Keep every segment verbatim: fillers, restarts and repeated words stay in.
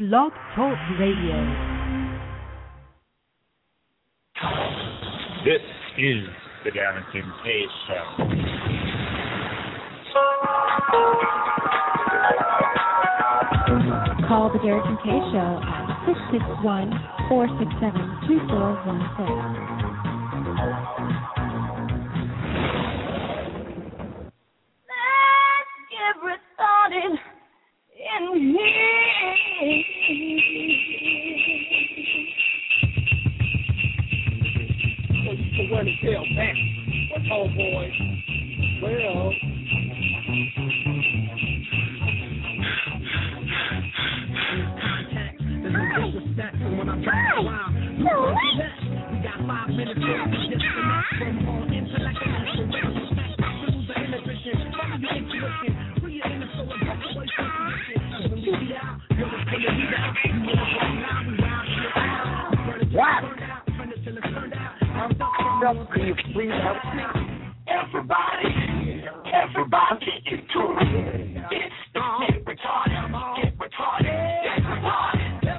Blog Talk Radio. This is the Darren Kincaid Show. Call the Derek and Kay Show at six six one, four six seven, two four one six. Let's get started in here. What's the word to tell back? What's all boys? Well... When I'm trying to wild, we got five minutes to disconnect from all intellectual through the inhibition, from the intuition, free your inner soul and put away position. When we be out, you're just gonna be out. You know what's going on, we round shit out. Burn it out, burn it till it's turned out. Can you please help me? Everybody, everybody into it. It's the get retarded, get retarded, get retarded.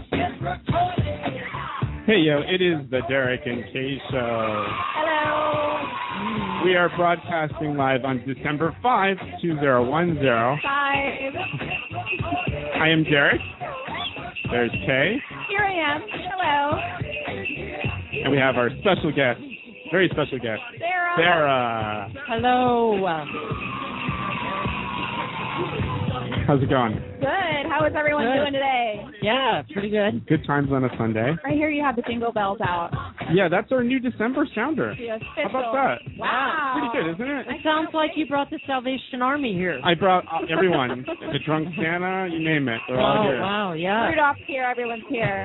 Hey, yo, it is the Derek and Kay Show. Hello. We are broadcasting live on December fifth, two thousand ten. Five. I am Derek. There's Kay. Here I am. Hello. And we have our special guest, very special guest, Sarah. Sarah. Hello. How's it going? Good. How is everyone Good. doing today? Yeah, pretty good. Good times on a Sunday. I hear you have the jingle bells out. Yeah, that's our new December sounder. The official. How about that? Wow. Pretty good, isn't it? It sounds like you brought the Salvation Army here. I brought uh, everyone. The drunk Santa, you name it. They're all Oh, here. wow, yeah. Rudolph's here. Everyone's here.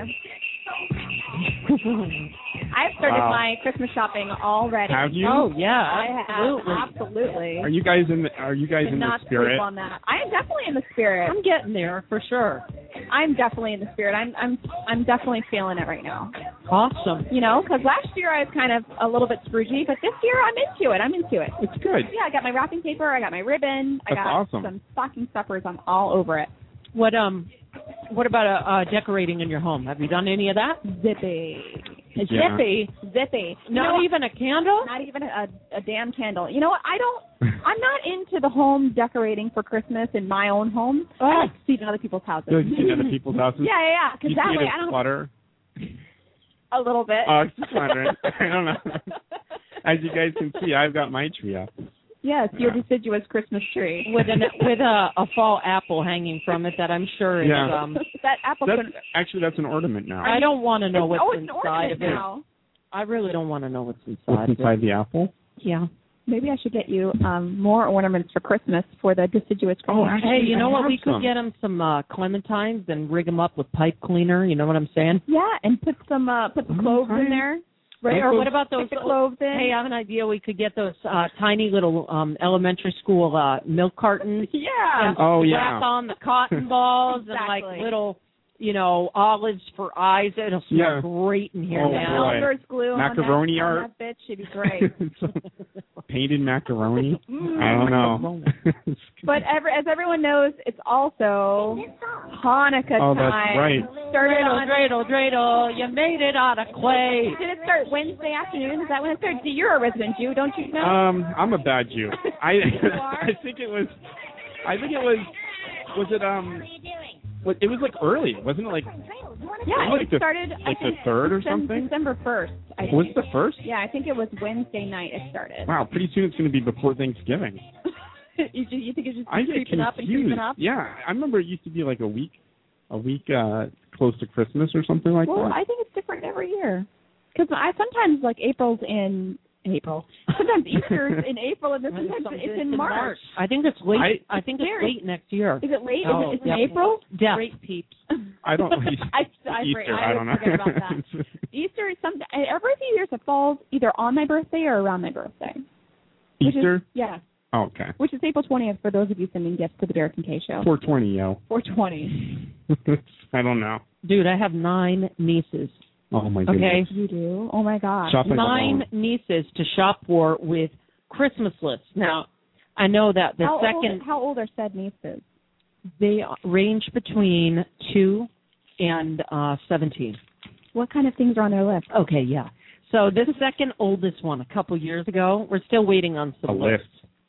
I've started Wow. my Christmas shopping already. Have you? Oh, yeah, I absolutely. have. Absolutely. Are you guys in the, are you guys Did in the not spirit? sleep on that. I am definitely in the spirit. I'm getting there for sure. I'm definitely in the spirit. I'm I'm I'm definitely feeling it right now. Awesome. You know, because last year I was kind of a little bit scroogey, but this year I'm into it. I'm into it. It's good. Yeah, I got my wrapping paper. I got my ribbon. I That's got awesome. some stocking stuffers. I'm all over it. What um, what about uh, uh, decorating in your home? Have you done any of that? Zippy. Yeah. Zippy. Zippy. You know Not what? even a candle? Not even a, a damn candle. You know what? I don't. I'm not into the home decorating for Christmas in my own home. Oh. I like to see it in other people's houses. Good. You see other people's houses? Yeah, yeah, yeah. Because You that see way it I don't. clutter? A little bit. Oh, I was just wondering. I don't know. As you guys can see, I've got my tree up. Yes, your Yeah. deciduous Christmas tree. With an with a, a fall apple hanging from it that I'm sure is Yeah. um. that apple. That's couldn't- actually that's an ornament now. I don't want to know it's, what's oh, it's an inside ornament of it. now. I really don't want to know what's inside. What's of it. inside the apple? Yeah. Maybe I should get you um, more ornaments for Christmas for the deciduous Oh, Christmas. actually, Hey, you know I what? have We could some. get them some uh, clementines and rig them up with pipe cleaner. You know what I'm saying? Yeah, and put some uh, put some cloves in there. Right. Or what about those Stick the cloves in. Hey, I have an idea. We could get those uh, tiny little um, elementary school uh, milk cartons. Yeah. And Oh, yeah. wrap on the cotton balls and like Exactly. little, you know, olives for eyes. It'll smell Yeah. great in here, Oh, man. boy. Elmer's glue Macaroni on that, art. on that bitch. She'd be great. Painted macaroni? Mm. I don't know. But ever, as everyone knows, it's also Hanukkah Oh, that's time. right. Started Dreidel, on. dreidel, dreidel, you made it out of clay. Did it start Wednesday afternoon? Is that when it started? See, you're a resident Jew, don't you know? Um, I'm a bad Jew. I are? I think it was. I think it was. Was it um? What, it was like early, wasn't it? Like yeah, like it the- started. I like the think third or December- something? December first. I think. was it the first? Yeah, I think it was Wednesday night. It started. Wow, pretty soon it's going to be before Thanksgiving. you, ju- you think it's just I get creeping up and confused. creeping up? Yeah, I remember it used to be like a week, a week uh close to Christmas or something like Well, that. I think it's different every year. Because I sometimes like April's in April. Sometimes Easter's in April, and then sometimes it's in March. I think it's late. I- I, think it's Very- late next year. Is it late? Oh, is it, it's yep. in April? Death. Great peeps. I don't. I, I, Easter. I, I don't know. forget about that. Easter is some. Every few years it falls either on my birthday or around my birthday. Which Easter. Is, yeah. Oh, okay. Which is April twentieth for those of you sending gifts to the Derek and Kay Show. four twenty, yo. four twenty. I don't know. Dude, I have nine nieces. Oh my goodness. Okay. You do? Oh my gosh. Shopping Nine alone. nieces to shop for with Christmas lists. Now, I know that the how second Old, how old are said nieces? they range between two and uh, seventeen. What kind of things are on their list? Okay, yeah. So this second oldest one, a couple years ago, we're still waiting on some A list.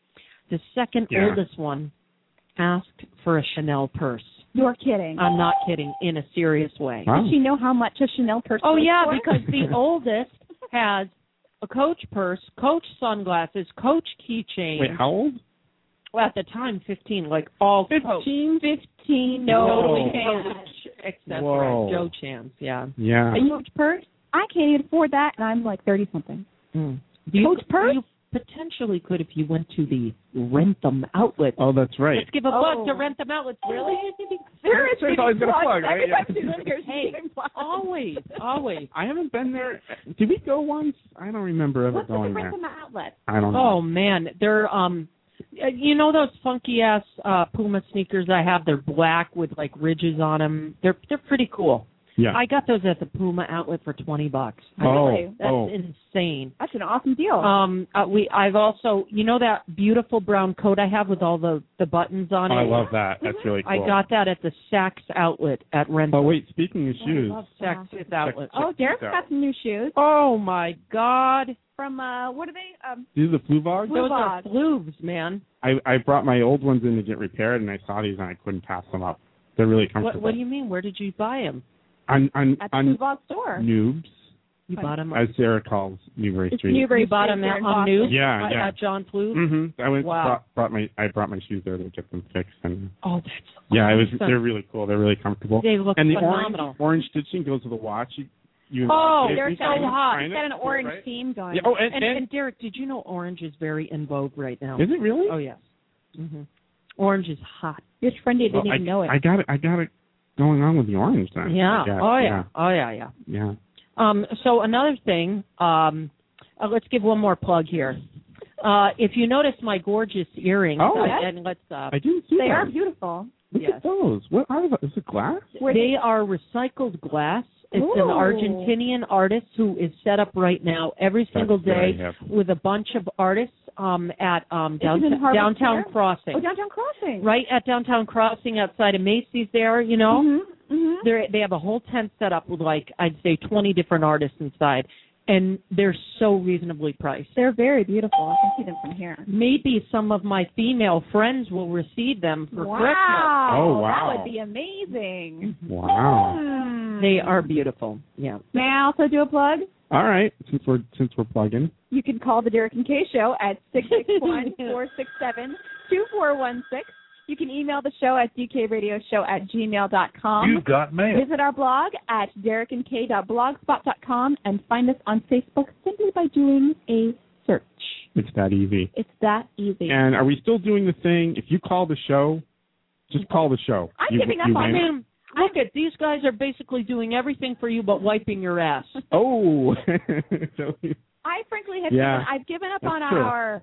The second Yeah. oldest one asked for a Chanel purse. You're kidding. I'm not kidding, in a serious way. Wow. Does she know how much a Chanel purse Oh, goes yeah, for? because the oldest has a Coach purse, Coach sunglasses, Coach keychain. Wait, how old? Well, at the time, fifteen, like all Coach. Fifteen. Fifteen. No, No totally chance. Coach, except Whoa. for Joe Chance, yeah. Yeah. A Coach purse? I can't even afford that, and I'm like thirty something. Mm. You, Coach purse? You potentially could if you went to the Rentham outlet. Oh, that's right. Let's give a Oh. plug to Rentham outlets. Really? Seriously, It's always got a plug, right? Every time Yeah. she's in here, she's Hey, giving plugs. always, always. I haven't been there. Did we go once? I don't remember ever What's with going the there. Rentham outlet? I don't know. Oh man, they're um, uh, you know those funky ass uh, Puma sneakers I have? They're black with like ridges on them. They're they're pretty cool. Yeah. I got those at the Puma outlet for twenty bucks. Oh, Really? That's oh. insane. That's an awesome deal. Um, uh, we I've also you know that beautiful brown coat I have with all the the buttons on Oh, it. I love that. That's really cool. I got that at the Saks outlet at Rentham. Oh, wait, speaking of I shoes. love Saks that. Fifth Outlet. Oh, Derek's out. got some new shoes Oh my God, from uh, what are they? Um, These are the Fluvogs? those are Fluvogs. Flubes, man. I, I brought my old ones in to get repaired, and I saw these, and I couldn't pass them up. They're really comfortable. What what do you mean? Where did you buy them? On, on, at the on Fluvogs store. Noobs, You bought them. as Sarah calls Newbury It's Street. Newbury You bought Street them here at in on Boston. News? Yeah, at, yeah. At John Flube? Mm-hmm. I went Wow. brought, brought my I brought my shoes there to get them fixed, and Oh, that's yeah, it was awesome. they're really cool. They're really comfortable. They look and the phenomenal. orange orange stitching goes with the watch. You, you Oh, you- they're you so kind of- hot. kind It's of, got an orange right? theme going. Yeah. Oh, and, And, and, and Derek, did you know orange is very in vogue right now? is it really? Oh yes. hmm Orange is hot. Your friend didn't Well, even I, know it. I got it. I got it going on with the orange then. Yeah. I guess. Oh yeah. Oh yeah. Yeah. Yeah. Um. So another thing. Um. Uh, let's give one more plug here. Uh, if you notice my gorgeous earrings, Oh. uh, Yes. and let's uh, I didn't see They those. are beautiful. Look yes. at those. What are those? Is it glass? They are recycled glass. It's Ooh. an Argentinian artist who is set up right now every single That's very day hefty. with a bunch of artists um, at um, Is it in downtown, Harvard downtown Square? Crossing. Oh, Downtown Crossing. Right at Downtown Crossing outside of Macy's there, you know. Mm-hmm. Mm-hmm. They they have a whole tent set up with like I'd say twenty different artists inside, and they're so reasonably priced. They're very beautiful. I can see them from here. Maybe some of my female friends will receive them for Christmas. Wow. Oh, wow. That would be amazing. Wow. Hmm. They are beautiful. Yeah. May I also do a plug? All right. Since we're since we're plugging. You can call the Derek and Kay Show at six six one, four six seven, two four one six. You can email the show at d k radio show at gmail dot com. You've got mail. Visit our blog at derek and kay dot blogspot dot com and find us on Facebook simply by doing a search. It's that easy. It's that easy. And are we still doing the thing? If you call the show, just call the show. I'm You- giving you up on win. Man, look at these guys are basically doing everything for you but wiping your ass. Oh. So- I frankly have Yeah. given, I've given up That's on true. our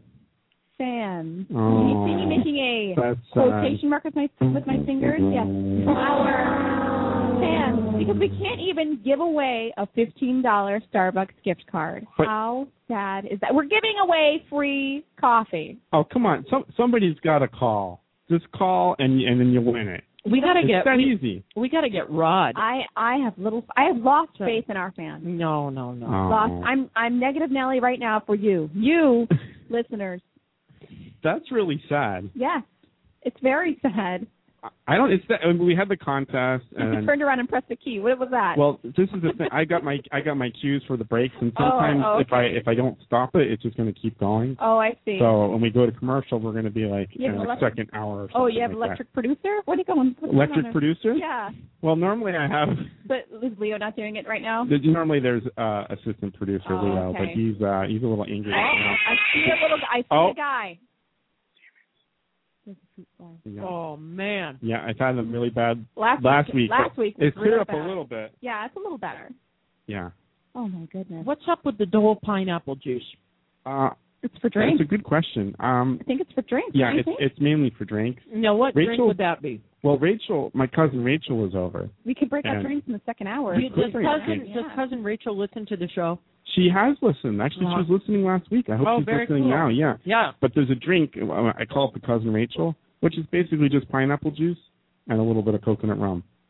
fans. Oh. You see me making a That's quotation mark with my with my fingers? Yes. Our fans. Because we can't even give away a fifteen dollar Starbucks gift card. But- How sad is that? We're giving away free coffee. Oh, come on. Some somebody's got to call. Just call and and then you win it. We gotta It's get that we, easy. we gotta get Rod. I I have little I have lost faith in our fans. No, no, no. Oh. Lost. I'm I'm negative Nelly right now for you. You listeners. That's really sad. Yes. It's very sad. I don't. It's that we had the contest You and turned around and pressed the key. What was that? well, this is the thing. I got my I got my cues for the breaks, and Oh, sometimes oh, if I okay. if I don't stop it, it's just going to keep going. oh, I see. So when we go to commercial, we're going to be like You have in the electric- second hour. Or oh, you something have like electric producer? What are you going? that. What's going on Electric there? producer? Yeah. Well, normally I have. But is Leo not doing it right now? the- Normally there's uh, assistant producer Oh, Leo, okay. but he's uh, he's a little angry Oh, right now. I see a little. I see Oh. a guy. Yeah. Oh man. Yeah, I've had them really bad Last last week. week. Last but week was It's cleared really up bad. a little bit. Yeah, it's a little better. Yeah. Oh my goodness. What's up with the Dole pineapple juice? Uh, It's for drinks. That's a good question. Um, I think it's for drinks. yeah, don't you it's think? it's mainly for drinks. No, what drink Rachel- would that be? Well, Rachel, my cousin Rachel was over. We could break out and- drinks in the second hour. You- does Great. cousin Yeah. does cousin Rachel listen to the show? She has listened. Actually, she was listening last week. I hope Oh, she's very listening cool. now. Yeah. Yeah. But there's a drink. uh, I call it the cousin Rachel, which is basically just pineapple juice and a little bit of coconut rum. Mm,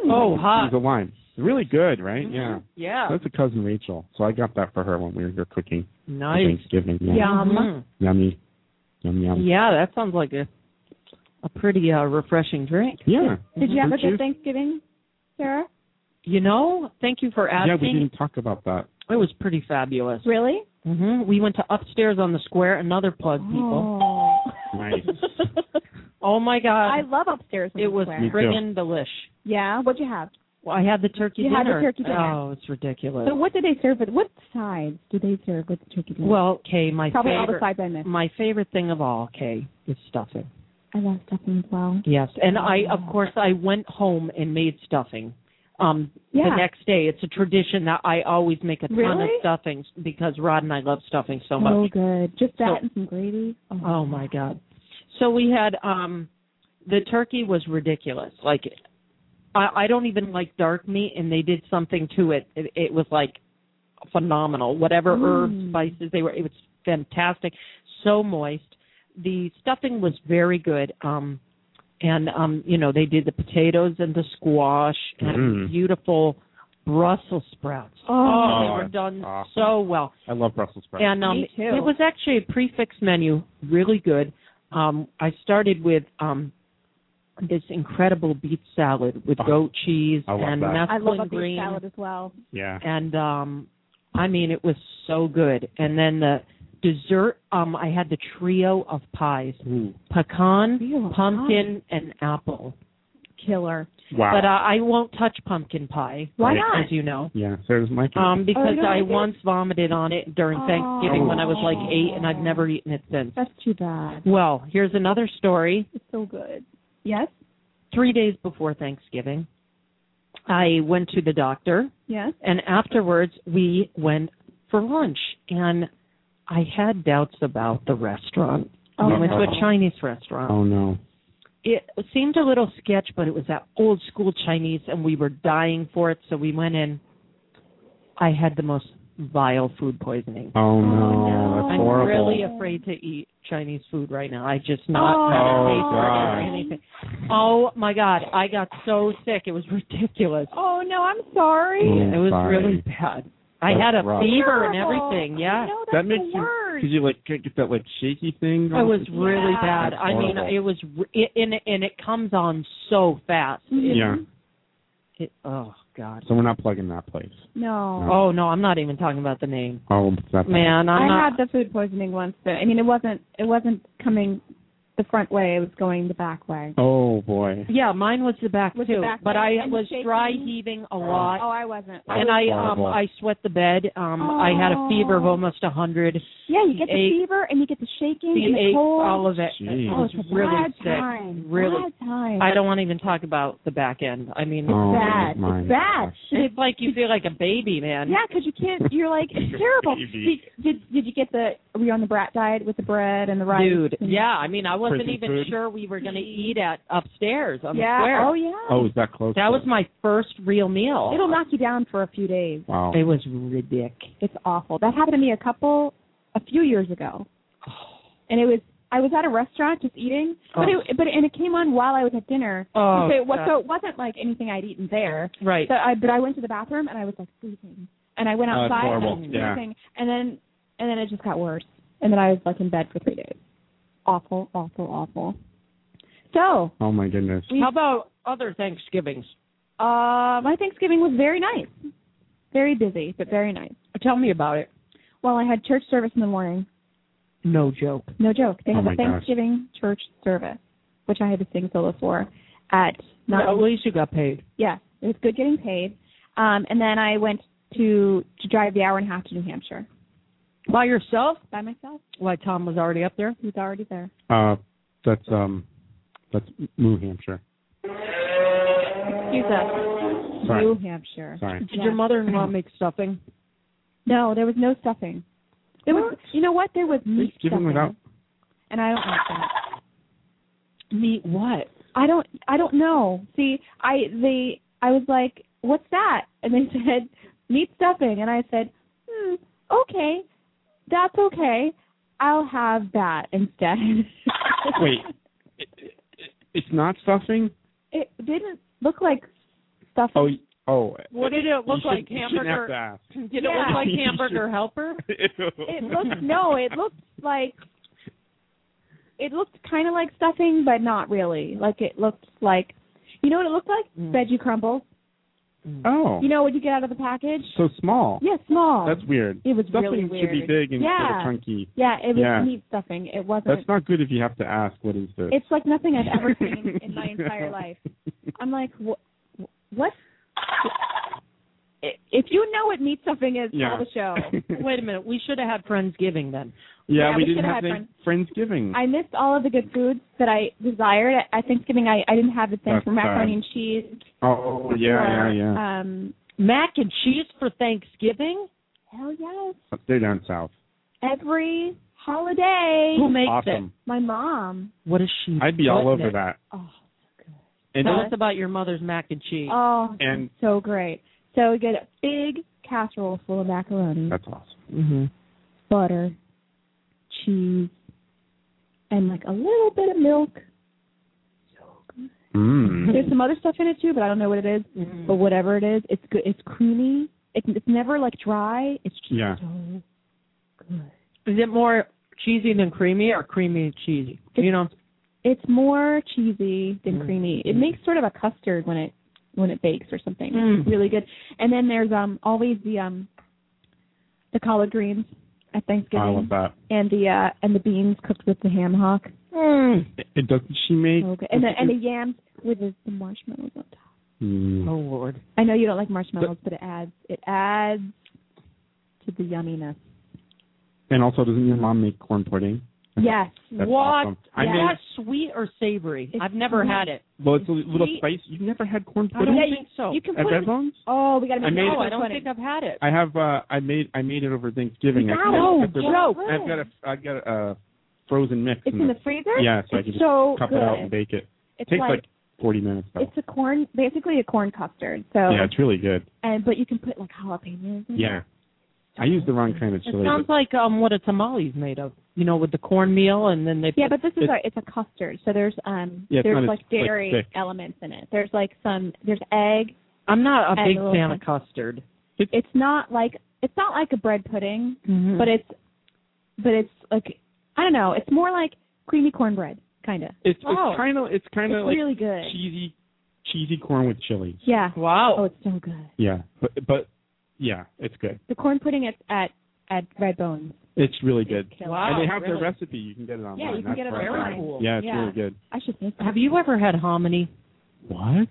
Oh, hot. She's a lime. Really good, right? Mhm. Yeah. Yeah. That's a cousin Rachel. So I got that for her when we were here cooking for Nice. Thanksgiving. Yeah. Yum. Mhm. Yummy. Yum, yum. Yeah, that sounds like a a pretty uh, refreshing drink. Yeah. Did you have a Fruit good juice? Thanksgiving, Sarah? You know, thank you for Yeah, asking. we didn't talk about that. It was pretty fabulous. Really? hmm We went to Upstairs on the Square, another plug, people. Oh. Nice. Oh, my God. I love Upstairs. on It the was Square. Me too. friggin' delish. Yeah. What'd you have? Well, I had the turkey You had dinner. the turkey dinner. Oh, it's ridiculous. So what did they serve with? What sides do they serve with the turkey dinner? Well, Kay, my probably all the favorite, sides I missed. my favorite thing of all, Kay, is stuffing. I love stuffing as well. Yes, and I, of course, I went home and made stuffing. Um, Yeah. The next day, it's a tradition that I always make a ton Really? of stuffings because Rod and I love stuffing so much. Oh, good. Just that So- and some gravy. Oh my God! So we had um, the turkey was ridiculous. Like, I, I don't even like dark meat, and they did something to it. It, it was like phenomenal. Whatever Mm. herbs, spices they were, it was fantastic. So moist. The stuffing was very good. Um, and um, you know, they did the potatoes and the squash and Mm. beautiful Brussels sprouts. Oh. they Oh, were that's done awesome. so well. I love Brussels sprouts. And um, Me too. it was actually a prefix menu, really good. Um, I started with um, this incredible beet salad with Oh, goat cheese I love and that. I love a mesclun beef green, salad as well. yeah. and um, I mean it was so good. And then the dessert, um, I had the trio of pies: Ooh. pecan, Trio of pumpkin, and apple. Killer. Wow. But uh, I won't touch pumpkin pie. Why as- not? As you know. yeah, Sarah's my Um, because Oh, you don't I like it? once vomited on it during Thanksgiving when I was like eight, and I've Oh. never eaten it since. That's too bad. Well, here's another story. It's so good. Yes? Three days before Thanksgiving, I went to the doctor, Yes? and afterwards we went for lunch. And I had doubts about the restaurant. Oh, we went to no. a Chinese restaurant. Oh, no. It seemed a little sketch, but it was that old school Chinese, and we were dying for it, so we went in. I had the most vile food poisoning. Oh, no. no. That's I'm horrible. really afraid to eat Chinese food right now. I just not Oh, have a taste for it God. or anything. Oh my God, I got so sick. It was ridiculous. Oh, no, I'm sorry. Mm. It was sorry. really bad. I That's had a rough. fever and Terrible. everything. Yeah, No, that's That makes the you, worst. because you like get get that like shaky thing. it was really Yeah. bad. That's I mean, horrible. it was, re- it, and and it comes on so fast. It, Yeah. it, oh God. So we're not plugging that place. No. No. Oh no, I'm not even talking about the name. Oh, that's Man, I'm I not. had the food poisoning once, but I mean, it wasn't. It wasn't coming the front way. It was going the back way. Oh boy. Yeah, mine was the back Was the too, back but way I and was shaking? dry heaving a lot. Oh, I wasn't. And I um horrible. I sweat the bed. Um I had a fever of almost a hundred. Yeah, you get the ache- fever and you get the shaking The and the ache, cold. all of it. Jeez. I Oh, was it's a really bad sick. time. Really. Bad time. I don't want to even talk about the back end. I mean, Oh, bad. my It's bad. gosh. it's like you feel like a baby, man. Yeah, because you can't. You're like, it's terrible. Baby. Did, did did you get the? Were you on the brat diet with the bread and the rice? Dude, and- yeah. I mean, I wasn't Prison even food? sure we were going to eat at upstairs on Yeah. the square. Oh yeah. Oh, is that close? That to was it? my first real meal. It'll knock you down for a few days. Wow. It was ridiculous. It's awful. That happened to me a couple, a few years ago, and it was. I was at a restaurant just eating, but Oh. it but and it came on while I was at dinner. Oh, so, it was, God. so it wasn't like anything I'd eaten there. Right. So I, but I went to the bathroom and I was like freezing, and I went Oh, that's outside and I horrible. was Yeah. freezing, and then and then it just got worse, and then I was like in bed for three days. Awful, awful, awful. So Oh my goodness. we, How about other Thanksgivings? uh, my Thanksgiving was very nice, very busy, but very nice. Tell me about it. Well, I had church service in the morning. No joke. No joke. They Oh have my a gosh. Thanksgiving church service, which I had to sing solo for. At not At least you got paid. yeah, it was good getting paid. Um, and then I went to to drive the hour and a half to New Hampshire By yourself? by myself. Why, Tom was already up there? He was already there. Uh, that's um, that's New Hampshire. Excuse us. Sorry. New Hampshire. Sorry. Did Yeah. your mother-in-law make stuffing? No, there was no stuffing. There was. You know what? There was meat Thanksgiving stuffing, without. and I don't like that. Meat what? I don't. I don't know. See, I they. I was like, "What's that?" And they said, "Meat stuffing," and I said, "Hmm. Okay, that's okay. I'll have that instead." Wait, it, it, it's not stuffing. It didn't look like stuffing. Oh, oh. What did it look you like? should- you shouldn't have Hamburger? to ask. Did it Yeah. look like You hamburger should- helper? It looked no, it looked like it looked kind of like stuffing, but not really. Like it looked like, you know what it looked like? Mm. Veggie crumbles. Oh. You know what you get out of the package? So small. Yeah, small. That's weird. It was Stuffing really should be weird. big and Yeah. sort of chunky. Yeah, it was Yeah. meat stuffing. It wasn't. That's not good if you have to ask, what is this? It's like nothing I've ever seen in my entire life. I'm like, what? What? If you know what meat stuffing is, Yeah. call the show. Wait a minute. We should have had Friendsgiving then. yeah, Yeah, we we didn't should've have had the Friendsgiving. I missed all of the good foods that I desired. At, at Thanksgiving, I, I didn't have the thing That's for macaroni sad. and cheese. Oh, yeah, or, yeah, yeah. Um, Mac and cheese for Thanksgiving? hell yes. They're down south. Every holiday. Who makes Awesome. it? My mom. What is she? I'd be all putting over it? that. Oh, And Tell What? us about your mother's mac and cheese. oh, And- so great. So we get a big casserole full of macaroni, that's awesome. Mm-hmm. butter, cheese, and like a little bit of milk. Mm. There's some other stuff in it too, but I don't know what it is. Mm-hmm. But whatever it is, it's good. It's creamy. It, it's never like dry. It's just Yeah. so good. Is it more cheesy than creamy or creamy and cheesy? It's- you know? It's more cheesy than Mm. creamy. It makes sort of a custard when it when it bakes or something. Mm. It's really good. And then there's um always the um the collard greens at Thanksgiving. I love that. And the uh and the beans cooked with the ham hock. Mm. It doesn't she make? Okay. And the and the yams with the, the marshmallows on top. Mm. Oh, Lord. I know you don't like marshmallows, but it adds it adds to the yumminess. And also, doesn't your mom make corn pudding? Yes. That's what? awesome. I Is made, that sweet or savory? It's I've never sweet. had it. well, it's a little sweet. spice. You've never had corn I don't pudding Yeah, think so. You can at put Red Bones? Oh, we gotta I make made it. no, it- I don't think I've had it. I have. Uh, I made. I made it over Thanksgiving. No, I, I've got, joke. I've got a. I've got a uh, frozen mix. It's in in the, the freezer? yeah, so I It's can just so cup good. it out and bake it. It's Takes like, like forty minutes though. it's a corn, basically a corn custard. So Yeah, it's really good. and but you can put like jalapenos in it. Yeah. I used the wrong kind of It chili. sounds but- like um what a tamale's made of. You know, with the cornmeal and then they Yeah, put, but this is It's- a it's a custard. So there's um Yeah, it's there's not as, like like, dairy thick. elements in it. There's like some there's egg. I'm not a and big a little fan of something. custard. It's not like it's not like a bread pudding, Mm-hmm. but it's but it's like I don't know. It's more like creamy cornbread, kind of. It's, Oh. it's kind of it's kind It's of like really good. cheesy cheesy corn with chilies. Yeah. wow. Oh, it's so good. Yeah, but but yeah, it's good. The corn pudding at at at Red Bones. It's really good. Killer. Wow. and they have really? their recipe. You can get it online. Yeah, you can That's get it right. online. Cool. Yeah, it's Yeah. really good. I should make Have you ever had hominy? What?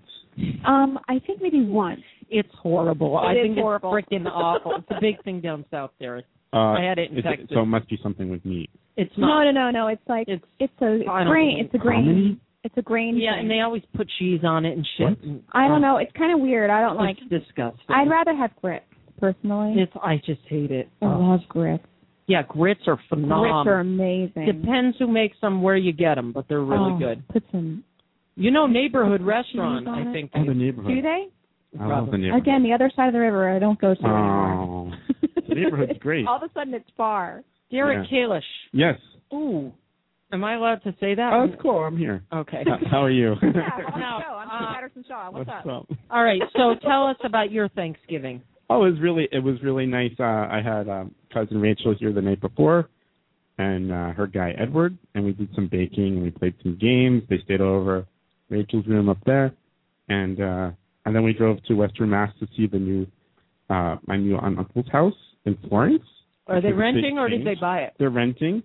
Um, I think maybe once. It's horrible. It I is think horrible. it's freaking awful. It's a big thing down south there. Uh, I had it in is Texas. so it must be something with meat. It's No, not. no, no, no. It's like It's it's a I don't grain. know. It's a grain. Hominy? It's a grain. yeah, thing. and they always put cheese on it and shit. What? And, I don't uh, know. It's kind of weird. I don't like. It's disgusting. I'd rather have grits personally. It's I just hate it. I Oh. love grits. Yeah, grits are Grits phenomenal. are amazing. Depends who makes them, where you get them, but they're really Oh, good. Put some. You know, neighborhood Cheese restaurant. on I it. think. Oh, the they- neighborhood. Do they? I love the neighborhood. Again, the other side of the river. I don't go to anymore. Oh, the neighborhood's great. All of a sudden, it's far. Derek Kalish. Yes. Ooh, am I allowed to say that? Oh, it's cool. I'm here. Okay. H- How are you? Yeah, on the No, show. I'm uh, Steve Patterson Shaw. What's, up? All right. So tell us about your Thanksgiving. Oh, it was really it was really nice. Uh, I had um, cousin Rachel here the night before, and uh, her guy Edward, and we did some baking and we played some games. They stayed over Rachel's room up there, and uh, and then we drove to Western Mass to see the new uh, my new aunt and uncle's house in Florence. Are which they was a big renting or did they change. buy it? They're renting,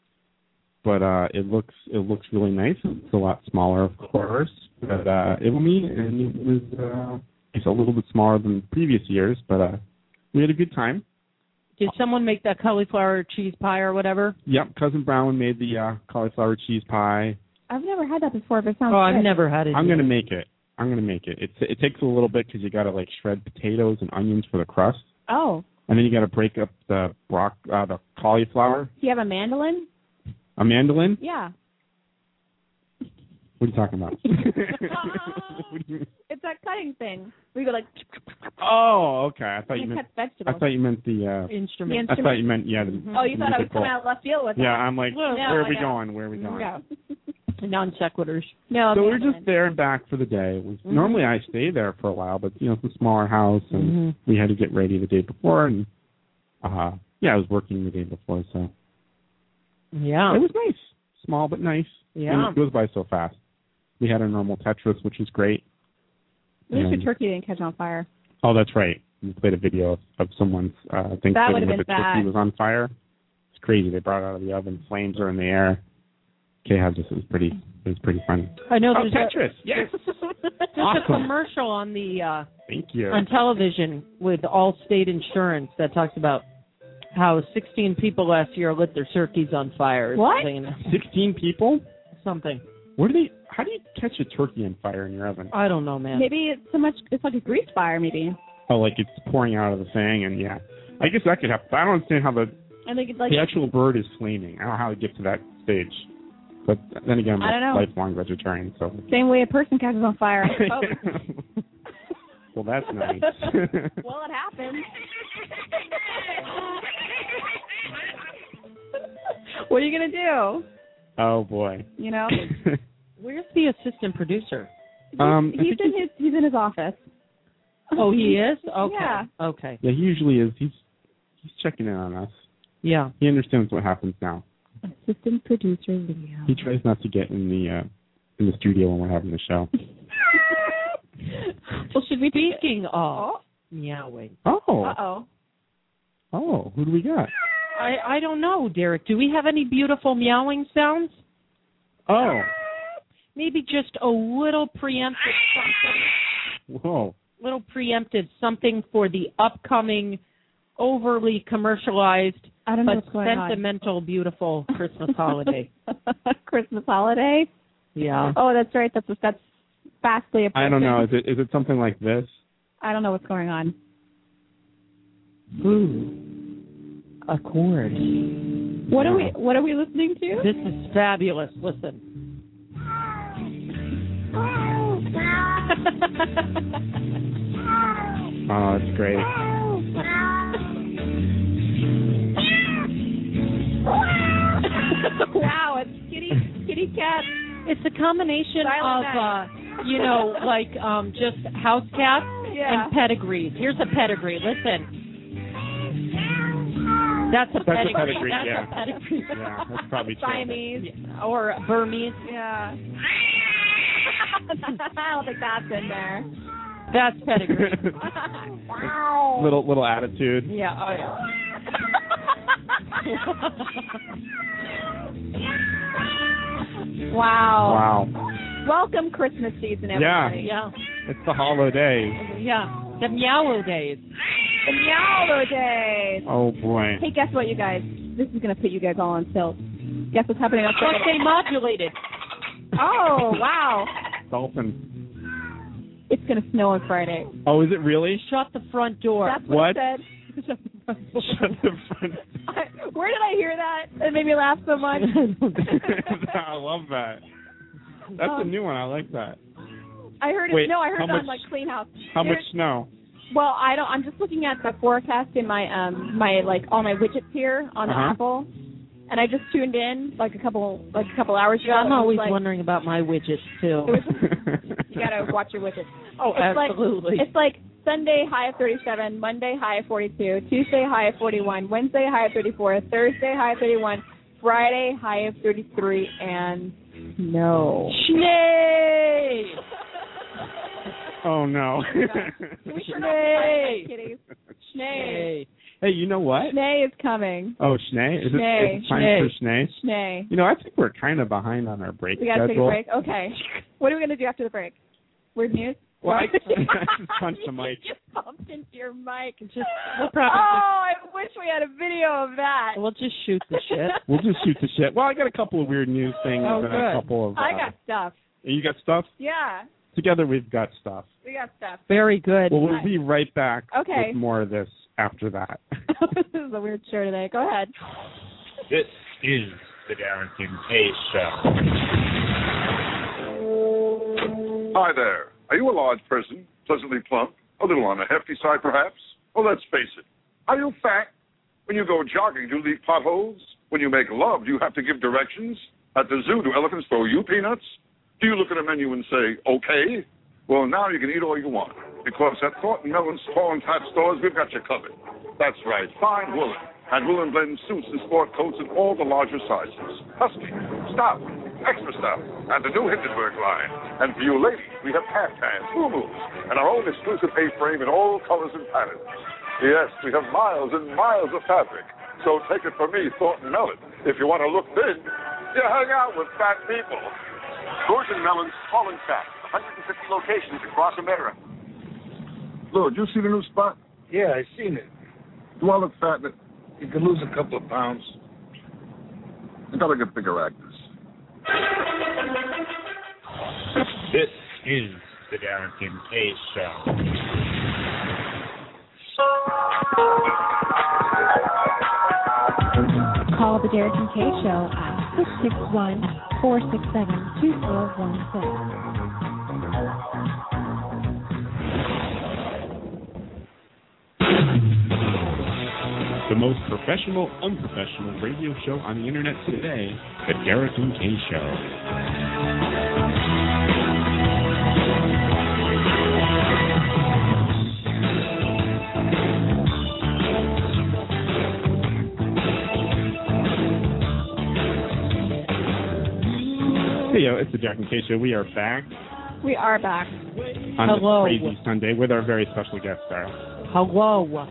but uh, it looks it looks really nice. It's a lot smaller, of course, but uh, it was me, and it was uh, it's a little bit smaller than previous years, but uh, we had a good time. Did someone make that cauliflower cheese pie or whatever? Yep, cousin Brown made the uh, cauliflower cheese pie. I've never had that before, but it sounds Oh, I've good. never had it. I'm either. gonna make it. I'm gonna make it. It's it takes a little bit because you gotta like shred potatoes and onions for the crust, Oh. and then you gotta break up the broc uh, the cauliflower. Do you have a mandolin? A mandolin? Yeah. What are you talking about? What do you mean? It's that cutting thing. We go like, Oh, okay. I thought you and meant. cut I vegetables. thought you meant the. Uh, Instrument. I thought you meant yeah. The, Oh, you thought I was musical. coming out of left field with Yeah, that. I'm like, No, where are we I know. going? Where are we going? No. Non sequiturs. No, So we were abandonment. just there and back for the day. It was, Mhm. Normally I stay there for a while, but you know, it's a smaller house, and Mhm. we had to get ready the day before, and uh, yeah, I was working the day before, so Yeah. it was nice, small but nice. Yeah. And it goes by so fast. We had a normal Tetris, which was great. At least your And- turkey didn't catch on fire. Oh, that's right. We played a video of, of someone's uh, Thanksgiving would've where been the turkey bad. was on fire. It's crazy. They brought it out of the oven. Flames are in the air. Kay had this. It was pretty. It was pretty funny. I know Oh, there's a, Tetris. Yes. there's Awesome. a commercial on the uh, Thank you. on television with Allstate Insurance that talks about how sixteen people last year lit their turkeys on fire. or What? Something. Sixteen people. something. Where do they? How do you catch a turkey on fire in your oven? I don't know, man. Maybe it's so much. It's like a grease fire, maybe. Oh, like it's pouring out of the thing, and yeah. I guess that could happen. But I don't understand how the I think it's like the actual bird is flaming. I don't know how to get to that stage. But then again, I'm I don't a know. lifelong vegetarian, so. same way a person catches on fire. Oh. Well, that's nice. Well, it happens. What are you gonna do? Oh boy. You know, Where's the assistant producer? um, I he's think in his he's in his office. Oh, he is? Okay. Yeah. Okay. yeah, he usually is. He's he's checking in on us. Yeah. He understands what happens now. Assistant producer Leo. He tries not to get in the uh, in the studio when we're having the show. Well, should we speaking of Oh. meowing? Oh, Uh oh. oh, who do we got? I I don't know, Derek. Do we have any beautiful meowing sounds? Oh, Maybe just a little preemptive something. whoa. Little preemptive something for the upcoming, overly commercialized I don't know but what's going sentimental, beautiful Christmas holiday. on. Christmas holiday. Yeah. Oh, that's right. That's that's vastly approaching. I don't know. Is it is it something like this? I don't know what's going on. Ooh. A chord. What are we What are we listening to? This is fabulous. Listen. Oh, it's great. Wow, it's kitty kitty cat. It's a combination Silent of, uh, you know, like um, just house cats Yeah. and pedigrees. Here's a pedigree. Listen. That's a That's a pedigree. pedigree, That's yeah. a pedigree. Yeah, that's probably true. Siamese. Yeah. Or Burmese. Yeah. I don't think that's in there. That's pedigree. Wow. little little attitude. Yeah. Oh, yeah. Wow. Wow. Welcome Christmas season, Yeah. everybody. Yeah. It's the hollow days. Yeah. The meow days. The Meow days. Oh boy. Hey, guess what, you guys? This is gonna put you guys all on tilt. Guess what's happening on Plus they modulated. Oh, wow. Dolphin. It's gonna snow on Friday. Oh, is it really? Shut the front door. That's what, What? it said. Shut the front. I, where did I hear that? It made me laugh so much. I love that. That's a new one. I like that. I heard it. Wait, no, I heard how it on much- like Clean House. How much There's- snow? Well, I don't. I'm just looking at the forecast in my um my like all my widgets here on the Uh-huh. Apple, and I just tuned in like a couple like a couple hours ago. I'm and it was always like, wondering about my widgets too. You gotta watch your widgets. Oh, It's like- absolutely. It's like Sunday high of thirty-seven, Monday high of forty-two, Tuesday high of forty-one, Wednesday high of thirty-four, Thursday high of thirty-one, Friday high of thirty-three, and no. Schnee! Oh no. Schnee! Kitties. Schnee. Schnee. Hey, you know what? Schnee is coming. Oh, Schnee? Is it, Schnee. is it time Schnee. for Schnee? Schnee. You know, I think we're kind of behind on our break We gotta schedule. take a break. Okay. What are we gonna do after the break? Weird news? Well, I, I just punched the mic. You just bumped into your mic. Just we'll probably Oh, I wish we had a video of that. just, we'll just shoot the shit. We'll just shoot the shit. Well, I got a couple of weird news things Oh, and good. a couple of. Uh, I got stuff. You got stuff? Yeah, Together we've got stuff. we got stuff. Very good. Well, we'll be right back Okay. with more of this after that. This is a weird show today. Go ahead. This is the Darren Kim Hayes Show. Hi there. Are you a large person, pleasantly plump, a little on the hefty side perhaps? Well, let's face it. Are you fat? When you go jogging, do you leave potholes? When you make love, do you have to give directions? At the zoo, do elephants throw you peanuts? Do you look at a menu and say, okay? Well, now you can eat all you want, because at Thornton Mellon's Tall and Fat stores, we've got you covered. That's right, fine woolen, and woolen blend suits and sport coats in all the larger sizes. Husky, stout, extra stout, and the new Hindenburg line. And for you ladies, we have caftans, fumus, and our own exclusive A-frame in all colors and patterns. Yes, we have miles and miles of fabric. So take it from me, Thornton Mellon. If you want to look thin, you hang out with fat people. Thornton Mellon's Tall and Fat, one hundred fifty locations across America. Lord, you see the new spot? Yeah, I seen it. Do I look fat? You could lose a couple of pounds. I gotta get bigger actors. This is the Darren Kim K Show. Call the Derek and Kay Show at six six one, four six seven, two four one six. The most professional, unprofessional radio show on the internet today, the Derek and Kay Show. Hey, yo, it's the Derek and Kay Show. We are back We are back. on Hello. this crazy Sunday with our very special guest star. Hello.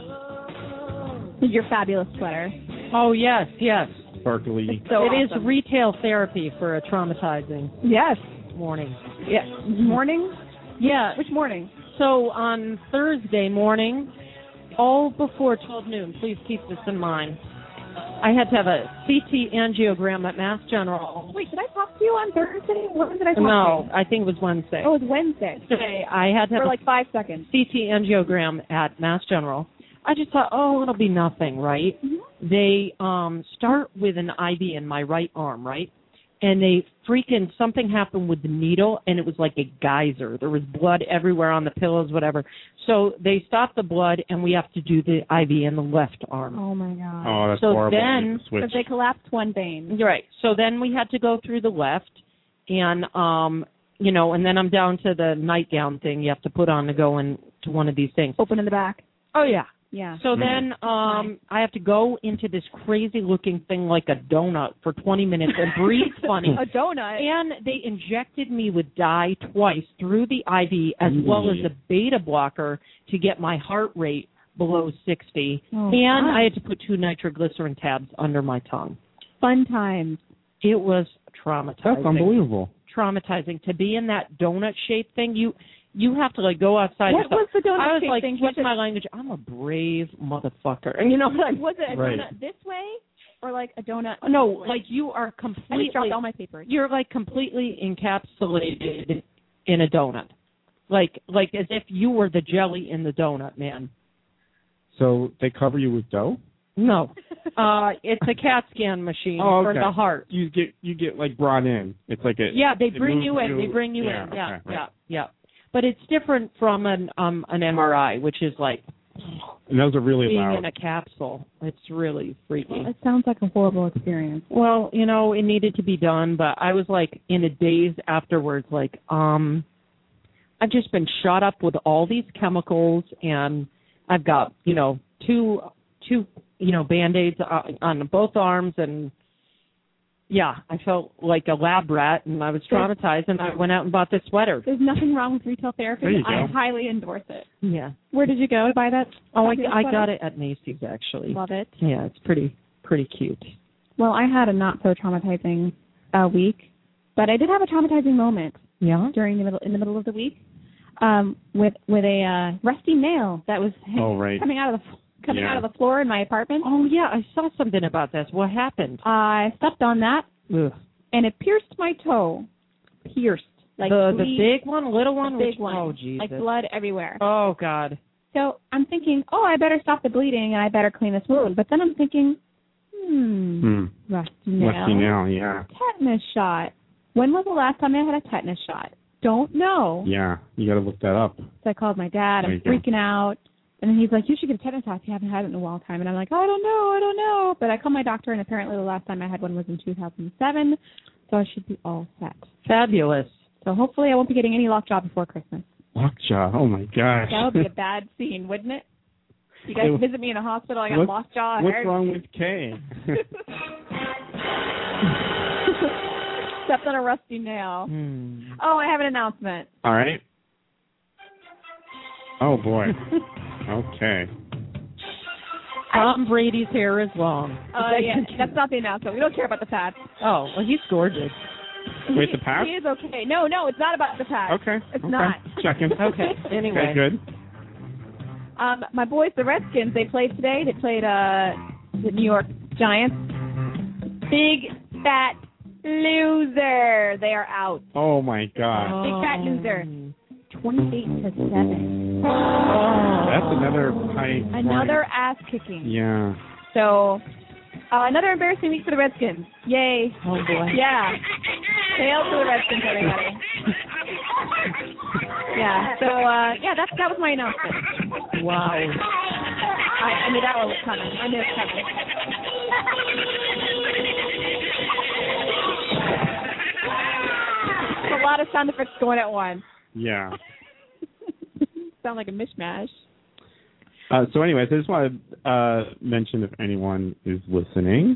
Your fabulous sweater. Oh, yes, yes. Sparkly. So It is awesome. retail therapy for a traumatizing Yes. morning. Yeah. Morning? Yeah. Which morning? So on Thursday morning, all before twelve noon, please keep this in mind, I had to have a C T angiogram at Mass General. Wait, did I talk to you on Thursday? When did I talk No, to you? I think it was Wednesday. Oh, it was Wednesday. Today I had to have For a like five seconds. C T angiogram at Mass General. I just thought, oh, it'll be nothing, right? Mm-hmm. They um start with an I V in my right arm, right? And they freaking, something happened with the needle, and it was like a geyser. There was blood everywhere on the pillows, whatever. So they stopped the blood, and we have to do the I V in the left arm. Oh, my God. Oh, that's So horrible. then- The switch. Because they collapsed one vein. You're right. So then we had to go through the left, and um, you know, and then I'm down to the nightgown thing you have to put on to go into one of these things. Open in the back. Oh yeah. Yeah. So then um, I have to go into this crazy-looking thing like a donut for twenty minutes and breathe funny. A donut. And they injected me with dye twice through the I V as well as a beta blocker to get my heart rate below sixty. Oh, and God. I had to put two nitroglycerin tabs under my tongue. Fun times. It was traumatizing. That's unbelievable. Traumatizing. To be in that donut-shaped thing, you you have to, like, go outside. What and stuff. was the donut I was shaped like, thing? what's Was it- my language? I'm a brave motherfucker. And you know, like, Was it a Right. donut this way? Or like a donut? no, like you are I just completely, dropped all my papers. you're like completely encapsulated in a donut. Like, like as if you were the jelly in the donut, man. So they cover you with dough? No, uh, it's a CAT scan machine Oh, for okay. the heart. You get you get like brought in. It's like a Yeah, they it bring moves you in. They bring you yeah, in. Yeah, okay, right. yeah, yeah. But it's different from an um an M R I, which is like And those are really being loud. in a capsule. It's really freaky. It sounds like a horrible experience. Well, you know, it needed to be done, but I was like in a daze afterwards, like, um, I've just been shot up with all these chemicals, and I've got, you know, two, two, you know, Band-Aids on, on both arms, and yeah, I felt like a lab rat, and I was traumatized, and I went out and bought this sweater. There's nothing wrong with retail therapy. There you I go. highly endorse it. Yeah. Where did you go to buy that? Oh, I, fabulous I sweater? got it at Macy's, actually. Love it. Yeah, it's pretty, pretty cute. Well, I had a not so traumatizing uh, week, but I did have a traumatizing moment Yeah? during the middle in the middle of the week um, with with a uh, rusty nail that was Oh, right. coming out of the coming Yeah. out of the floor in my apartment. Oh, yeah, I saw something about this. What happened? I stepped on that Ugh. and it pierced my toe. Pierced like the the bleed- big one, little one, the big Which- one, Oh, Jesus. like blood everywhere. Oh God. So I'm thinking, oh, I better stop the bleeding and I better clean this wound. But then I'm thinking, hmm, Hmm. rusty nail. Rusty nail, yeah. Tetanus shot. When was the last time I had a tetanus shot? Don't know. Yeah. You gotta look that up. So I called my dad. There I'm you go. freaking out. And then he's like, you should get a tetanus shot if you haven't had it in a long time. And I'm like, I don't know, I don't know. But I called my doctor, and apparently the last time I had one was in two thousand seven, so I should be all set. Fabulous. So hopefully I won't be getting any lockjaw before Christmas. Lockjaw. Oh my gosh. That would be a bad scene, wouldn't it? You guys Hey, visit me in a hospital, I got what's, lockjaw. What's wrong with Kay? Stepped on a rusty nail. Hmm. Oh, I have an announcement. All right. Oh boy. Okay. Tom Brady's hair is long. Uh, yeah, that's not the announcement. We don't care about the Pats. Oh, well, he's gorgeous. Wait, the Pats? He is okay. No, no, it's not about the Pats. Okay. It's okay. not. Checking. Okay, anyway. Okay, good. Um, my boys, the Redskins, they played today. They played uh, the New York Giants. Big, fat loser. They are out. Oh my God. Big fat loser. twenty-eight to seven. That's another high. Another ass kicking. Yeah. So, uh, another embarrassing week for the Redskins. Yay. Oh, boy. Yeah. Hail to the Redskins, everybody. Yeah. So, uh, yeah, that's, that was my announcement. Wow. I, I knew that one was coming. I knew it was coming. A lot of sound effects going at once. Yeah. Sound like a mishmash. Uh, so anyways, I just want to uh, mention if anyone is listening,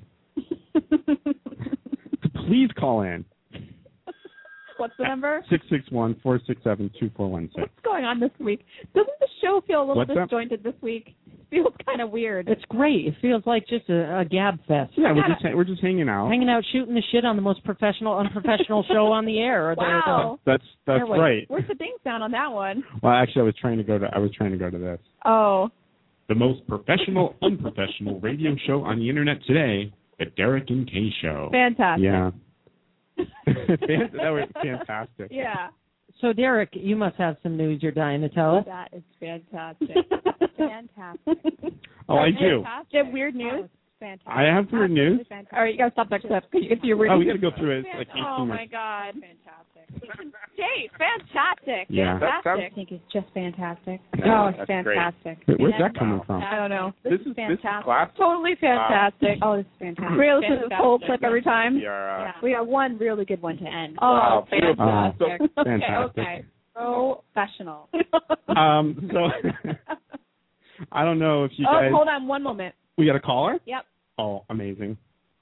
to please call in. What's the number? six six one, four six seven, two four one six. What's going on this week? Doesn't the show feel a little What's that? disjointed this week? It feels kind of weird. It's great. It feels like just a, a gab fest. Yeah, we're gotta- just ha- we're just hanging out. Hanging out, shooting the shit on the most professional, unprofessional show on the air. Or the- Wow. That's that's There we- right. Where's the ding sound on that one? Well, actually, I was trying to go to I was trying to go to this. Oh. The most professional, unprofessional radio show on the internet today, the Derek and Kay Show. Fantastic. Yeah. Fan- that was fantastic. Yeah. So, Derek, you must have some news you're dying to tell us. That is fantastic. Fantastic. Oh, I do. Do you have weird news? Fantastic. I have weird news. Fantastic. All right, you got to stop that clip because you can see your weird Oh, we news. got to go through it. It's like eighteen Oh, my minutes. God. Fantastic. Jay, fantastic. Yeah. Fantastic. I think it's just fantastic. Yeah, Oh, it's that's great. fantastic. Wait, where's And that coming from? I don't know. This, This is is this is fantastic. class. Totally fantastic. Oh, this is fantastic. We listen to this whole clip every time. We are, uh, Yeah. We got one really good one to end. Oh, Wow, beautiful. fantastic. Oh, fantastic. Okay, Professional. okay. Um, so I don't know if you Oh, guys. hold on one moment. We got a caller. Yep. Oh, amazing!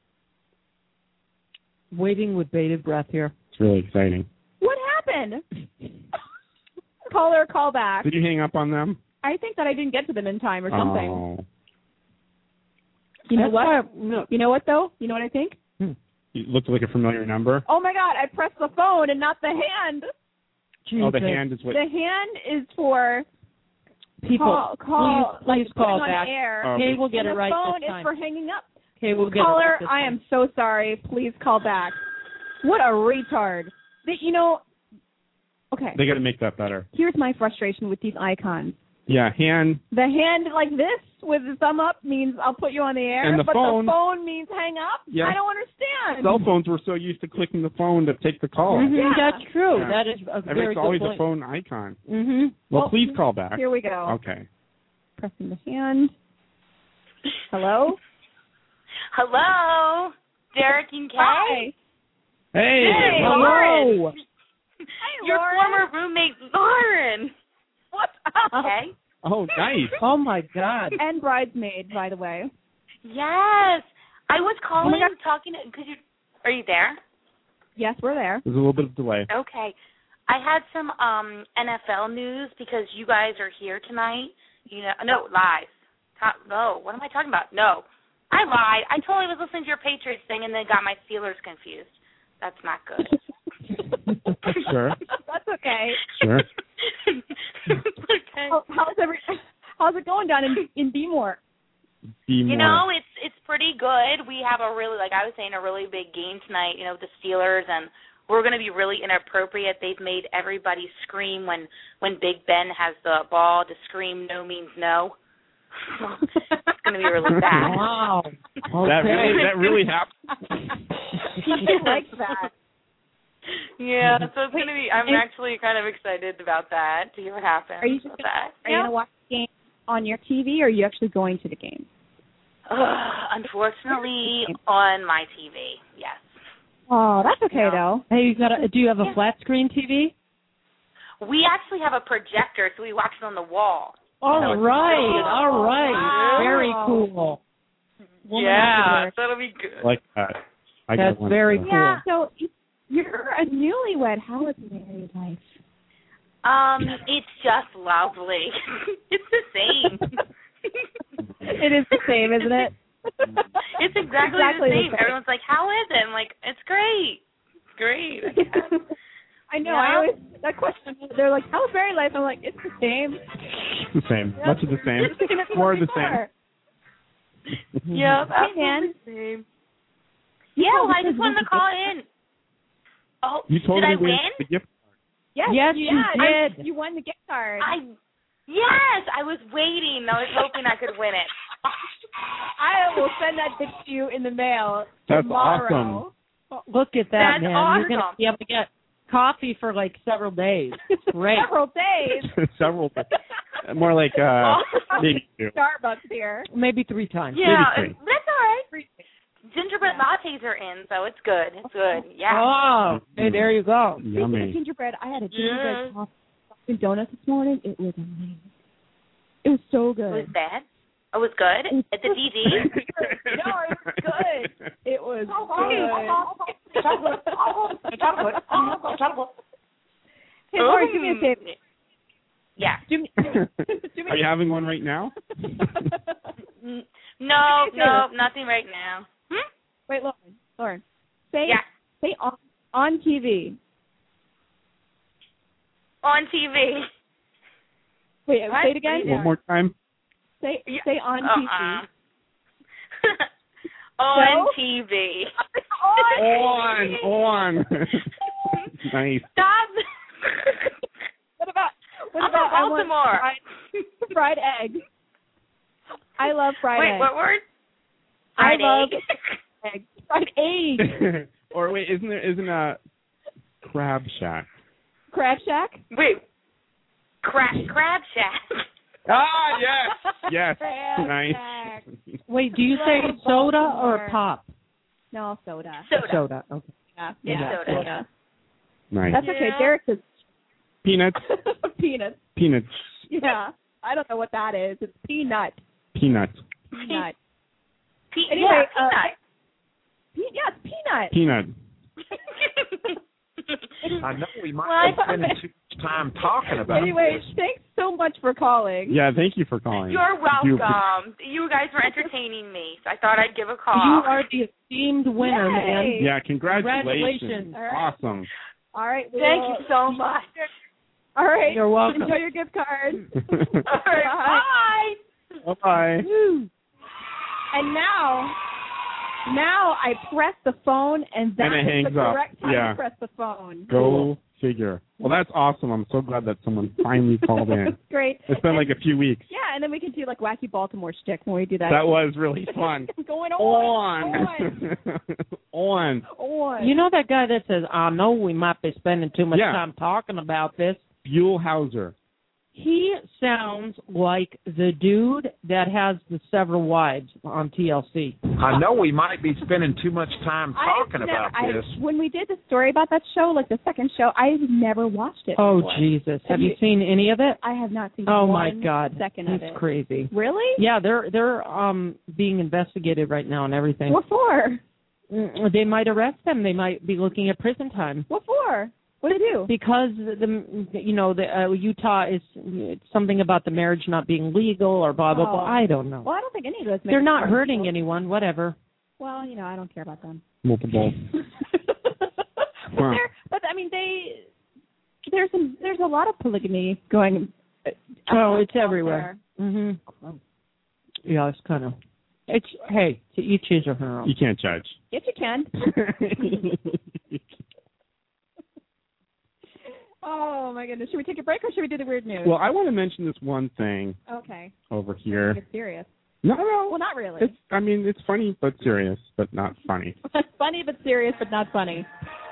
Waiting with bated breath here. It's really exciting. What happened? Caller, call back. Did you hang up on them? I think that I didn't get to them in time or something. Oh, You know That's what? why- no. You know what, though? You know what I think? it looked like a familiar number. Oh, my God, I pressed the phone and not the hand. Oh, the Jesus. hand is what. The hand is for People, call, call, please, like please call putting back. on air. Oh, Okay, we'll get and it the right phone this time. is for hanging up. Okay, we'll get Caller, it right this I time. am so sorry. Please call back. What a retard. The, you know, okay, They got to make that better. here's my frustration with these icons. Yeah, hand. The hand like this with the thumb up means I'll put you on the air, And the but phone- the phone means hang up? Yeah. I don't understand. Cell phones were so used to clicking the phone to take the call. Mhm, Yeah. That's true. Yeah. That is a very Everything's good always point. a phone icon. Mm-hmm. Well, Well, please call back. Here we go. Okay. Pressing the hand. Hello? Hello, Derek and Kay. Hi. Hey. Hey, Hello. Lauren. Hi, Your Lauren. former roommate, Lauren. What's up? Okay. Oh, nice. Oh, my God. And bridesmaid, by the way. Yes, I was calling, Oh my God. talking to. Cause you, are you there? Yes, we're there. There's a little bit of delay. Okay. I had some um N F L news because you guys are here tonight. You know, no lies. Ta- no, what am I talking about? No, I lied. I totally was listening to your Patriots thing and then got my Steelers confused. That's not good. Sure. That's okay. Sure. Okay. How, how's every? How's it going down in in Beemore? Be You more. know, it's it's pretty good. We have a really, like I was saying, a really big game tonight, you know, with the Steelers, and we're going to be really inappropriate. They've made everybody scream when, when Big Ben has the ball to scream no means no. It's going to be really bad. Wow. Okay. That really, that really happened. People like that. Yeah, so it's going to be, I'm actually kind of excited about that, to hear what happens Are you just about gonna, that. Are you gonna watch the game? on your T V, or are you actually going to the game? Uh, unfortunately, on my T V, yes. Oh, that's okay Yeah. though. Hey, you got a, do you have a Yeah. flat screen T V? We actually have a projector, so we watch it on the wall. All So it's right, really all right. Wow. Very cool. Woman Yeah, after that'll be good. Like that. I That's got one very too. cool. Yeah. So you're a newlywed. How is married life? Um, it's just lovely. It's the same. It is the same, isn't it? It's exactly, Exactly the the same. same. Everyone's like, "How is it?" I'm like, "It's great. It's great." I guess. I know. Yeah. I always that question. They're like, "How's married life?" I'm like, "It's the same. It's the same. Yep. Much of the same. Just thinking it's More of the before." same. Yep, Hey, man. absolutely the same. Yeah, Oh, I this just is wanted to really call good. in. Oh, You told did me I we win? had the gift. Yes, Yes, you you did. did. You won the gift card. I yes, I was waiting. I was hoping I could win it. I will send that gift to you in the mail That's tomorrow. Look at that, That's man. awesome. You're going to be able to get coffee for like several days. It's great. Several days. Several. More like uh, maybe two. Starbucks here. Maybe three times. Yeah, three. that's all right. Gingerbread lattes are in, so it's good. It's good. Yeah. Oh, hey, there you go. Speaking of Yummy. gingerbread, I had a gingerbread Yes. coffee Dunkin' Donuts this morning. It was amazing. It was so It good. was bad. It was good at the D D. No, it was good. It was good. Hey, Lori, do me a favor. Yeah. Do me, do me Are you having one right now? N- No, no, nothing right now. Hmm? Wait, Lauren. Lauren, say Yeah. say on on T V. On T V. Wait, What? say it again. One more time. Say Yeah. say on T V. Uh-uh. On No? T V. On, on. Nice. Stop. What about what I'm about from I want Baltimore. fried, fried egg? I love fried Wait, egg. what word? I Fried love egg. egg. Fried egg. Or wait, isn't there isn't a Crab Shack? Crab Shack. Wait. Crab Crab Shack. Ah, yes, yes, Crab nice. Shack. Wait, do you say soda or Baltimore. pop? No, soda. Soda. Soda. Okay. Yeah, Yeah, yeah, soda. soda. Nice. That's okay. Yeah. Derek says Peanuts, peanuts. peanuts, Yeah, I don't know what that is. It's peanut. peanuts, Peanut. Pe- Anyway, yeah, uh, peanut. Pe- yeah, it's peanut. peanut. I know we might Well, be spending too much time talking about Anyway, this. thanks so much for calling. Yeah, thank you for calling. You're You- welcome. You guys were entertaining me, so I thought I'd give a call. You are the esteemed winner, Yay. man. Yeah, congratulations. Congratulations. All right. Awesome. All right. Thank well, you so much. All right. You're welcome. Enjoy your gift card. All right, bye. Bye. And now, now I press the phone, and that And it is hangs the up. correct time Yeah. to press the phone. Go figure. Well, that's awesome. I'm so glad that someone finally called in. Great. It's been like a few weeks. Yeah, and then we can do like wacky Baltimore shtick when we do that. That was really fun. Going on. On. On. On. You know that guy that says, I know we might be spending too much Yeah. time talking about this? Buellhauser. He sounds like the dude that has the several wives on T L C. I know we might be spending too much time I've talking never- about I, this. When we did the story about that show, like the second show, I've never watched it. Oh, before. Jesus. Have Have you you- seen any of it? I have not seen Oh, one my God. second He's of it. crazy. Really? Yeah, they're they're um being investigated right now and everything. What for? Mm, They might arrest them. They might be looking at prison time. What for? What did they do? Because the you know the uh, Utah is it's something about the marriage not being legal or blah blah Oh. blah. I don't know. Well, I don't think any of those. make They're not sense. hurting anyone. Whatever. Well, you know, I don't care about them. Multiple. but, Wow. there- but I mean, they there's some there's a lot of polygamy going. Uh, Oh, it's out everywhere. Mhm. Yeah, it's kind of. It's hey, to each his or her own. You can't judge. there. Yes, you can. Oh my goodness! Should we take a break or should we do the weird news? Well, I want to mention this one thing okay. over here. It's serious. No, no. Well, not really. It's, I mean, it's funny but serious, but not funny. Funny but serious, but not funny.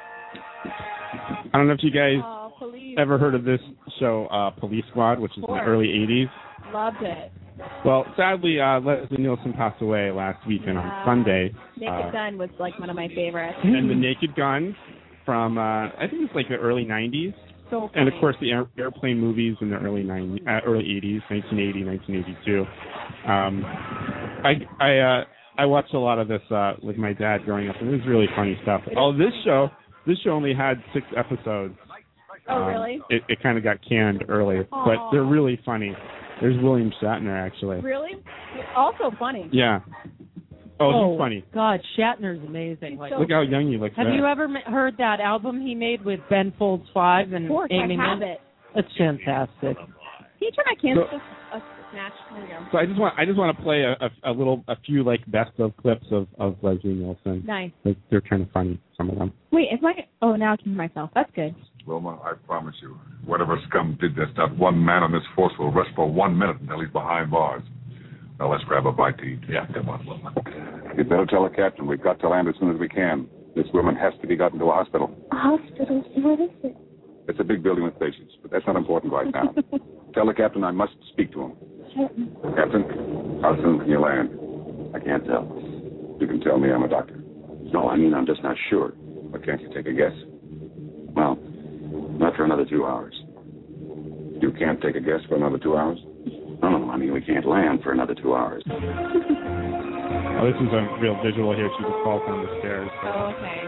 I don't know if you guys Oh, police. ever heard of this show, uh, Police Squad, which is in the course. early eighties. Loved it. Well, sadly, uh, Leslie Nielsen passed away last weekend on Wow. Sunday. Naked uh, Gun was like one of my favorites. And The Naked Gun from, uh, I think it's like the early nineties. So funny. And, of course, the air, airplane movies in the early nineties, uh, early eighties, nineteen eighty, nineteen eighty-two. Um, I I uh, I watched a lot of this uh, with my dad growing up, and it was really funny stuff. Oh, this show, this show only had six episodes. Oh, Um, really? It, it kind of got canned early, Aw. but they're really funny. There's William Shatner, actually. Really? Also funny. Yeah. Oh, he's funny. God, Shatner's amazing. Like, Look how young he looks. have there. you ever m- heard that album he made with Ben Folds Five and Of course, Amy I have Mann? it. It's fantastic. Can you turn my cans So- to a snatch? There we go. So I just want I just want to play a, a, a little a few like best of clips of, of Leslie Nielsen. Nice. Like, they're kind of funny, some of them. Wait, is my... Oh, now I can hear myself. That's good. Wilma, I promise you, whatever scum did this, not one man on this force will rest for one minute until he's behind bars. Now let's grab a bite to eat. Yeah, come on, Wilma. You'd better tell the captain we've got to land as soon as we can. This woman has to be gotten to a hospital. A hospital? What is it? It's a big building with patients, but that's not important right now. Tell the captain I must speak to him. Certain. Captain, how soon can you land? I can't tell. You can tell me I'm a doctor. No, I mean I'm just not sure. But can't you take a guess? Well, not for another two hours. You can't take a guess for another two hours? No, no, I mean we can't land for another two hours. Oh, this is a real visual here. She just falls down the stairs. Oh, okay.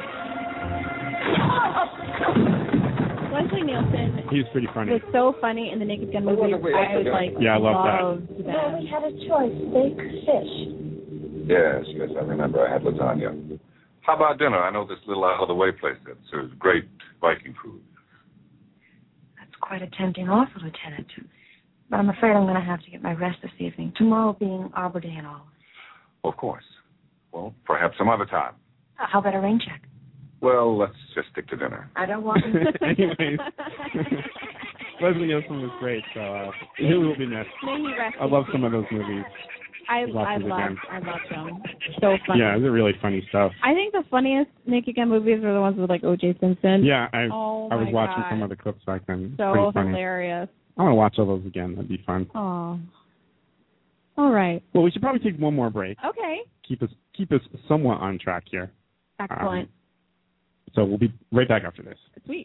Leslie Nielsen He's pretty funny. was so funny in the Naked Gun movie. I was like, Yeah, I love that. loved that. Well, we had a choice, steak or fish. Yes, yes, I remember. I had lasagna. How about dinner? I know this little out-of-the-way place that serves great Viking food. That's quite a tempting offer, Lieutenant. But I'm afraid I'm going to have to get my rest this evening, tomorrow being Arbor Day and all. Of course. Well, perhaps some other time. Uh, How about a rain check? Well, let's just stick to dinner. I don't want Anyways, Leslie Nielsen was great, so uh, he will be missed. May he rest I love some of those movies. I Watch I it love again. I love them. So funny. Yeah, they're really funny stuff. I think the funniest Naked Gun movies are the ones with like O J Simpson. Yeah, I Oh I was my watching God. some of the clips back then. So Pretty funny. hilarious. I want to watch all those again. That'd be fun. Oh. All right. Well, we should probably take one more break. Okay. Keep us keep us somewhat on track here. Excellent. Um, so we'll be right back after this. Sweet.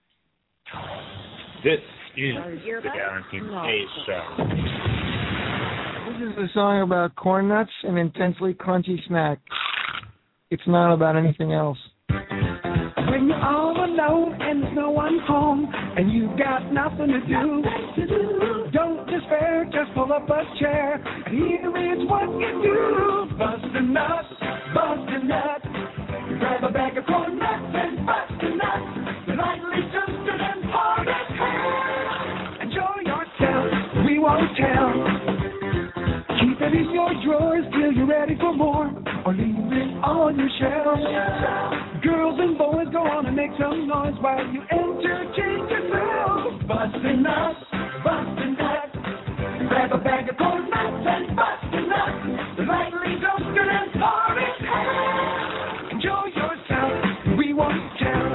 This is You're the back? Darrington No. K Show. This is a song about corn nuts and intensely crunchy snack. It's not about anything else. When you're all alone and there's no one home and you got nothing to do, don't despair, just pull up a chair. Here is what you do. Bust a nut, bust a nut. Grab a bag of corn nuts and bust a nut. Lightly toasted and poured in hand. Enjoy yourself, we won't tell. Keep it in your drawers till you're ready for more, or leave it on your shelf. Girls and boys, go on and make some noise while you entertain yourself. Bust a nut, bust a nut. Grab a bag of corn nuts and bust a nut. Lightly toasted and pour it in. Enjoy yourself, we won't tell.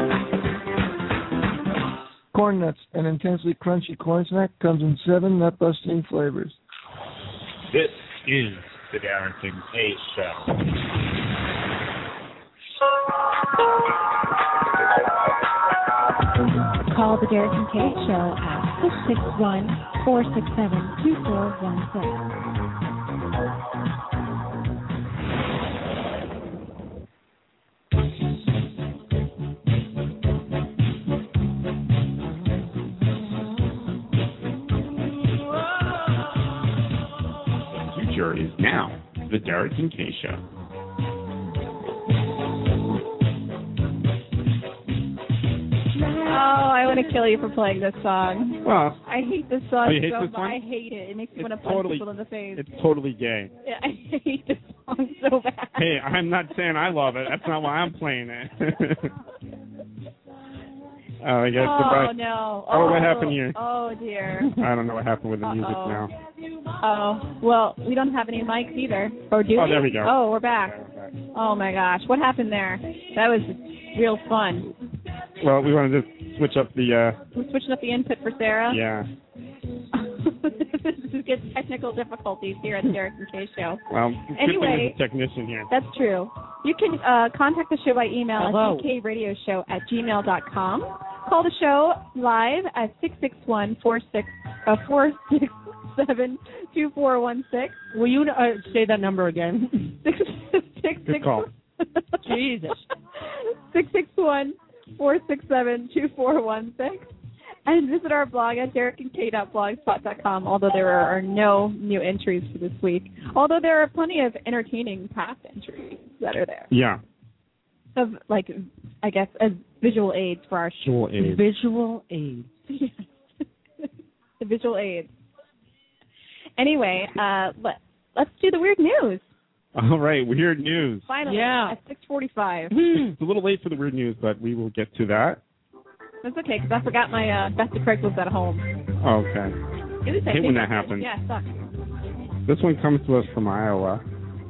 Corn nuts, an intensely crunchy corn snack, comes in seven nut-busting flavors. This is the Darrington K Show. Call the Darrington K Show at six six one, four six seven, two four one six. The future is now. The Darrington K Show. Oh, I want to kill you for playing this song. Well, I hate this song Oh, you hate so this much. one? I hate it. It makes me It's want to punch totally- people in the face. it's totally gay. Yeah, I hate this song so bad. Hey, I'm not saying I love it. That's not why I'm playing it. oh, I guess. Oh no! Oh, what happened here? Oh dear. I don't know what happened with the music Uh-oh. now. Oh well, we don't have any mics either. Or do Oh, we? there we go. Oh, we're back. Oh my gosh, what happened there? That was real fun. Well, we wanted to switch up the. uh We're switching up the input for Sarah. Yeah. this is just get technical difficulties here at the Derek and Kay Show. Well, Anyway, there's a technician here. That's true. You can uh, contact the show by email Hello. at d k radio show at gmail dot com. Call the show live at six six one, four six seven, two four one six. Will you uh, say that number again? six six Good call. Jesus. six six one, four six seven, two four one six. And visit our blog at derek and kay dot blogspot dot com, although there are no new entries for this week. Although there are plenty of entertaining past entries that are there. Yeah. Of, like, I guess, as visual aids for our show. Visual aids. Visual aids. The visual aids. Anyway, uh, let, let's do the weird news. All right, weird news. Finally, Yeah. at six forty-five. It's a little late for the weird news, but we will get to that. That's okay, because I forgot my uh, Best of Craigslist at home. Okay. It is, I Hate think when I that did. happens. Yeah, it sucks. This one comes to us from Iowa.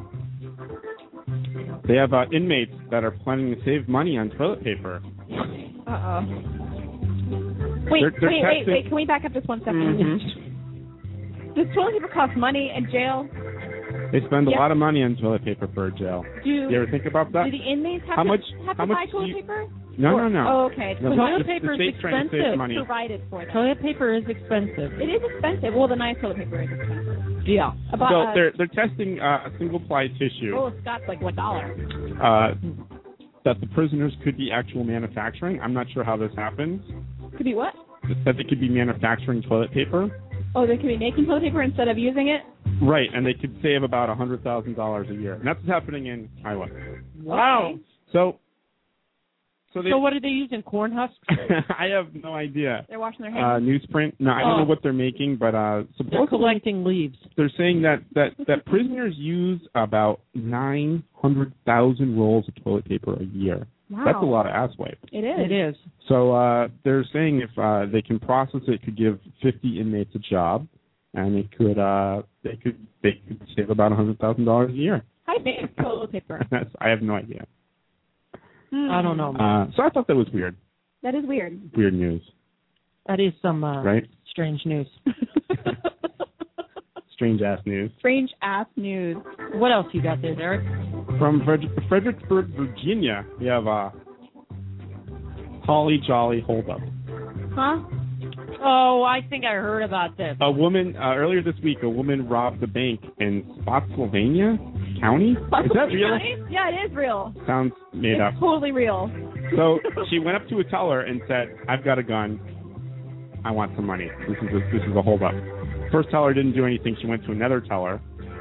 They have uh, inmates that are planning to save money on toilet paper. Uh-oh. Wait, They're- they're wait, wait, testing- wait. Can we back up just one second? Mhm. Does toilet paper cost money in jail? They spend a Yeah. lot of money on toilet paper for jail. Do, You ever think about that? do the inmates have How to, much- have how to much buy do toilet you- paper? No, Or- no, no. Oh, okay. No, Toilet the- paper the is state's trying to save expensive. money. Provided for them. Toilet paper is expensive. It is expensive. Well, the nice toilet paper is expensive. Yeah. About, So uh, they're they're testing uh, a single ply tissue roll of Scott's like one dollar. uh, that the prisoners could be actual manufacturing. I'm not sure how this happens. Could be what? That they could be manufacturing toilet paper. Oh, they could be making toilet paper instead of using it? Right, and they could save about a hundred thousand dollars a year, and that's what's happening in Iowa. Wow. So, so they. So what are they using? Corn husks? I have no idea. They're washing their Uh, hands. newsprint. No, I don't Oh. know what they're making, but uh, They're supposedly collecting leaves. they're saying that that that prisoners use about nine hundred thousand rolls of toilet paper a year. Wow. That's a lot of ass wipe. It is. It is. So uh, they're saying if uh, they can process it, it could give fifty inmates a job, and it could uh, they could they could save about a hundred thousand dollars a year. How do you make toilet paper? That's I have no idea. I don't know. Uh, so I thought that was weird. That is weird. Weird news, That is some uh, right? strange news. Strange ass news. Strange ass news. What else you got there, Derek? From Fred- Fredericksburg, Virginia, we have a Holly Jolly holdup. Huh? Oh, I think I heard about this. A woman uh, earlier this week, a woman robbed a bank in Spotsylvania County. Is that real? Yeah, it is real. Sounds made it's up. totally real. So she went up to a teller and said, "I've got a gun. I want some money. This is a, this is a holdup." First teller didn't do anything. She went to another teller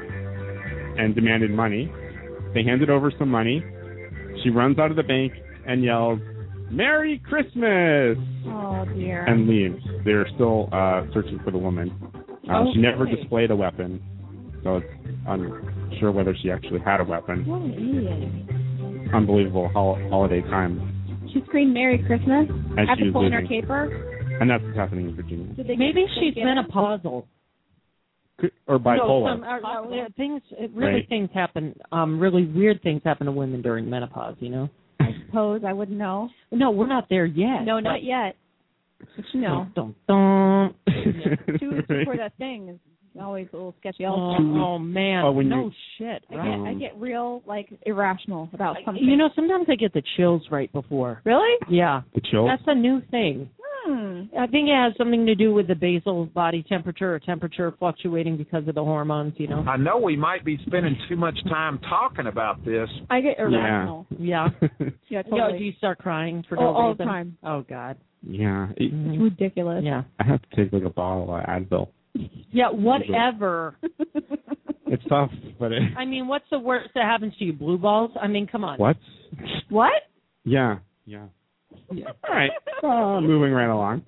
and demanded money. They handed over some money. She runs out of the bank and yells, "Merry Christmas!" Oh, dear. and leaves. They're still uh, searching for the woman. Uh, She never Okay. displayed a weapon, so it's unsure whether she actually had a weapon. What an idiot. Unbelievable hol- holiday time. She screamed Merry Christmas As she after was pulling her leaving. caper. And that's what's happening in Virginia. Did they Maybe get, she's get it? menopausal. Could- Or bipolar. No, some, uh, uh, things, it really Right. things happen. Um, really weird things happen to women during menopause. You know. I suppose I wouldn't know. No, we're not there yet. No, but- not yet. But you know, Dun, dun, dun. two Right. before that thing is always a little sketchy. Oh, Also, oh man! Oh, when no you- shit. I Right? get I get real like irrational about something. You know, sometimes I get the chills right before. Really? Yeah, The chills? that's a new thing. Hmm. I think it has something to do with the basal body temperature or temperature fluctuating because of the hormones. You know. I know we might be spending too much time talking about this. I get irrational. Yeah. Yeah, No, totally. do you start crying for Oh, no all the reason? time. Oh God. yeah. It- Mhm. It's ridiculous. Yeah. I have to take like a bottle of Advil. Yeah. Whatever. It's tough, but it, I mean, what's the worst that happens to you? Blue balls? I mean, come on. what? What? Yeah. Yeah. Yeah. All right. Uh, moving right along.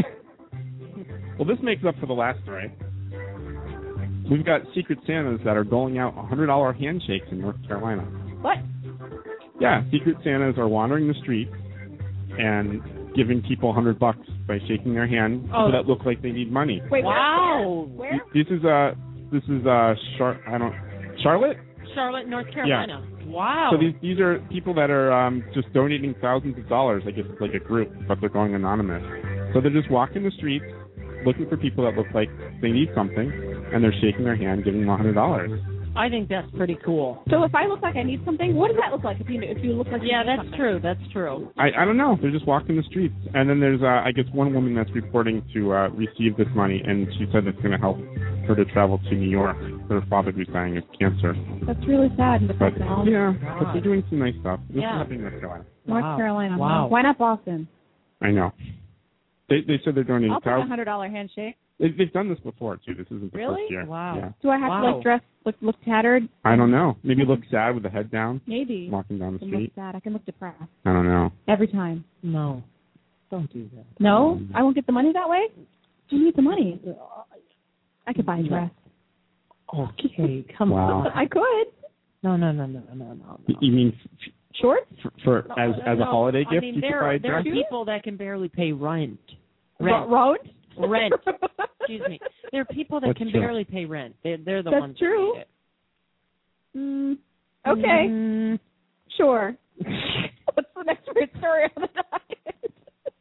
Well, this makes up for the last story. We've got Secret Santas that are doling out one hundred dollars handshakes in North Carolina. What? Yeah, Secret Santas are wandering the streets and giving people one hundred bucks by shaking their hand Oh. so that look like they need money. Wait, Wow. Where? Where? This is uh this is uh Char- I don't Charlotte? Charlotte, North Carolina. Wow. So these these are people that are um just donating thousands of dollars. I guess it's like a group, but they're going anonymous. So they're just walking the streets looking for people that look like they need something, and they're shaking their hand, giving them one hundred dollars. I think that's pretty cool. So if I look like I need something, what does that look like if you if you look like Yeah, you need that's something? true. That's true. I, I don't know. They're just walking the streets. And then there's, uh, I guess, one woman that's reporting to uh, receive this money, and she said it's going to help her to travel to New York for her father who's dying of cancer. That's really sad. And But, depressing. yeah, but they're doing some nice stuff. This Yeah. is happening in North Carolina. North Wow. Carolina. Wow. Why not Boston? I know. They they said they're donating I'll take a thousands. hundred dollar handshake. They, they've done this before too. This isn't the Really? first year. Wow. Yeah. Do I have Wow. to like dress look look tattered? I don't know. Maybe look sad with the head down, Maybe. walking down I the can look street. sad. I can look depressed I don't know. every time. No, don't do that. No, I won't get the money that way. You need the money. I could buy a dress. Okay, come Wow. on. I could. No, no, no, no, no, no. Y- You mean f- Shorts? f- for, No, as as a no, holiday I gift? mean, you could there, buy a there are dress? people that can barely pay rent. Ro- Rent. Road? Rent. Excuse me. There are people that That's can true. barely pay rent. They're, they're the That's ones true. that Mm, need it. okay. Mm, Sure. What's the next weird story on the docket?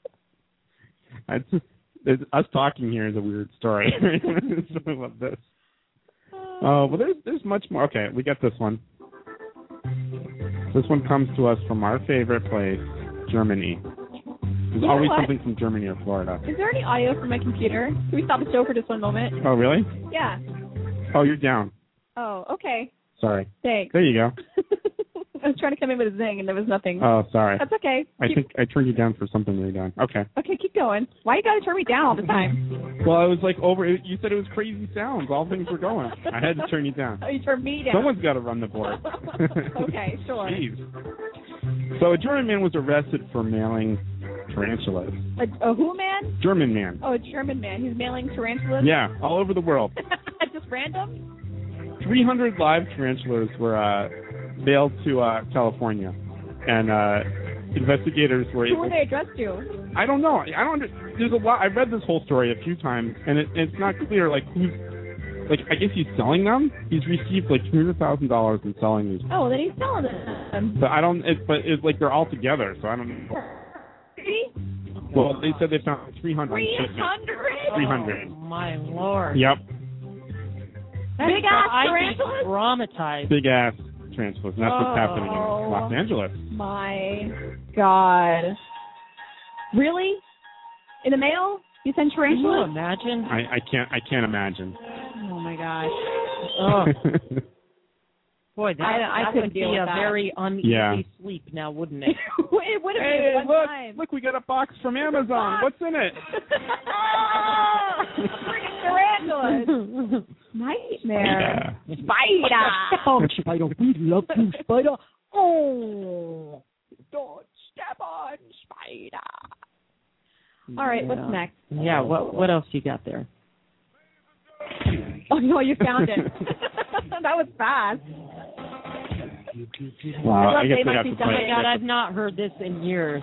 I just, there's, us talking here is a weird story. Something about this. Oh, well, there's there's much more. Okay, we got this one. This one comes to us from our favorite place, Germany. There's You know always what? something from Germany or Florida. Is there any audio from my computer? Can we stop the show for just one moment? Oh, really? Yeah. Oh, you're down. Oh, okay. Sorry. Thanks. There you go. I was trying to come in with a zing and there was nothing. Oh, sorry. That's okay. I Keep- think I turned you down for something you're down. Okay. Okay, keep going. Why you gotta turn me down all the time? Well, I was like over. You said it was crazy sounds. All things were going. I had to turn you down. Oh, you turned me down. Someone's got to run the board. Okay, sure. Jeez. So a German man was arrested for mailing tarantulas. A, a who man? German man. Oh, a German man. He's mailing tarantulas? Yeah, all over the world. Just random? three hundred live tarantulas were uh, mailed to uh, California, and uh, investigators were Who able. were they addressed to? I don't know. I don't. Under, there's a lot. I've read this whole story a few times, and it, it's not clear like who's. Like I guess he's selling them. He's received like two hundred thousand dollars in selling these. Oh, then he's selling them. But I don't. It, but it's like they're all together, so I don't know. Well, they said they found three hundred. Three hundred? Three hundred. Oh, my Lord. Yep. That's Big ass I'd be tarantulas? traumatized. Big ass tarantulas. And that's what's happening in Oh. Los Angeles. My God. Really? In the mail? You send Can you tarantulas? imagine? I, I can't. I can't imagine. Oh my gosh. Oh, boy, that, I- I that couldn't would be deal with a that. very uneasy Yeah. sleep now, wouldn't it? It would have Hey, been one look! time. Look, we got a box from Amazon. What's in it? Freaking tarantulas. Nightmare. Spider. Step on, Spider. We love you, Spider. Oh. Don't step on Spider. All right, what's Yeah. next? Yeah, what what else you got there? Oh, no, you found it. That was fast. Wow, I I guess thought they we might have be to Oh my play. God, I've not heard this in years.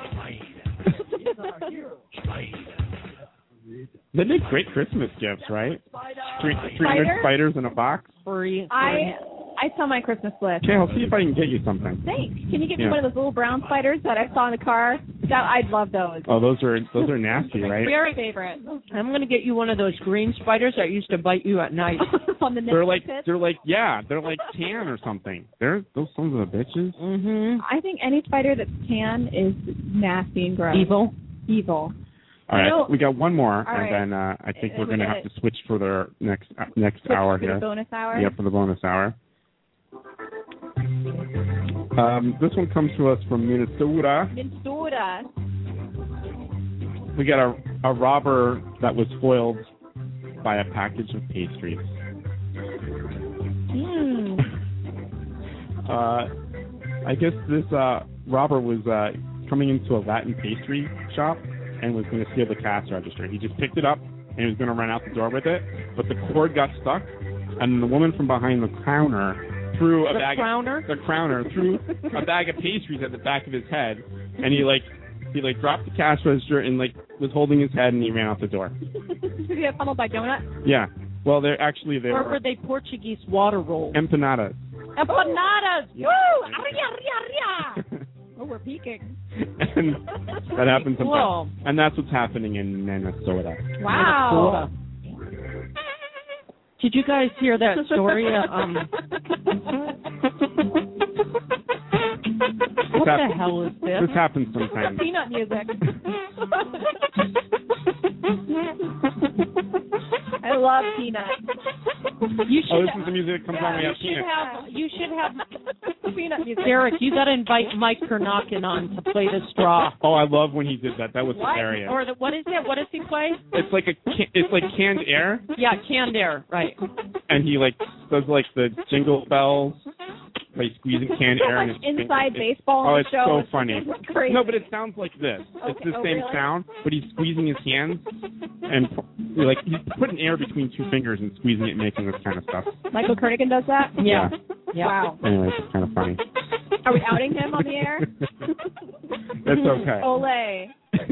They make great Christmas gifts, right? Three, three hundred Spider? spiders in a box. Free. I I tell my Christmas list. Okay, I'll see if I can get you something. Thanks. Can you get me Yeah. one of those little brown spiders that I saw in the car? That I'd love those. Oh, those are those are nasty, right? Very favorite. I'm gonna get you one of those green spiders that used to bite you at night. On the They're nipple like pits. they're like yeah, they're like tan or something. They're those sons of the bitches. Mm-hmm. I think any spider that's tan is nasty and gross. Evil. Evil. All right, You know- we got one more, All and right. then uh, I think Uh, we're we gonna got have it. to switch for the next uh, next Switch hour for here. the bonus hour? Yeah, for the bonus hour. Um, this one comes to us from Minnesota. Minnesota. We got a a robber that was foiled by a package of pastries. Hmm. Uh, I guess this uh, robber was uh, coming into a Latin pastry shop and was going to steal the cash register. He just picked it up and he was going to run out the door with it, but the cord got stuck, and the woman from behind the counter threw a The bag crowner? of the crowner threw a bag of pastries at the back of his head, and he like he like dropped the cash register and like was holding his head, and he ran out the door. Did you get funneled by donut? Yeah. Well, they're actually they Or were were they Portuguese water rolls? empanadas. Empanadas. Woo! Aria, aria, aria. Oh, we're peaking. And that happens Whoa. sometimes. And that's what's happening in Minnesota. Wow. Minnesota. Did you guys hear that story? Uh, um, what This the hap- hell is this? This happens sometimes. Peanut music. I love Peanut. You Oh, should. this is the music that comes on when we you have should peanuts. have. You should have. Peanut music. Derek, you got to invite Mike Kernockin on to play the straw. Oh, I love when he did that. That was What? hilarious. Or the, what is it? What does he play? It's like a ca- it's like canned air, Yeah, canned air, right? and he like does like the jingle bells by squeezing canned air. Like and it's, inside it's, baseball Oh, on it's the show. so funny. It's crazy. No, but it sounds like this. It's Okay. the Oh, same really? sound, but he's squeezing his hands and like he's putting air between two fingers and squeezing it, and making this kind of stuff. Michael Kernigan does that? Yeah. Yeah. Wow. Anyway, it's kind of funny. Are we outing him on the air? That's okay. Ole.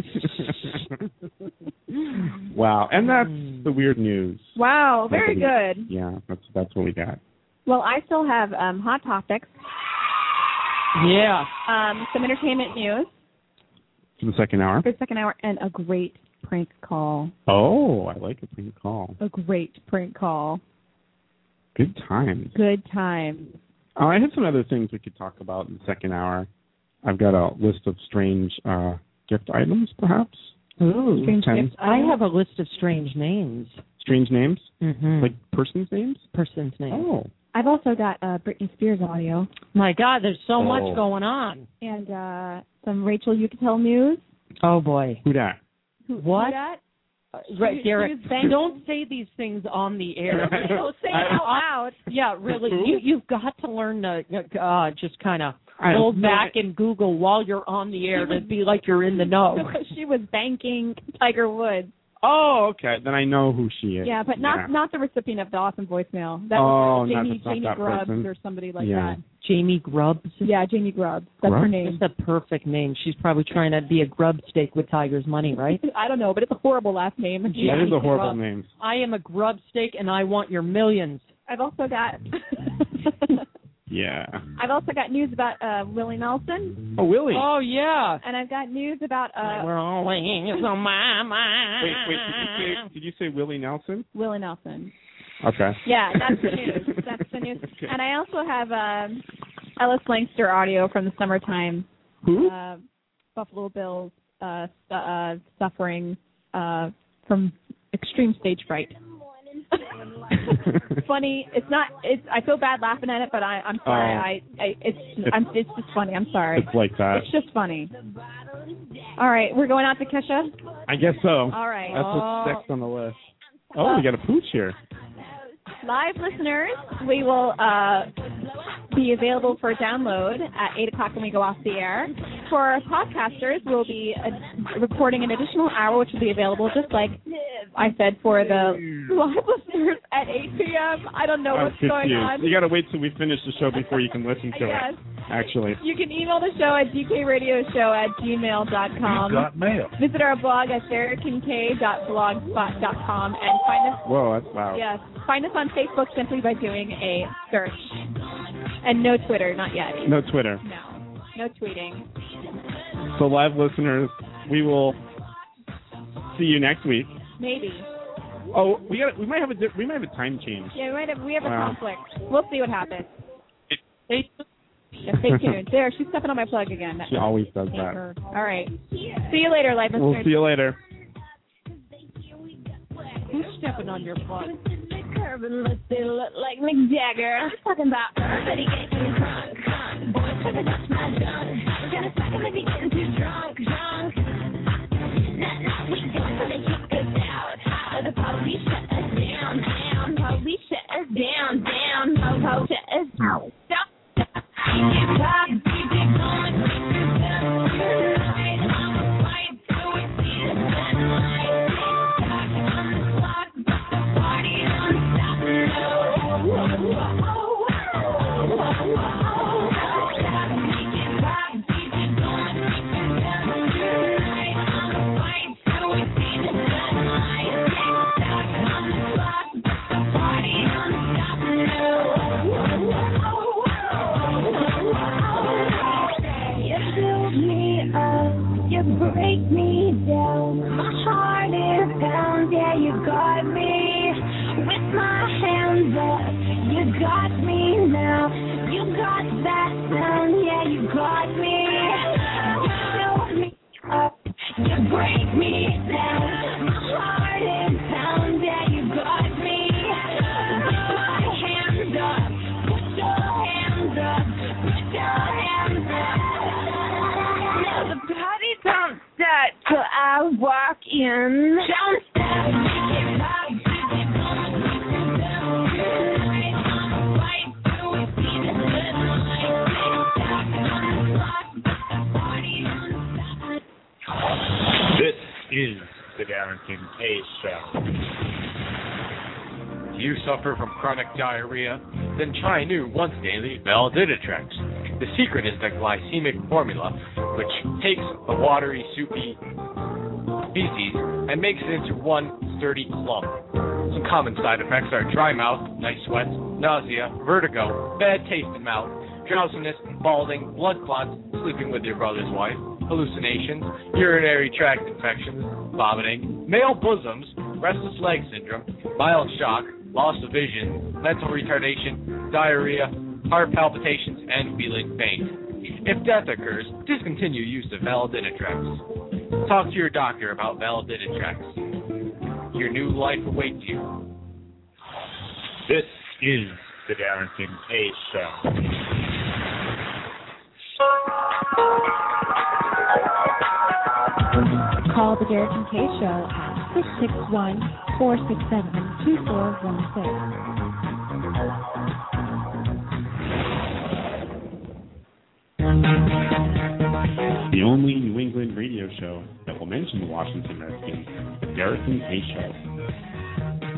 Wow, and that's the weird news. Wow, very Nobody- good. Yeah, that's that's what we got. Well, I still have um, hot topics, Yeah. um, some entertainment news For the second hour. for the second hour, and a great prank call. Oh, I like a prank call. A great prank call. Good times. Good time. Oh, I have some other things we could talk about in the second hour. I've got a list of strange uh, gift items, perhaps. Ooh. Strange Ten. gifts. I have a list of strange names. Strange names? Mm-hmm. Like persons' names? Person's names. Oh. I've also got uh, Britney Spears audio My God, there's so Oh. much going on. and uh, some Rachel Yucatel news. Oh boy. Who dat? Who, What? who that? Right, She- Derek. she was bang- Don't say these things on the air. Don't say it out loud. Yeah, really. Who? You you've got to learn to uh, just kind of I- hold no, back I- and Google while you're on the air to be like you're in the know. She was banking Tiger Woods. Oh, okay. Then I know who she is. Yeah, but not Yeah. not the recipient of the awesome voicemail. That Oh, was not- Jamie that's not Jamie that Grubbs person. or somebody like Yeah. Jamie Grubbs. that. Yeah, Jamie Grubbs. That's her Grubbs? name. That's a perfect name. She's probably trying to be a grub steak with Tiger's money, right? I don't know, but it's a horrible last name. That is a horrible Grubbs. name. I am a grub steak and I want your millions. I've also got Yeah. I've also got news about uh, Willie Nelson, Oh, Willie. Oh yeah. and I've got news about uh, We're always on my mind. Wait, wait. Did you say did you say Willie Nelson? Willie Nelson. Okay. Yeah, that's the news. That's the news. Okay. And I also have um, Ellis Langster audio from the summertime. Who? Uh, Buffalo Bills uh, su- uh, suffering uh, from extreme stage fright. Funny. It's not. It's. I feel bad laughing at it, but I, I'm sorry. Oh. I, I. It's. It's- I'm. It's just funny. I'm sorry. It's like that. It's just funny. All right, we're going out to Kesha. I guess so. All right. That's what's next on the list. Oh, we got a pooch here. Live listeners, we will uh, be available for download at eight o'clock when we go off the air. For our podcasters, we'll be uh, recording an additional hour, which will be available just like I said for the live listeners at eight p.m. I don't know I'm what's going confused. on. You got to wait till we finish the show before you can listen to Yes. it. Actually. You can email the show at d k radio show at gmail dot com. You got mail. Visit our blog at sarah kincaid dot blogspot dot com and find us. Whoa, that's loud. Yes, find us on Facebook simply by doing a search. And no Twitter, not yet. No Twitter. No, no tweeting. So live listeners, we will see you next week. Maybe. Oh, we got we might have a di- we might have a time change. Yeah, we might have we have a Wow. conflict. We'll see what happens. Hey, Yeah, stay tuned. There, she's stepping on my plug again. She always does Ain't that. her. All right. See you later, live listeners. We'll see you later. who's stepping on your plug? Curvin' lips, they look like Mick Jagger. I'm talking about everybody getting drunk, drunk. Boys trying to touch my junk. We're gonna fuck 'em if you're getting too drunk, drunk. Nah, nah, we don't, so they kick us out. Out. The police shut us down, down. Police shut us down, down. Po-po shut us down. Stop. Keep talking, keep it going, keep it going. Tonight, I'ma fight till we see the sunlight. Tick-tock on the clock, but the party don't stop. No. Whoa, whoa, whoa, whoa, whoa, whoa. Keep it rockin', keep it going, keep it going. Tonight, I'ma fight till we see the sunlight. Tick-tock on the clock, but the party don't stop. No. Whoa, whoa, whoa. Yes, got me now. You got that sound, yeah, you got me. You fill me up, you break me down. My heart is pound, yeah, you got me. Put my hands up, put your hands up, put your hands up. Now the party don't start till I walk in. Don't stop, keep up. This is the Darrington K Show. Do you suffer from chronic diarrhea? Then try new once daily Valediditrex. The secret is the glycemic formula, which takes the watery, soupy feces and makes it into one sturdy clump. Some common side effects are dry mouth, night sweats, nausea, vertigo, bad taste in mouth, drowsiness, balding, blood clots, sleeping with your brother's wife, hallucinations, urinary tract infections, vomiting, male bosoms, restless leg syndrome, mild shock, loss of vision, mental retardation, diarrhea, heart palpitations, and feeling faint. If death occurs, discontinue use of Valediditrex. Talk to your doctor about Valediditrex. Your new life awaits you. This is the Darrington K Show. Call the Darrington K Show at six six one, four six seven, two four one six. The only New England radio show that will mention the Washington Redskins, the Darrington K Show.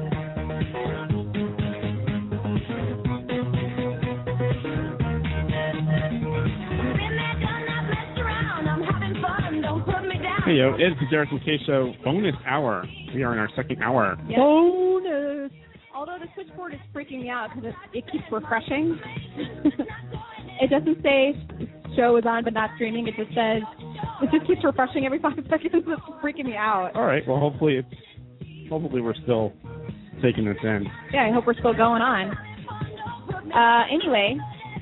Hey yo, it's the Darrington K Show bonus hour. We are in our second hour. Yes. Bonus. Although the switchboard is freaking me out because it, it keeps refreshing. It doesn't say show is on but not streaming. It just says it just keeps refreshing every five seconds. It's freaking me out. All right. Well, hopefully it's hopefully we're still taking this in. Yeah, I hope we're still going on. Uh, anyway,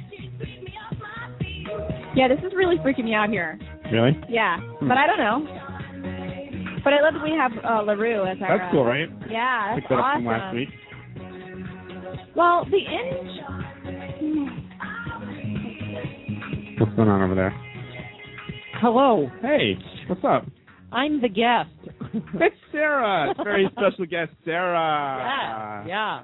yeah, this is really freaking me out here. Really? Yeah, Hmm. but I don't know. But I love that we have uh, LaRue as our. That's cool, right? Yeah, that's Picked that up awesome. from last week. Well, the inch. What's going on over there? Hello. Hey, what's up? I'm the guest. It's Sarah. It's very special guest, Sarah. Yeah. Yeah.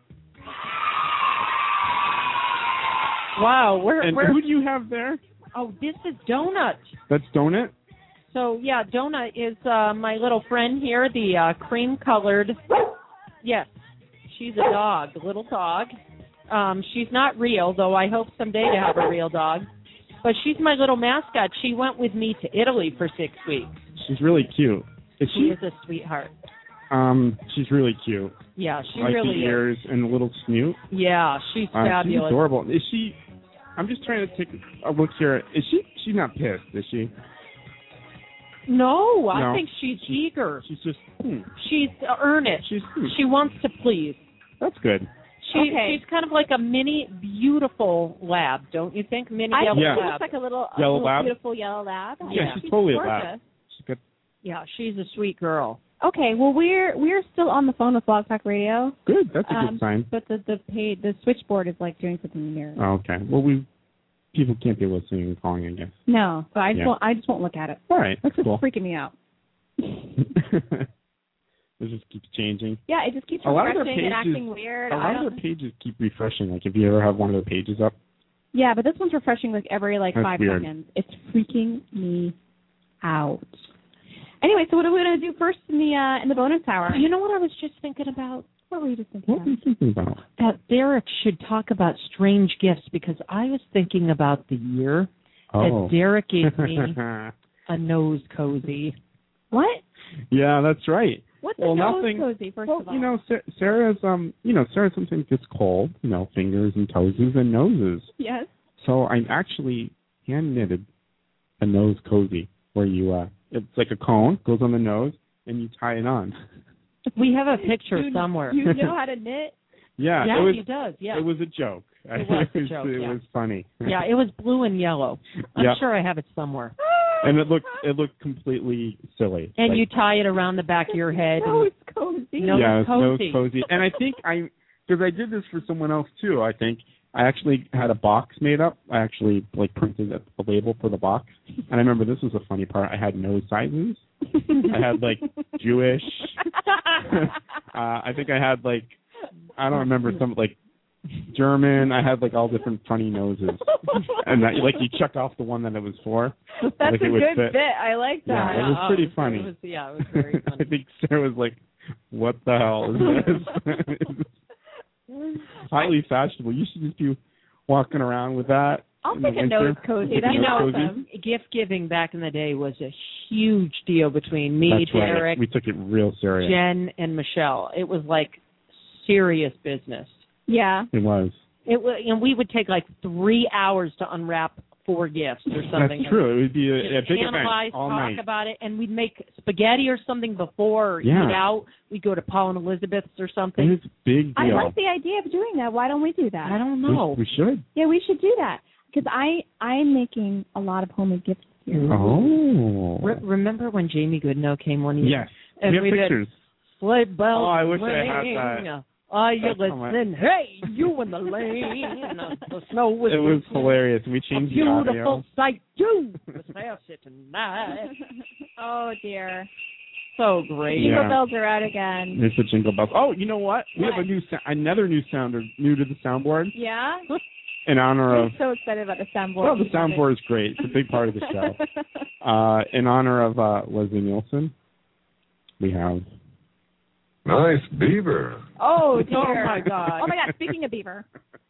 Wow. We're, And we're, who do you have there? Oh, this is Donut. That's Donut? So, yeah, Donut is uh, my little friend here, the uh, cream-colored. Yes, she's a dog, a little dog. Um, she's not real, though I hope someday to have a real dog. But she's my little mascot. She went with me to Italy for six weeks. She's really cute. Is She she? is a sweetheart. Um, she's really cute. Yeah, she like really the is. ears and the little snoot. Yeah, she's Uh, fabulous. She's adorable. Is she? I'm just trying to take a look here. Is she? She's not pissed, is she? No, I No. think she's eager. She's just. Hmm. She's uh, earnest. She's. Hmm. She wants to please. That's good. She, Okay. She's kind of like a mini beautiful lab, don't you think? Mini I yellow think Yeah. she lab. looks like a little, a Yellow little lab? beautiful yellow lab. Yeah, she's totally a lab. gorgeous. She's got. Yeah, she's a sweet girl. Okay, well we're we're still on the phone with Blog Talk Radio. Good. That's a Um, good sign. But the the page, the switchboard is like doing something weird. Oh, okay. Well, we people can't be listening and calling, I guess. No, but I just Yeah. won't. I just won't look at it. All right. That's It's cool. freaking me out. It just keeps changing. Yeah, it just keeps A lot of their refreshing and pages- acting weird. A I lot of don't. their pages keep refreshing. Like if you ever have one of their pages up. Yeah, but this one's refreshing like every like That's five weird. seconds. It's freaking me out. Anyway, so what are we gonna do first in the uh, in the bonus hour? You know what I was just thinking about? What were you just thinking? What are you thinking about? That Derek should talk about strange gifts because I was thinking about the year Oh. that Derek gave me a nose cozy. What? Yeah, that's right. What's Well, a nose nothing- cozy? First Well, of all, you know, Sa- Sarah's um, you know, Sarah sometimes gets cold. You know, fingers and toes and noses. Yes. So I actually hand knitted a nose cozy where you uh, it's like a cone goes on the nose and you tie it on. We have a picture you, somewhere. You know how to knit? Yeah, yeah, it was. he does. Yeah, It was a joke. It was a it was, joke, it yeah. was funny. yeah, it was blue and yellow. I'm Yeah. sure I have it somewhere. And it looked it looked completely silly. And Like, you tie it around the back of your head. No, and, it's cozy. No, yeah, it's it was cozy. cozy. And I think I because I did this for someone else too. I think I actually had a box made up. I actually like printed a, a label for the box. And I remember this was a funny part. I had nose sizes. I had like Jewish. uh, I think I had like I don't remember some like German. I had like all different funny noses, and that, like you check off the one that it was for. That's like a it would good fit. bit. I like Yeah, that. it was pretty funny. It was, yeah, it was very funny. I think Sarah was like, "What the hell is this?" Highly fashionable. You should just be walking around with that. I'll in take the a winter. nose cozy. Take a That's You nose know, cozy. awesome. gift giving back in the day was a huge deal between me, That's right. Derek, We took it real serious. Jen, and Michelle. It was like serious business. Yeah. It was. It was, and we would take like three hours to unwrap four gifts or something. That's true. It would be a, a big event Analyze, all talk night. about it, and we'd make spaghetti or something before or Yeah. eat out. We'd go to Paul and Elizabeth's or It something. was a big I deal. like the idea of doing that. Why don't we do that? I don't we, know. we should. Yeah, we should do that. Because I I'm making a lot of homemade gifts here. Oh. Re- remember when Jamie Goodnow came one year? Yes. And we have we did pictures. Sleigh bells Oh, I wish I ring. had that. Are you That's how much- listening? Hey, you in the lane. The snow was It was glistening. hilarious. We A changed the audio. beautiful sight, you was there tonight. Oh dear. So great. Jingle Yeah. bells are out again. There's the jingle bells. Oh, you know what? We have What? a new sou- another new sounder new to the soundboard Yeah? in honor of. I'm so excited about the soundboard. Well, the soundboard is great. It's a big part of the show. Uh, in honor of uh, Leslie Nielsen, we have. Nice beaver. Oh dear. Oh, my God. Oh my God. Speaking of beaver.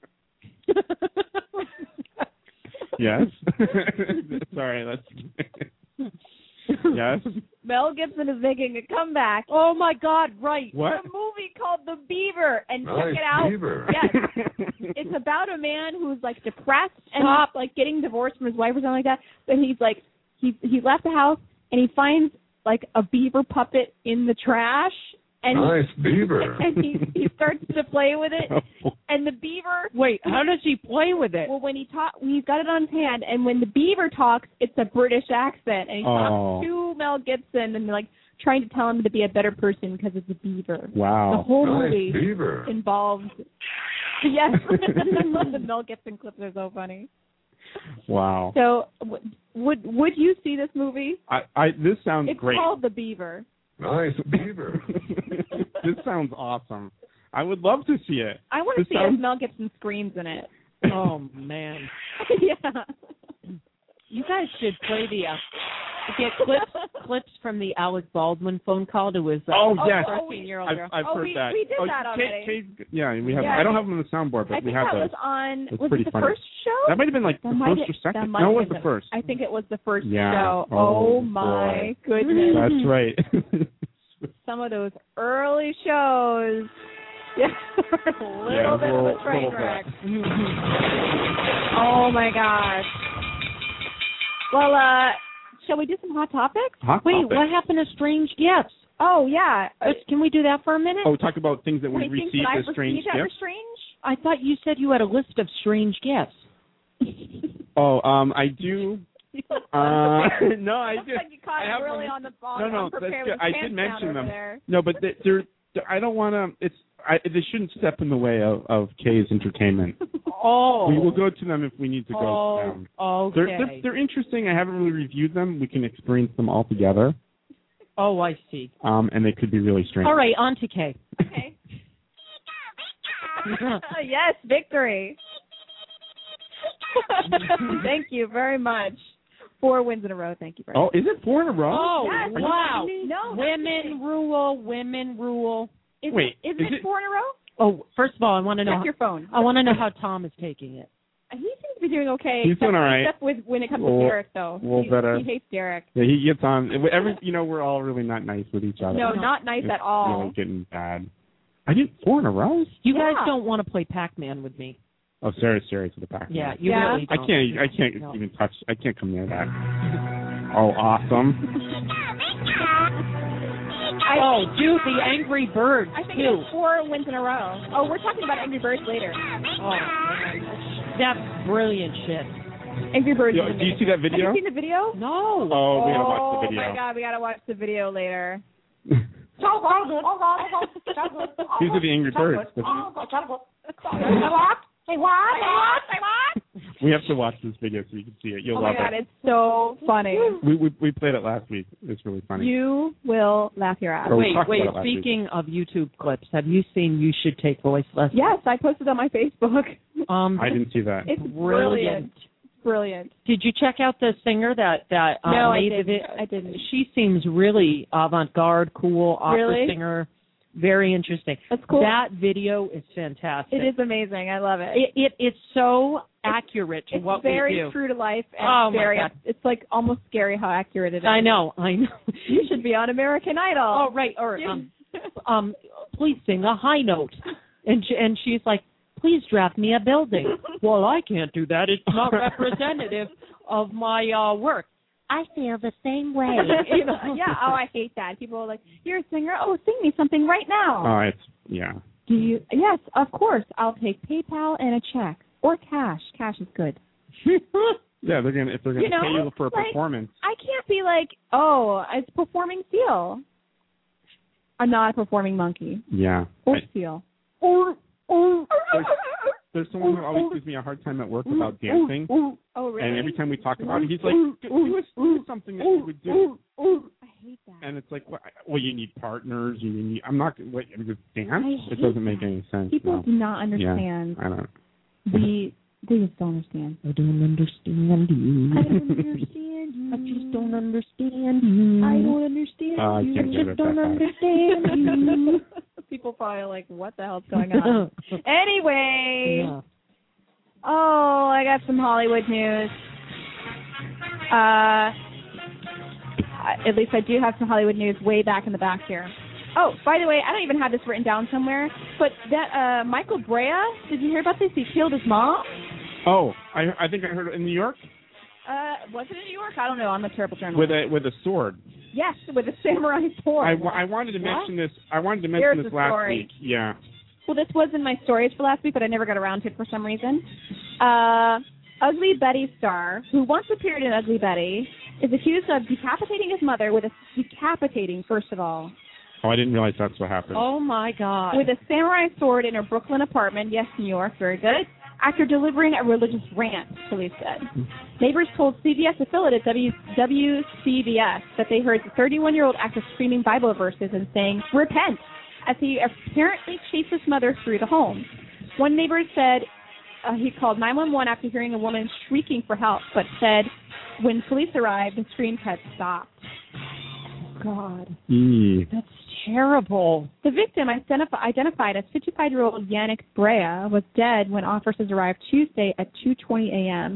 Yes. Sorry, that's. Yes. Mel Gibson is making a comeback. Oh my God! Right. What? A movie called The Beaver, and Nice check it out. beaver. Yes, it's about a man who's like depressed and like getting divorced from his wife or something like that. But he's like he he left the house and he finds like a beaver puppet in the trash, and Nice beaver. and he he starts to play with it, and the beaver. Wait, how does he play with it? Well, when he talk, he's got it on his hand, and when the beaver talks, it's a British accent, and he Oh. talks to Mel Gibson and like trying to tell him to be a better person because it's a beaver. Wow. The whole Nice movie beaver. involves. Yes, the Mel Gibson clips are so funny. Wow. So, w- would would you see this movie? I, I this sounds It's great. called The Beaver. Nice beaver. This sounds awesome. I would love to see it. I want to This see sounds- if Mel Gibson screams in it. Oh man! Yeah. You guys should play the uh, get clips clips from the Alec Baldwin phone call to his uh, Oh, yes. thirteen year old I've, girl. I've Oh, heard we- that. we did oh, that Kate- already. Kate- yeah, we have. Yeah. I don't have them on the soundboard, but I we think have that those. was on. It's Was pretty it the funny. first show? That might have been like That the might first have- or second. that might No, it have was the been- first. I think it was the first Yeah. show. Oh, Oh, my boy. goodness. That's right. Some of those early shows. Yeah, a little Yeah, bit little- of a train little wreck. Oh my gosh. Well, uh, shall we do some hot topics? Hot Wait, topic. what happened to strange gifts? Oh yeah. Uh, Can we do that for a minute? Oh, talk about things that we Wait, things received that as I've strange received that were gifts. strange? I thought you said you had a list of strange gifts. Oh, um, I do. Uh, no, I Looks did. like you caught I him have really them- on the phone. No, no, that's unprepared good. with I his did pants mention down them. over there. No, but they- they're. they're I don't want to. It's. I, they shouldn't step in the way of, of Kay's entertainment. Oh. We will go to them if we need to go Oh, to them. okay. They're, they're they're interesting. I haven't really reviewed them. We can experience them all together. Oh, I see. Um, and they could be really strange. All right, on to Kay. Okay. Yes, victory. Thank you very much. Four wins in a row. Thank you very Oh, much. is it four in a row? Oh, Yes. wow. No, Women rule, women rule. Is Wait, it, is, is it it- four in a row? Oh, first of all, I want to know. Check your phone. I want to know how Tom is taking it. He seems to be doing okay. He's except, doing all right. Except with when it comes Well, to Derek, though. well, he, better. he hates Derek. Yeah, he gets on. Every, you know, we're all really not nice with each other. No, not nice It's at all. Really getting bad. I did four in a row. You Yeah. guys don't want to play Pac-Man with me. Oh, Sarah's serious with the pack. Yeah, you Yeah. really I don't. can't. I can't No. even touch. I can't come near that. Oh, awesome. I, oh, dude, the Angry Birds I think too. it's four wins in a row. Oh, we're talking about Angry Birds later. Oh, that's brilliant shit. Angry Birds. Yo, is do you see that video? Have you seen the video? No. Oh, we gotta watch Oh the video. my god, we gotta watch the video later. These are the Angry Birds. Say what? Say what? Say what? We have to watch this video so you can see it. You'll Oh love my god, it. it's so funny. We, we we played it last week. It's really funny. You will laugh your ass. Oh, we Wait, talked wait. about it last week. Speaking of YouTube clips, have you seen You Should Take Voice Lessons? Yes, I posted on my Facebook. Um, I didn't see that. It's brilliant. brilliant. Brilliant. Did you check out the singer that that uh, No, I made didn't. it? I didn't. She seems really avant-garde, cool opera Really? singer. Very interesting. That's cool. That video is fantastic. It is amazing. I love it. It, it it's so accurate to It's what very we do. true to life and Oh, my very. God. It's like almost scary how accurate it is. I know, I know. You should be on American Idol. Oh, right. Or um, um, please sing a high note. And she, and she's like, please draft me a building. Well, I can't do that. It's not representative of my uh, work. I feel the same way. You know, yeah. Oh, I hate that. People are like, "You're a singer. Oh, sing me something right now." Oh, it's yeah. Do you? Yes, of course. I'll take PayPal and a check or cash. Cash is good. Yeah, they're gonna if they're gonna You know, pay you for a like, performance. I can't be like, "Oh, it's performing seal." I'm not a performing monkey Yeah. or I- seal. Or or. There's, there's someone who always gives me a hard time at work about dancing. Oh, really? And every time we talk about it, he's like, do, do, a, do something that you would do. I hate that. And it's like, well, well you need partners. You need. I'm not. What? I'm just dance. I It hate doesn't make any sense. People no. do not understand. Yeah, I don't. The they just don't understand. I don't understand you. I don't understand you. I just don't understand you. I don't understand Uh, I you. can't I get just it don't that high. understand you. People probably like, what the hell's going on? Anyway. Yeah. Oh, I got some Hollywood news. Uh, at least I do have some Hollywood news way back in the back here. Oh, by the way, I don't even have this written down somewhere, but that uh, Michael Brea, did you hear about this? He killed his mom? Oh, I I think I heard it in New York Uh, was it in New York? I don't know. I'm a terrible journalist. with a with a sword. Yes, with a samurai sword. I, wa- I wanted to What? mention this. I wanted to mention Here's this the last story. week. Yeah. Well, this was in my stories for last week, but I never got around to it for some reason. Uh, Ugly Betty star, who once appeared in Ugly Betty, is accused of decapitating his mother with a decapitating, first of all, Oh, I didn't realize that's what happened. Oh my God. with a samurai sword in her Brooklyn apartment. Yes, New York, very good. After delivering a religious rant, police said. Neighbors told C B S affiliate at w- W C B S that they heard the thirty-one-year-old actor screaming Bible verses and saying, "Repent," as he apparently chased his mother through the home. One neighbor said uh, he called nine one one after hearing a woman shrieking for help, but said when police arrived, the screams had stopped. God. Eee. That's terrible. The victim, identif- identified as fifty-five-year-old Yannick Brea, was dead when officers arrived Tuesday at two twenty a.m.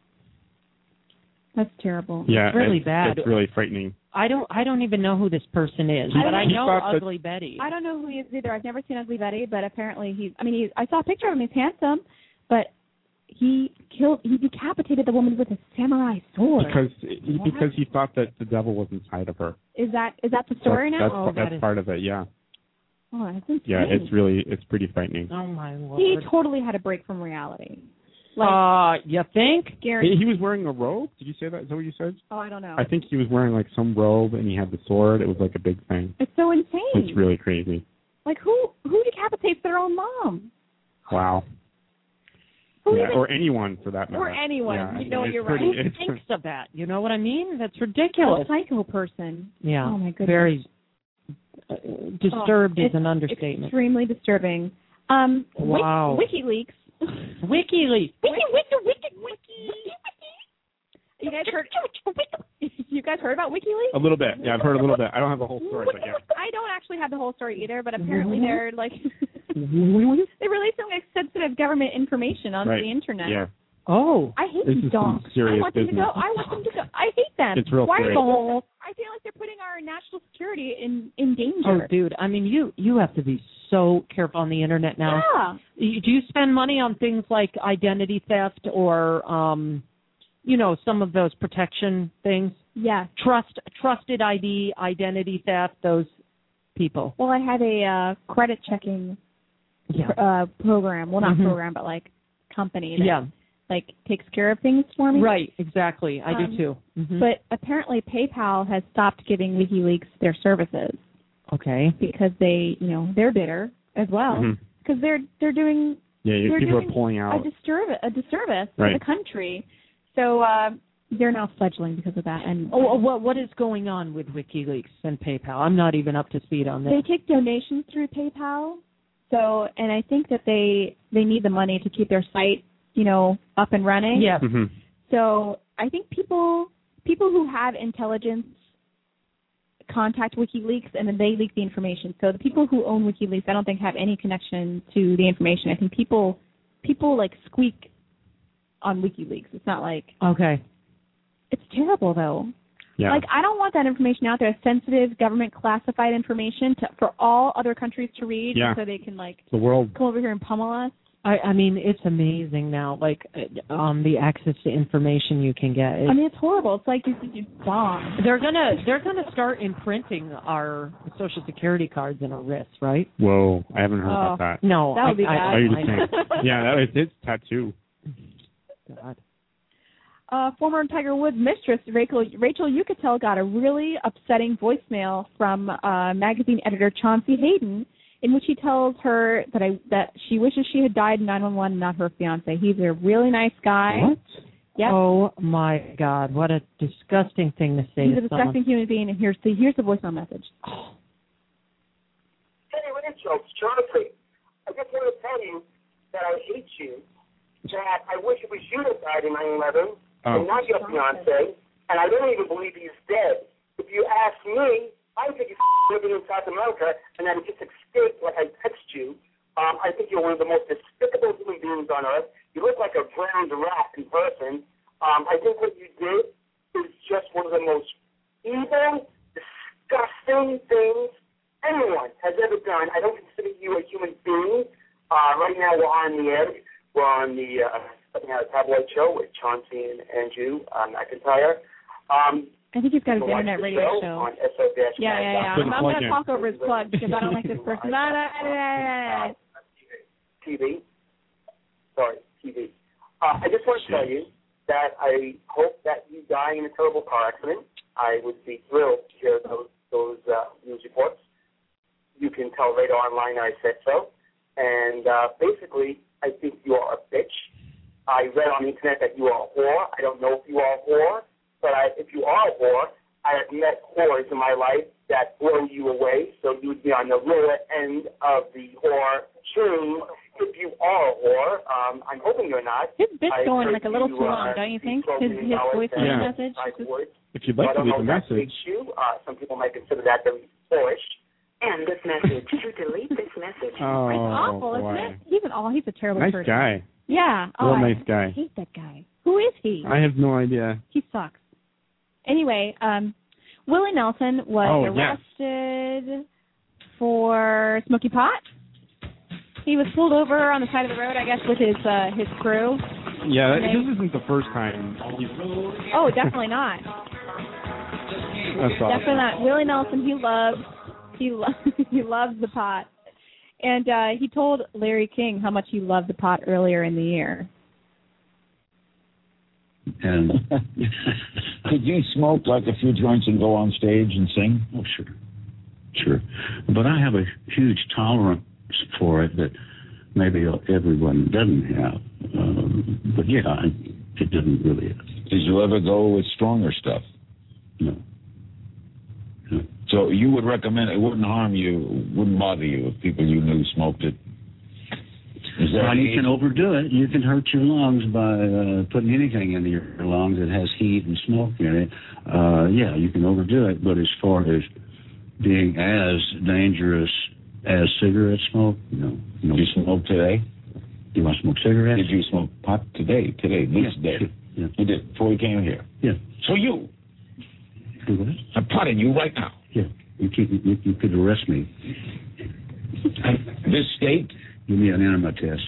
That's terrible. Yeah, really it's, bad. It's really frightening. I don't I don't even know who this person is, He- but I he know thought that- Ugly Betty. I don't know who he is either. I've never seen Ugly Betty, but apparently he's. I mean, he's, I saw a picture of him. He's handsome, but he killed. He decapitated the woman with a samurai sword. Because he, because he thought that the devil was inside of her. Is that is that the story that's, now? That's, Oh, that's that is- part of it. Yeah. Oh, that's insane. Yeah. It's really it's pretty frightening. Oh my lord. He totally had a break from reality. Like, uh, you think? Gary. He, he was wearing a robe. Did you say that? Is that what you said? Oh, I don't know. I think he was wearing like some robe and he had the sword. It was like a big thing. It's so insane. It's really crazy. Like who who decapitates their own mom? Wow. Who Yeah, even, or anyone for that matter. or anyone? Yeah, You know, it's you're pretty, right. Who It's, thinks of that? You know what I mean? That's a ridiculous. psycho person. Yeah. Oh my goodness. Very uh, disturbed Oh, is an it's understatement. Extremely disturbing. Um, Wow. Wiki, WikiLeaks. WikiLeaks. Wiki, wiki, wiki, wiki. You guys heard? You guys heard about WikiLeaks? a little bit. Yeah, I've heard a little bit. I don't have the whole story, but yeah. I don't actually have the whole story either, but apparently they're like they Really? release some like sensitive government information on Right. the internet. Yeah. Oh. I hate This these is some dogs. serious I want them business. to go. I want them to go. I hate them. It's real Why serious. Are they, I feel like they're putting our national security in in danger. Oh, dude. I mean, you you have to be so careful on the internet now. Yeah. You- Do you spend money on things like identity theft or, um, you know, some of those protection things? Yes. Trust, trusted I D, identity theft, those people. Well, I have a uh, credit checking Yeah. uh, program. Well, not Mhm. program, but like company that Yeah. like takes care of things for me. Right, exactly. I Um, do too. Mhm. But apparently PayPal has stopped giving WikiLeaks their services Okay. because they, you know, they're bitter as well Mhm. because they're they're doing Yeah, you- they're people are doing pulling a out. disservice a disservice Right. to the country. So uh, they're now fledgling because of that. And Oh, what what is going on with WikiLeaks and PayPal? I'm not even up to speed on they this. take donations through PayPal. So, and I think that they they need the money to keep their site, you know, up and running. Yeah. Mhm. So I think people people who have intelligence contact WikiLeaks and then they leak the information. So the people who own WikiLeaks, I don't think have any connection to the information. I think people people like squeak on WikiLeaks. It's not like Okay. it's terrible though. Yeah. Like I don't want that information out there, sensitive government classified information to, for all other countries to read, Yeah. so they can like the world. come over here and pummel us. I, I mean, it's amazing now, like uh, um, the access to information you can get. It's, I mean, it's horrible. It's like you, you bomb. they're gonna they're gonna start imprinting our social security cards in our wrists, right? Whoa, I haven't heard Oh. about that. No, That would I, be I, bad. Are you I, just saying? Yeah, that was his tattoo. God. Uh, former Tiger Woods mistress Rachel Rachel Yucatel got a really upsetting voicemail from uh, magazine editor Chauncey Hayden, in which he tells her that I that she wishes she had died in nine one one and not her fiance. He's a really nice guy. What? Yep. Oh my God! What a disgusting thing to say He's a to disgusting someone. human being, and here's the here's the voicemail message. Hey, Rachel, it's Chauncey. I just want to tell you that I hate you, that I wish it was you that died in nine eleven Oh. and not your fiance, and I don't even believe he's dead. If you ask me, I think he's living in South America and that he just escaped like I text you. Um, I think you're one of the most despicable human beings on earth. You look like a drowned rat in person. Um, I think what you did is just one of the most evil, disgusting things anyone has ever done. I don't consider you a human being. Uh, right now we're on the edge. We're on the uh, Tabloid Show with Chauncey and Andrew um, McIntyre. Um, I think he's got his you can watch internet the radio show show. on S O dash Yeah, yeah, yeah. Couldn't I'm plug going to in. talk over his plug because I don't like this person. Blah, blah, blah, blah, blah. T V. Sorry, T V. Uh, I just want to tell you that I hope that you die in a terrible car accident. I would be thrilled to hear those those uh, news reports. You can tell later online I said so. And uh, basically, I think you are a bitch. I read on the internet that you are a whore. I don't know if you are a whore, but I, if you are a whore, I have met whores in my life that blow you away, so you would be on the lower end of the whore chain if you are a whore. Um, I'm hoping you're not. His bit's I going heard like a little you, too long, uh, don't you speak think? His, twelve his million dollars voicemail and message. five words. If you'd like So I to don't leave a know if that message. makes you. Uh, some people might consider that very boorish. End this message. To delete this message. Oh, It's awful, boy. isn't it? He's an all. He's a terrible Nice person. guy. Yeah. Real Oh, I nice guy. hate that guy. Who is he? I have no idea. He sucks. Anyway, um, Willie Nelson was Oh, yes. arrested for smoking pot. He was pulled over on the side of the road, I guess, with his uh, his crew. Yeah, Okay. this isn't the first time. He's, Oh, definitely not. that's awesome. Definitely not. Willie Nelson, he loves he loves he loves the pot, and uh, he told Larry King how much he loved the pot earlier in the year. And Could you smoke like a few joints and go on stage and sing? oh, sure, sure. But I have a huge tolerance for it that maybe everyone doesn't have. Um, but yeah, I, it doesn't really. Did you ever go with stronger stuff? No. No. So you would recommend it wouldn't harm you, wouldn't bother you if people you knew smoked it? Is there Well, any- you can overdo it. You can hurt your lungs by uh, putting anything into your lungs that has heat and smoke in it. Uh, yeah, you can overdo it. But as far as being as dangerous as cigarette smoke, no. no. Did you smoke today? You want to smoke cigarettes? Did you smoke pot today? Today, this Yeah, day? sure. Yeah. You did, before you came here? Yeah. So you, Do what? I'm potting you right now. Yeah. You, keep, you, you could arrest me. This state? Give me an enema test.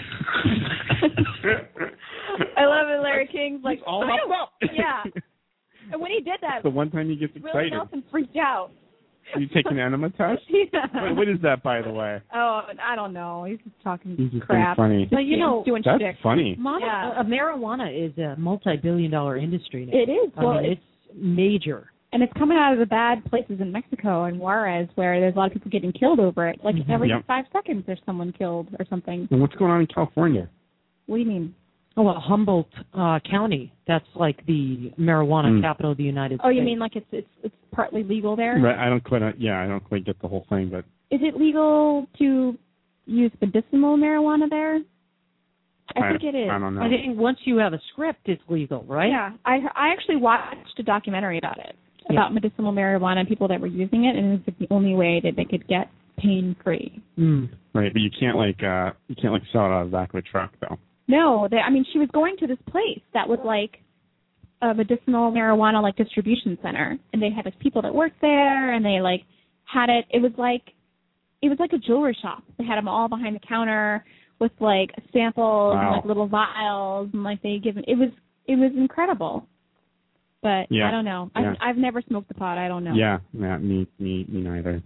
I love it. Larry King's like, all hopped up. yeah. And when he did that, The one time he gets Willie excited. Nelson freaked out. You take an enema test? Yeah. What, what is that, by the way? Oh, I don't know. He's just talking He's just crap. being funny. But you know, doing That's shtick. funny. Mon- Yeah. uh, marijuana is a multi-billion dollar industry now. It is. I Well, mean, it's major. And it's coming out of the bad places in Mexico and Juarez where there's a lot of people getting killed over it. Like Mhm. every Yep. five seconds there's someone killed or something. And what's going on in California? What do you mean? Oh, well, Humboldt uh, County. That's like the marijuana Mm. capital of the United Oh, States. you mean like it's it's it's partly legal there? Right, I don't quite. uh, Yeah, I don't quite get the whole thing, but Is it legal to use medicinal marijuana there? I think it is. I don't know. I think once you have a script, it's legal, right? Yeah, I I actually watched a documentary about it, Yeah. about medicinal marijuana and people that were using it, and it was like the only way that they could get pain free. Mm. Right, but you can't like uh you can't like sell it out of the back of a truck though. No, they, I mean she was going to this place that was like a medicinal marijuana like distribution center, and they had like people that worked there, and they like had it. It was like it was like a jewelry shop. They had them all behind the counter with like samples and Wow. like little vials, and like they give it. It was it was incredible. But Yeah. I don't know. Yeah. I've, I've never smoked the pot. I don't know. Yeah, yeah, me me me neither.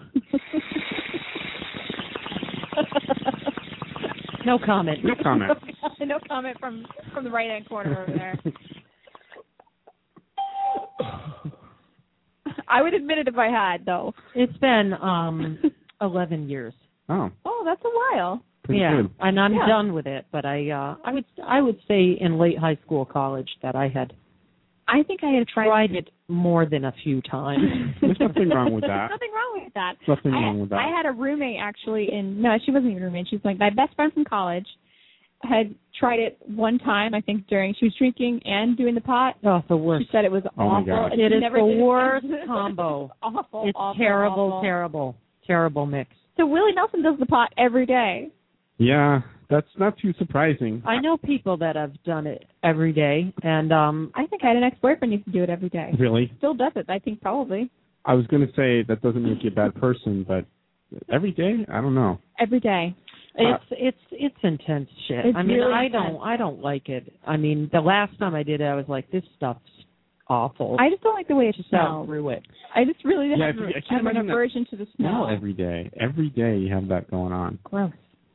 No comment. No comment. No comment from from the right hand corner over there. I would admit it if I had, though. It's been um eleven years. Oh, Oh, that's a while. pretty yeah, good. and I'm Yeah. done with it. But I, uh, I would, I would say in late high school, college, that I had I think I had tried. tried it more than a few times. There's nothing wrong with that. There's nothing wrong with that. Nothing I, wrong with that. I had a roommate actually in no, she wasn't even a roommate. She was like my best friend from college. Had tried it one time, I think during she was drinking and doing the pot. Oh, the worst. She said it was Oh, my awful. God. and It she is never the did it worst again. combo. awful. It's awful, terrible, awful. terrible, terrible mix. So Willie Nelson does the pot every day. Yeah, that's not too surprising. I know people that have done it every day, and um, I think I had an ex-boyfriend who used to do it every day. Really? Still does it, I think, probably. I was going to say that doesn't make you a bad person, but every day, I don't know. Every day. it's it's it's intense shit. It's I mean, really I intense. don't I don't like it. I mean, the last time I did it, I was like, this stuff's awful. I just don't like the way it just not smells. through it. I just really Yeah, have, if you- I can't have an imagine that- aversion to the smell. No, every day. Every day you have that going on. Gross.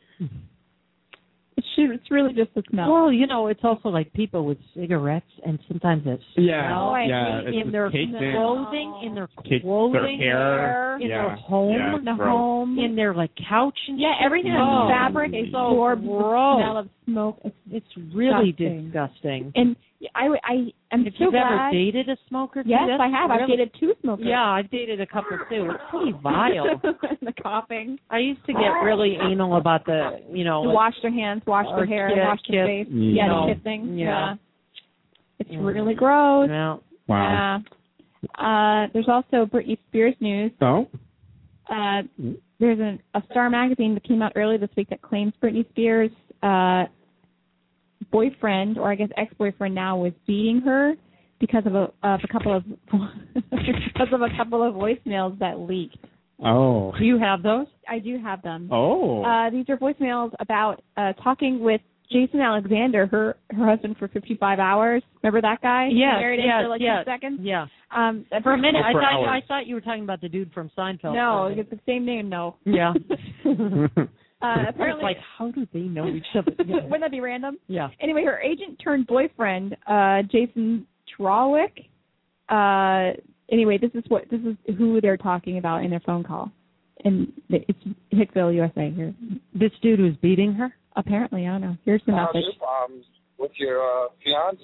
It's, it's really just the smell. Well, you know, it's also like people with cigarettes, and sometimes it's Yeah, smell yeah, it's in just their caked in. clothing, in their Caked- clothing, their hair. in Yeah, their home, yeah, in the gross. home. in their like couch and Yeah, shit. everything Oh, in fabric is so absorbs the gross. smell of smoke. It's, It's really disgusting. disgusting. And I, I, I'm If so you've glad. ever dated a smoker, too, yes, that's I have. I've really- dated two smokers. Yeah, I've dated a couple too. It's pretty vile. the coughing. I used to get really anal about the, you know, To like, wash their hands, wash or their hair, kiss, wash their kiss, face. you Yeah, know. the kissing. Yeah. It's Yeah. really gross. yeah. Wow. Yeah. Uh, there's also Britney Spears news. So? Uh, there's an, a Star magazine that came out earlier this week that claims Britney Spears' uh, boyfriend, or I guess ex-boyfriend now, was beating her because of a of a couple of because of a couple of voicemails that leaked. Oh. Do you have those? I do have them. Oh. Uh, these are voicemails about uh, talking with Jason Alexander, her her husband, for fifty-five hours. Remember that guy? Yes, Married yes, after like yes. two seconds. Yeah. Um, For a minute, Oh, I for thought hours. I thought you were talking about the dude from Seinfeld. no, it's the same name. No. Yeah. Uh, I was apparently, like, how do they know each other? Yeah. wouldn't that be random? Yeah. Anyway, her agent turned boyfriend, uh, Jason Trawick. Uh, anyway, this is what this is who they're talking about in their phone call, and it's Hicksville, U S A. Here, This dude was beating her? apparently, I don't know. Here's the How's message. your problems with your uh, fiance?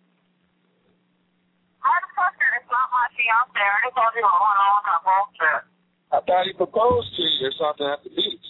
Motherfucker, it's not my fiance. I already told you I want all that bullshit. I thought he proposed to you or something at the beach.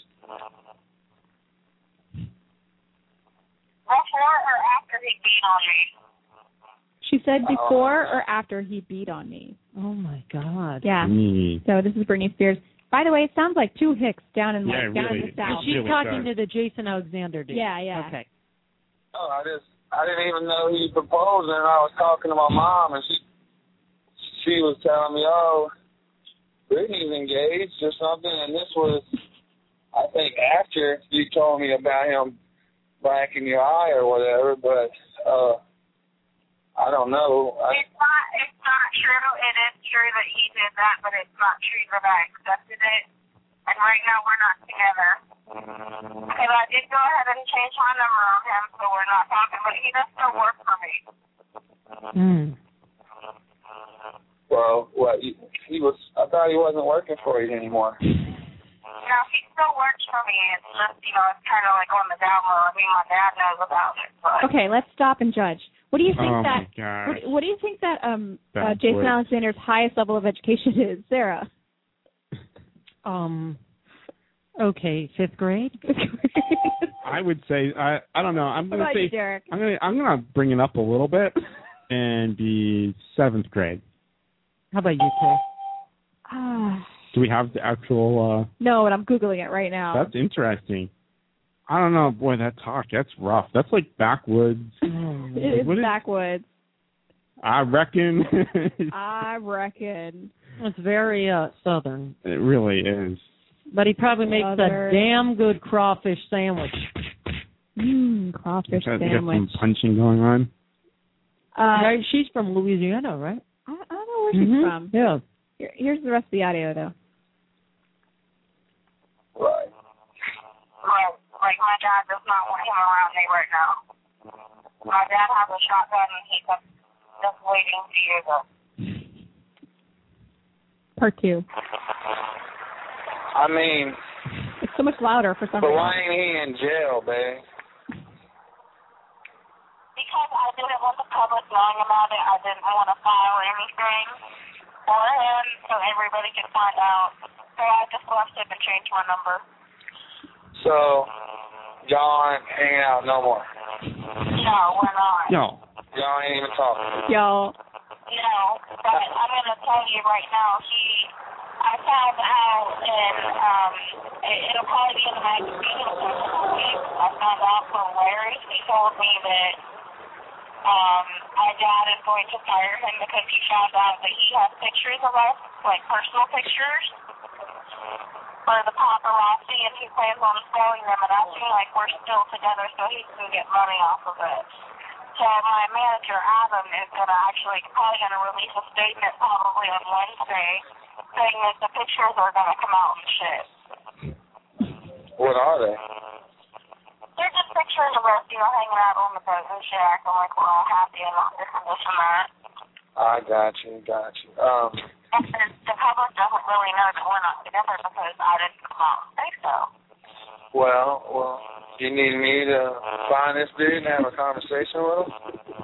Before or after he beat on me? She said before or after he beat on me. Oh, my God. Yeah. Me. So this is Britney Spears. By the way, it sounds like two Hicks down in Yeah, like down really. in the south. She's really talking does. to the Jason Alexander dude. Yeah, yeah. Okay. Oh, I just I didn't even know he proposed, and I was talking to my mom, and she she was telling me, oh, Brittany's engaged or something, and this was, I think, after you told me about him blacking your eye or whatever, but uh, I don't know. I, It's not, it's not true. It is true that he did that, but it's not true that I accepted it. And right now we're not together. And I did go ahead and change my number on him, so we're not talking, but he does still work for me. Mm. Well, what he, he was? I thought he wasn't working for you anymore. No, he still works for me. It's just, you know, it's kind of like on the down low. I mean, my dad knows about it. But. Okay, let's stop and judge. What do you think Oh, that? my gosh. What, what do you think that um uh, Bad Jason boy. Alexander's highest level of education is, Sarah? Um. Okay, fifth grade. I would say I I don't know. I'm What gonna about say you, Derek? I'm gonna I'm gonna bring it up a little bit and be seventh grade. How about you, Kay? Ah, Do we have the actual? no, but I'm googling it right Uh, now. that's interesting. I don't know, boy. That talk, that's rough. That's like backwoods. It is What is- backwoods. I reckon. I reckon. It's very uh, southern. It really is. But he probably makes a Southern. damn good crawfish sandwich. Mmm, crawfish Got, got sandwich. some punching going on. Uh, Right, she's from Louisiana, right? I, I don't know where she's Mhm. from. Yeah. Here, here's the rest of the audio, though. Right. Right. Like, my dad does not want him around me right now. My dad has a shotgun, and he's just, just waiting to use it. Part two. I mean, It's so much louder for some but reason. why ain't he in jail, babe? Because I didn't want the public knowing about it. I didn't want to file anything for him so everybody could find out. So I just left him and changed my number. So y'all ain't hanging out no more. No, we're not. Yo. Y'all ain't even talking. Yo. No, but I'm going to tell you right now, he, I found out, and um, it, it'll probably be in the magazine in a couple weeks. I found out from Larry. He told me that um, my dad is going to fire him because he found out that he has pictures of us, like personal pictures, for the paparazzi, and he plans on selling them and acting like we're still together so he can get money off of it. So my manager, Adam, is going to actually probably going to release a statement probably on Wednesday saying that the pictures are going to come out and shit. What are they? They're just pictures of us, you know, hanging out on the boat and shit, acting like we're all happy and not this and this and that. I got you, got you. Um, And the, the public doesn't really know that we're not together because I didn't come out and say so. well, well, you need me to find this dude and have a conversation with him?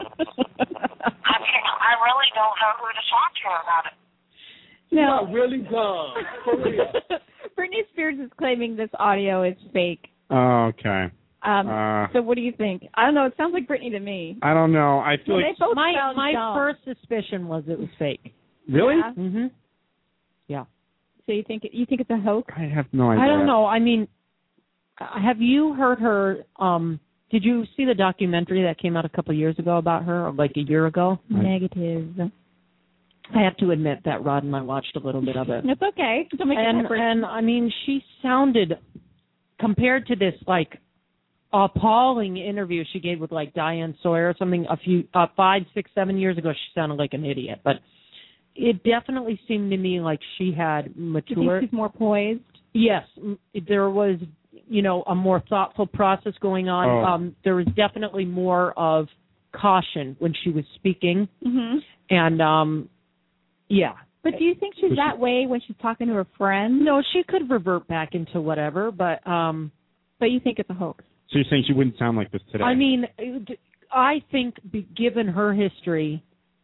I mean, I really don't know who to talk to about it. No. really dumb. For real. Britney Spears is claiming this audio is fake. Oh, okay. Um, Uh, so what do you think? I don't know. It sounds like Britney to me. I don't know. I feel Well, like they both my sound my dumb. first suspicion was it was fake. really. Yeah. Mhm. Yeah. So you think you think it's a hoax? I have no idea. I don't know. I mean, uh, have you heard her? Um, did you see the documentary that came out a couple of years ago about her, or like a year ago? Negative. I have to admit that Rod and I watched a little bit of it. It's okay. Don't make and it effort. and I mean, she sounded compared to this like appalling interview she gave with like Diane Sawyer or something a few uh, five, six, seven years ago. She sounded like an idiot, but it definitely seemed to me like she had Do you matured. think she's more poised? Yes, m- there was, you know, a more thoughtful process going on. Oh. Um, there was definitely more of caution when she was speaking, Mm-hmm. and um, yeah. But do you think she's that way when she's talking to her friends? No, she could revert back into whatever, but um, but you think it's a hoax? So you're saying she wouldn't sound like this today? I mean, I think be, given her history,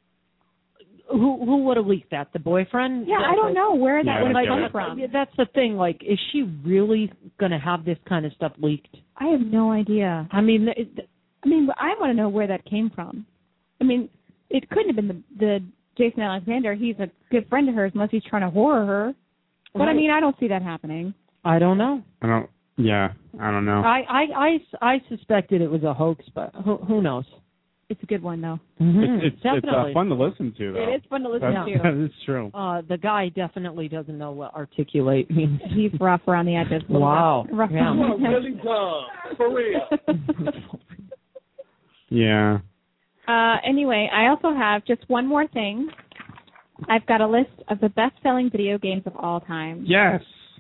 who who would have leaked that? The boyfriend? Yeah, I don't know where that Yeah, would have I come get it. from. That's the thing. Like, is she really going to have this kind of stuff leaked? I have no idea. I mean, it, I mean, I want to know where that came from. I mean, it couldn't have been the, the Jason Alexander. He's a good friend of hers, unless he's trying to horror her. But I Right. mean, I don't see that happening. I don't know. I don't. Yeah, I don't know. I, I, I, I suspected it was a hoax, but who, who knows? It's a good one, though. Mm-hmm. It's it's, it's uh, definitely. fun to listen to, though. It is fun to listen That's, to. That is true. Uh, the guy definitely doesn't know what articulate means. He's rough around the edges. a little Wow. bit. Rough Yeah. around the edges. really dumb. For real. Yeah. Uh, anyway, I also have just one more thing. I've got a list of the best-selling video games of all time. Yes.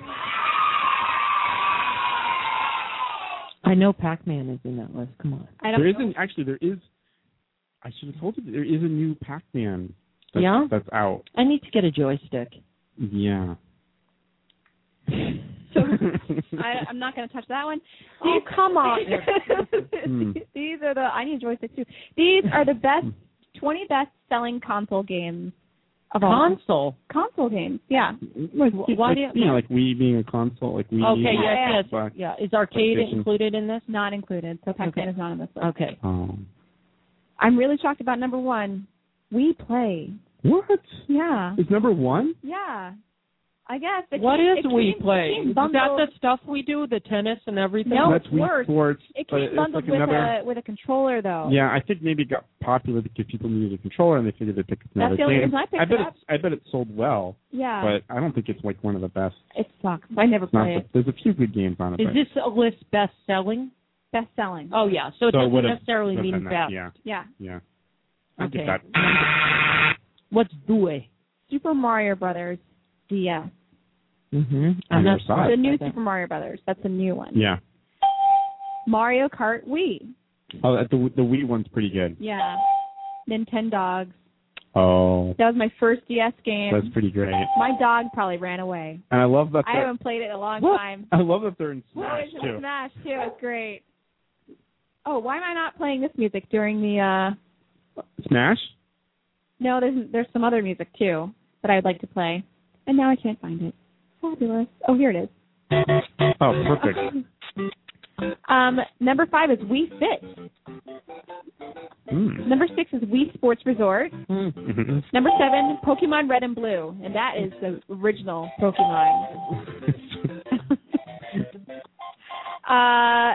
I know Pac-Man is in that list. Come on. I don't There know. isn't actually. There is. I should have told you there is a new Pac-Man. That's, Yeah? That's out. I need to get a joystick. Yeah. So I, I'm not going to touch that one. Oh, come on. Hmm. These are the. I need a joystick too. These are the best twenty best-selling console games of all time. Console? Console games. Yeah. Like, Why like, do you- you know, like Wii being a console, like Wii. Okay, yes, yes. Xbox, Yeah. Is arcade PlayStation. included in this? Not included. So Pac-Man Okay. is not on this list. Okay. Oh. I'm really shocked about number one. We Play. What? Yeah. It's number one? Yeah. I guess. It What came, is it We came, Play? It came Is that bundled, the stuff we do, the tennis and everything? No, That's it's Wii worse. Sports. It but came it's bundled like with another, a with a controller though. Yeah, I think maybe it got popular because people needed a controller and they figured they'd pick up another That's the only game. reason I picked I bet it up. it's I bet it sold well. Yeah. But I don't think it's like one of the best. It sucks. I never It's not play the- it. there's a few good games on it. Is but this a list best selling? Best selling. Oh, yeah. So it So it doesn't would've- necessarily would've mean been that, best. yeah. Yeah. Yeah. I Okay. get that. What's Due? Super Mario Brothers D S. Mm-hmm. I I'm never not saw The it. new Super Mario Brothers. That's the new one. Yeah. Mario Kart Wii. Oh, that- the the Wii one's pretty good. Yeah. Nintendogs. Oh, That was my first D S game. that's pretty great. My dog probably ran away. And I love that. I they're- haven't played it in a long What? time. I love that they're in Smash It's in too. Smash too. It's great. Oh, why am I not playing this music during the? uh Smash? No, there's there's some other music too that I'd like to play, and now I can't find it. Fabulous. Oh, here it is. Oh, perfect. Um, number five is Wii Fit. Mm. Number six is Wii Sports Resort. Mhm. Number seven, Pokemon Red and Blue, and that is the original Pokemon. uh,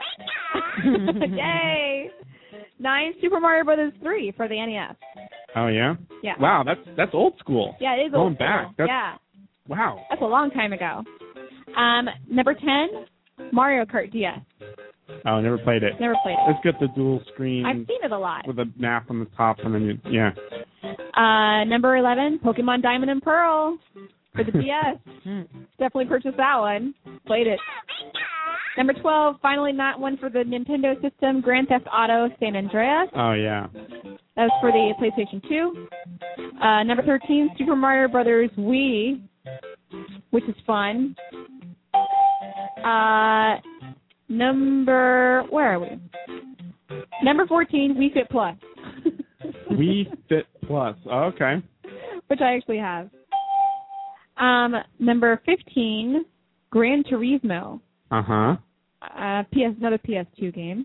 yay! Nine, Super Mario Brothers three for the N E S. Oh yeah. Yeah. Wow, that's that's old school. Yeah, it is Going old school. back. That's, Yeah, Wow. that's a long time ago. Um, number ten, Mario Kart D S. Oh, I never played it. Never played it. Let's get the dual screen I've seen it a lot. with a map on the top, and then you, yeah. Uh, number eleven, Pokemon Diamond and Pearl for the D S. Definitely purchased that one. Played it. Number twelve, finally not one for the Nintendo system, Grand Theft Auto San Andreas. Oh yeah. That was for the PlayStation two. Uh, number thirteen, Super Mario Brothers Wii, which is fun. Uh, number, where are we? Number fourteen, Wii Fit Plus. Wii Fit Plus. Oh, okay. Which I actually have. Um, number fifteen, Gran Turismo. Uh huh. Uh, P S another P S two game.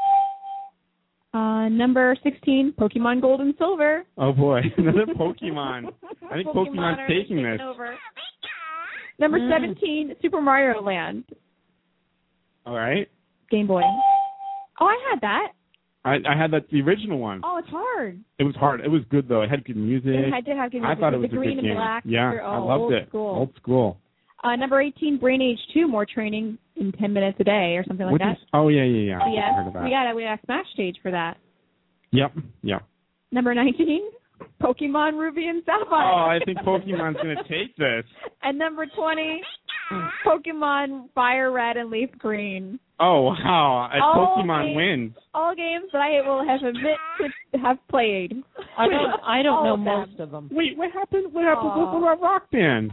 Uh, number sixteen, Pokemon Gold and Silver. Oh boy, another Pokemon. I think Pokemon Pokemon's are taking this. over. Number Mm. seventeen, Super Mario Land. All right. Game Boy. Oh, I had that. I I had that the original one. Oh, it's hard. It was hard. It was good though. It had good music. It had- did have good I music thought it with was the a green good and game. black Yeah, picture. I Oh, loved old it. school. Old school. Uh, number eighteen, Brain Age two, more training in ten minutes a day or something like What that. is- oh yeah, yeah, yeah. I Yes, heard of that. we got a we got a Smash stage for that. Yep, yep. Number nineteen, Pokemon Ruby and Sapphire. Oh, I think Pokemon's gonna take this. And number twenty, Pokemon Fire Red and Leaf Green. Oh wow! If All Pokemon games- wins. All games that I will have admit to have played. I don't, I don't All know of them. most of them. Wait, what happened? What happened Aw. with the Rock Band?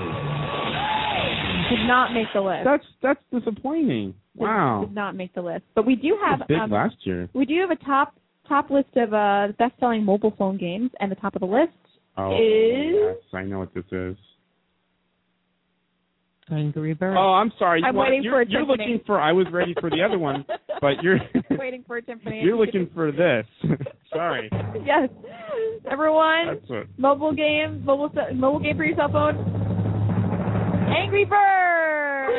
Did not make the list. That's that's disappointing. Did- Wow. Did not make the list. But we do It was have big um, last year. we do have a top top list of uh, best-selling mobile phone games, and the top of the list Oh is yes, I know what this is. Angry Birds. Oh, I'm sorry. I'm Well, waiting you're, for a you're timpani. looking for. I was ready for the other one, but you're waiting for a timpani. you're looking for this. Sorry. Yes. Number one, That's what. mobile game, mobile ce- mobile game for your cell phone. Angry Birds.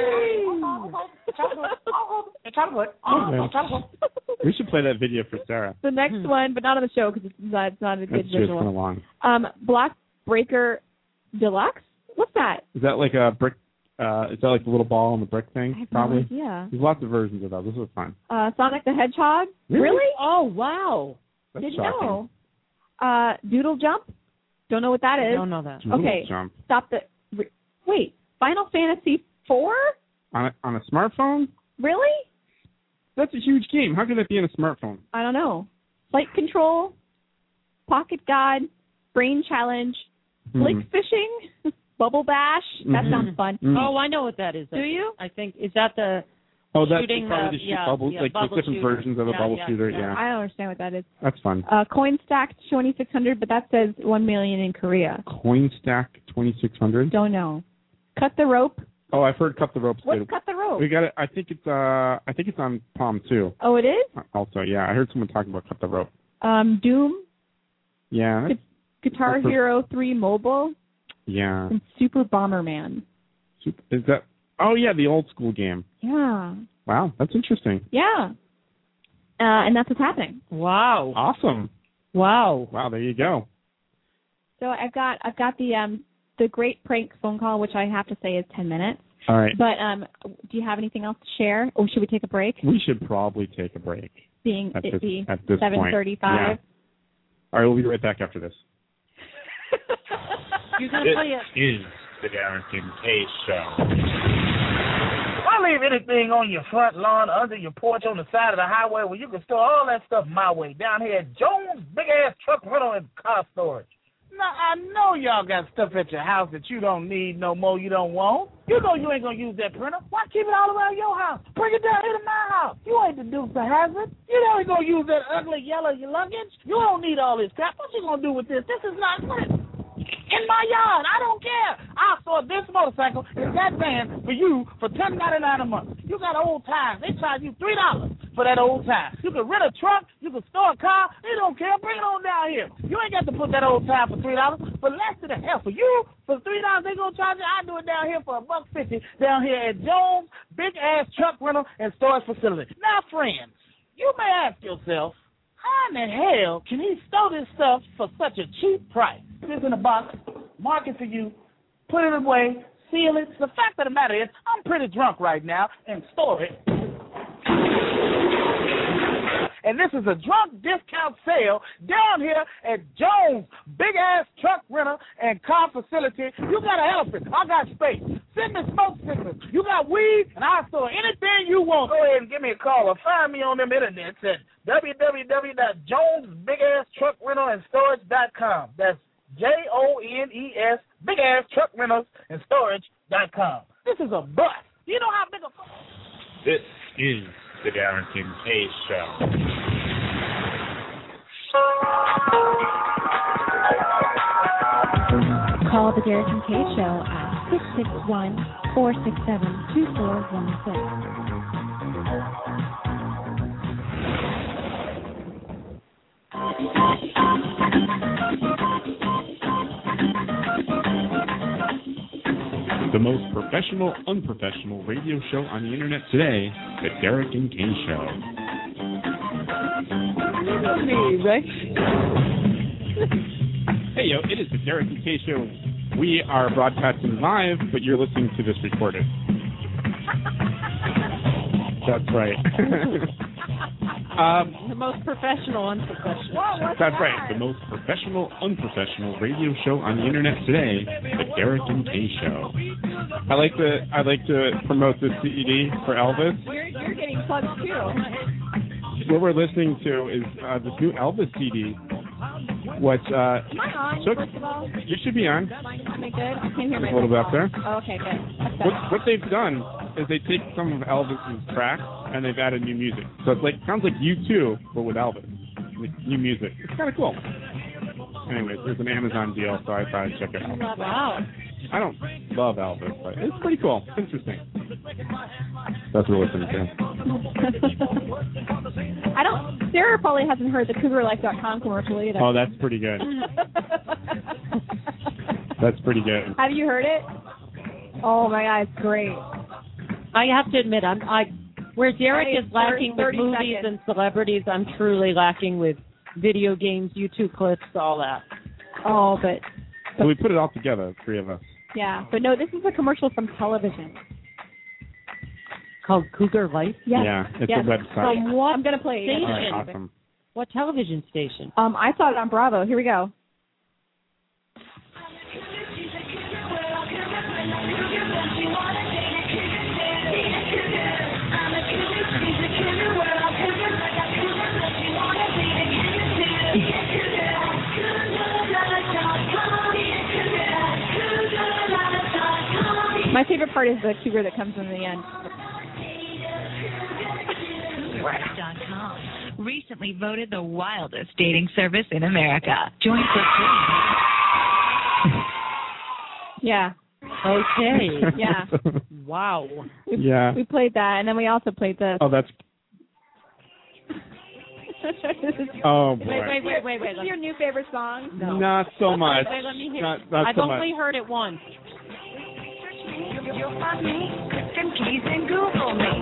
We should play that video for Sarah. The next one, but not on the show because it's not, it's not a good That's just kind of visual. long. Um, Block Breaker Deluxe. What's that? Is that like a brick? Uh, is that like the little ball on the brick thing? I have Probably. no idea. There's lots of versions of that. This was fun. Uh, Sonic the Hedgehog. Really? Oh wow. That's Didn't shocking. know. Uh, Doodle Jump. Don't know what that is? Don't know that. Okay, Jump. stop the. Re, wait, Final Fantasy four? On a, on a smartphone? Really? That's a huge game. How can that be on a smartphone? I don't know. Flight Control, Pocket God, Brain Challenge, Blink Hmm. Fishing, Bubble Bash. That Mhm. sounds fun. Mm. Oh, I know what that is. Do you? I think is that the Oh, that's shooting probably the, the shoot yeah, bubbles, yeah, like bubble the different shooter. versions of a Yeah, bubble yeah, shooter. yeah. Yeah, I don't understand what that is. that's fun. Uh, CoinStack twenty-six hundred, but that says one million in Korea. CoinStack twenty-six hundred. Don't know. Cut the Rope. Oh, I've heard Cut the Ropes. What's too. Cut the Rope? We got it. I think it's uh, I think it's on Palm too. Oh, it is? Also, yeah, I heard someone talking about Cut the Rope. Um, Doom, Yeah, that's- Guitar That's a- Hero three Mobile, yeah. and Super Bomberman. Super- Is that? Oh, yeah, the old school game. Yeah. Wow, that's interesting. Yeah. Uh, and that's what's happening. Wow. Awesome. Wow. Wow, there you go. So I've got I've got the um the great prank phone call, which I have to say is ten minutes. All right. But um, do you have anything else to share, or should we take a break? We should probably take a break. Being At it this- be at this seven point. thirty-five. Yeah. All right, we'll be right back after this. You're gonna This play it. is the Darrington K Show. Why leave anything on your front lawn, under your porch, on the side of the highway where you can store all that stuff my way, down here at Jones Big Ass Truck Rental and Car Storage? Now, I know y'all got stuff at your house that you don't need no more, you don't want. You know you ain't going to use that printer. Why keep it all around your house? Bring it down here to my house. You ain't the Dukes of Hazzard. You know you going to use that ugly yellow luggage. You don't need all this crap. What you going to do with this? This is not good. In my yard, I don't care. I'll store this motorcycle in that van for you for ten ninety-nine a month. You got old tires. They charge you three dollars for that old tire. You can rent a truck. You can store a car. They don't care. Bring it on down here. You ain't got to put that old tire for three dollars. For less than a hell, for you, for three dollars, they going to charge you. I do it down here for a buck fifty down here at Jones Big Ass Truck Rental and Storage Facility. Now, friends, you may ask yourself, how in the hell can he store this stuff for such a cheap price? This in a box, mark it for you, put it away, seal it. The fact of the matter is, I'm pretty drunk right now and store it. And this is a drunk discount sale down here at Jones Big Ass Truck Rental and Car Facility. You got an elephant, I got space. Send me smoke signals. You got weed, and I'll store anything you want. Go ahead and give me a call or find me on them internets at w w w dot jones big ass truck rental and storage dot com. That's J O N E S Big Ass Truck Rentals and Storage dot com. This is a bust. You know how big a This is the Darrington K Show. Call the Darrington K Show at six six one, four six seven, two four one six. The most professional, unprofessional radio show on the internet today, the Derek and Kay Show. Hey, yo, it is the Derek and Kay Show. We are broadcasting live, but you're listening to this recorded. That's right. um, The most professional, unprofessional. That's right. The most professional, unprofessional radio show on the internet today, the Derek and Kay Show. I like to I like to promote this C D for Elvis. You're, you're getting plugged too. What we're listening to is uh, this new Elvis C D. What? Uh, Am I on, took, first of all? you should be on. Am I, am I good? I can't hear Just myself. a little bit up there. Oh, okay, good. That's What, better. what they've done is they take some of Elvis's tracks and they've added new music. So it's like sounds like U two, but with Elvis, like new music. It's kind of cool. Anyways, there's an Amazon deal, so I thought I'd check it out. Wow. I don't love Elvis, but it's pretty cool. It's interesting. That's what we're listening to. I don't. Sarah probably hasn't heard the cougar life dot com commercial either. Oh, that's pretty good. That's pretty good. Have you heard it? Oh my God, it's great. I have to admit, I'm I where Derek Hey, is lacking with thirty movies seconds. and celebrities, I'm truly lacking with video games, YouTube clips, all that. Oh, but So we put it all together, the three of us. yeah, but no, this is a commercial from television. Called Cougar Life? Yes. Yeah, it's yes. a website. From what I'm gonna play it. station? All right, awesome. What television station? Um, I saw it on Bravo. Here we go. My favorite part is the cougar that comes in the end. dot com recently voted the wildest dating service in America. Join for free. Yeah. Okay. Yeah. Wow. We, Yeah. We played that, and then we also played this. Oh, that's. Oh boy. Wait, wait, wait, wait, wait. Is this your new favorite song? No. Not so much. Wait, let me hear. Not, not I've so only much. heard it once. You'll find me, Kristen Keys, and Google me.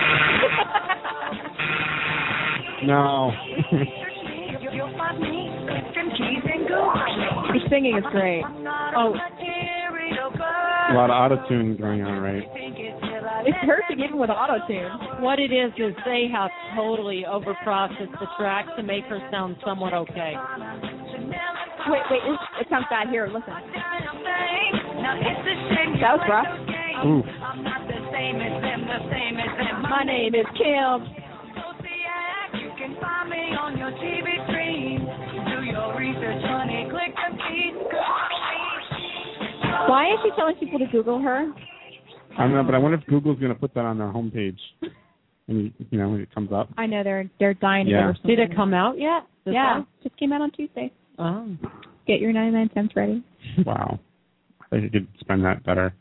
No. You'll find me, Kristen Keys, and Google me. Your singing is great. Oh. A lot of auto-tune going on, right? It's perfect even with auto-tune. What it is is they have totally overprocessed the track to make her sound somewhat okay. Wait, wait, it, it sounds bad. Here, listen. That was rough. Ooh. My name is Kim. You can find me on your T V screen. Do your research, honey. Click the key. Why is she telling people to Google her? I don't know, but I wonder if Google's going to put that on their homepage. And, you know, when it comes up. I know, they're they're dying to Yeah. go. Did it come out yet? This Yeah, one? just came out on Tuesday. Oh. Get your ninety-nine cents ready. Wow. I think you could spend that better.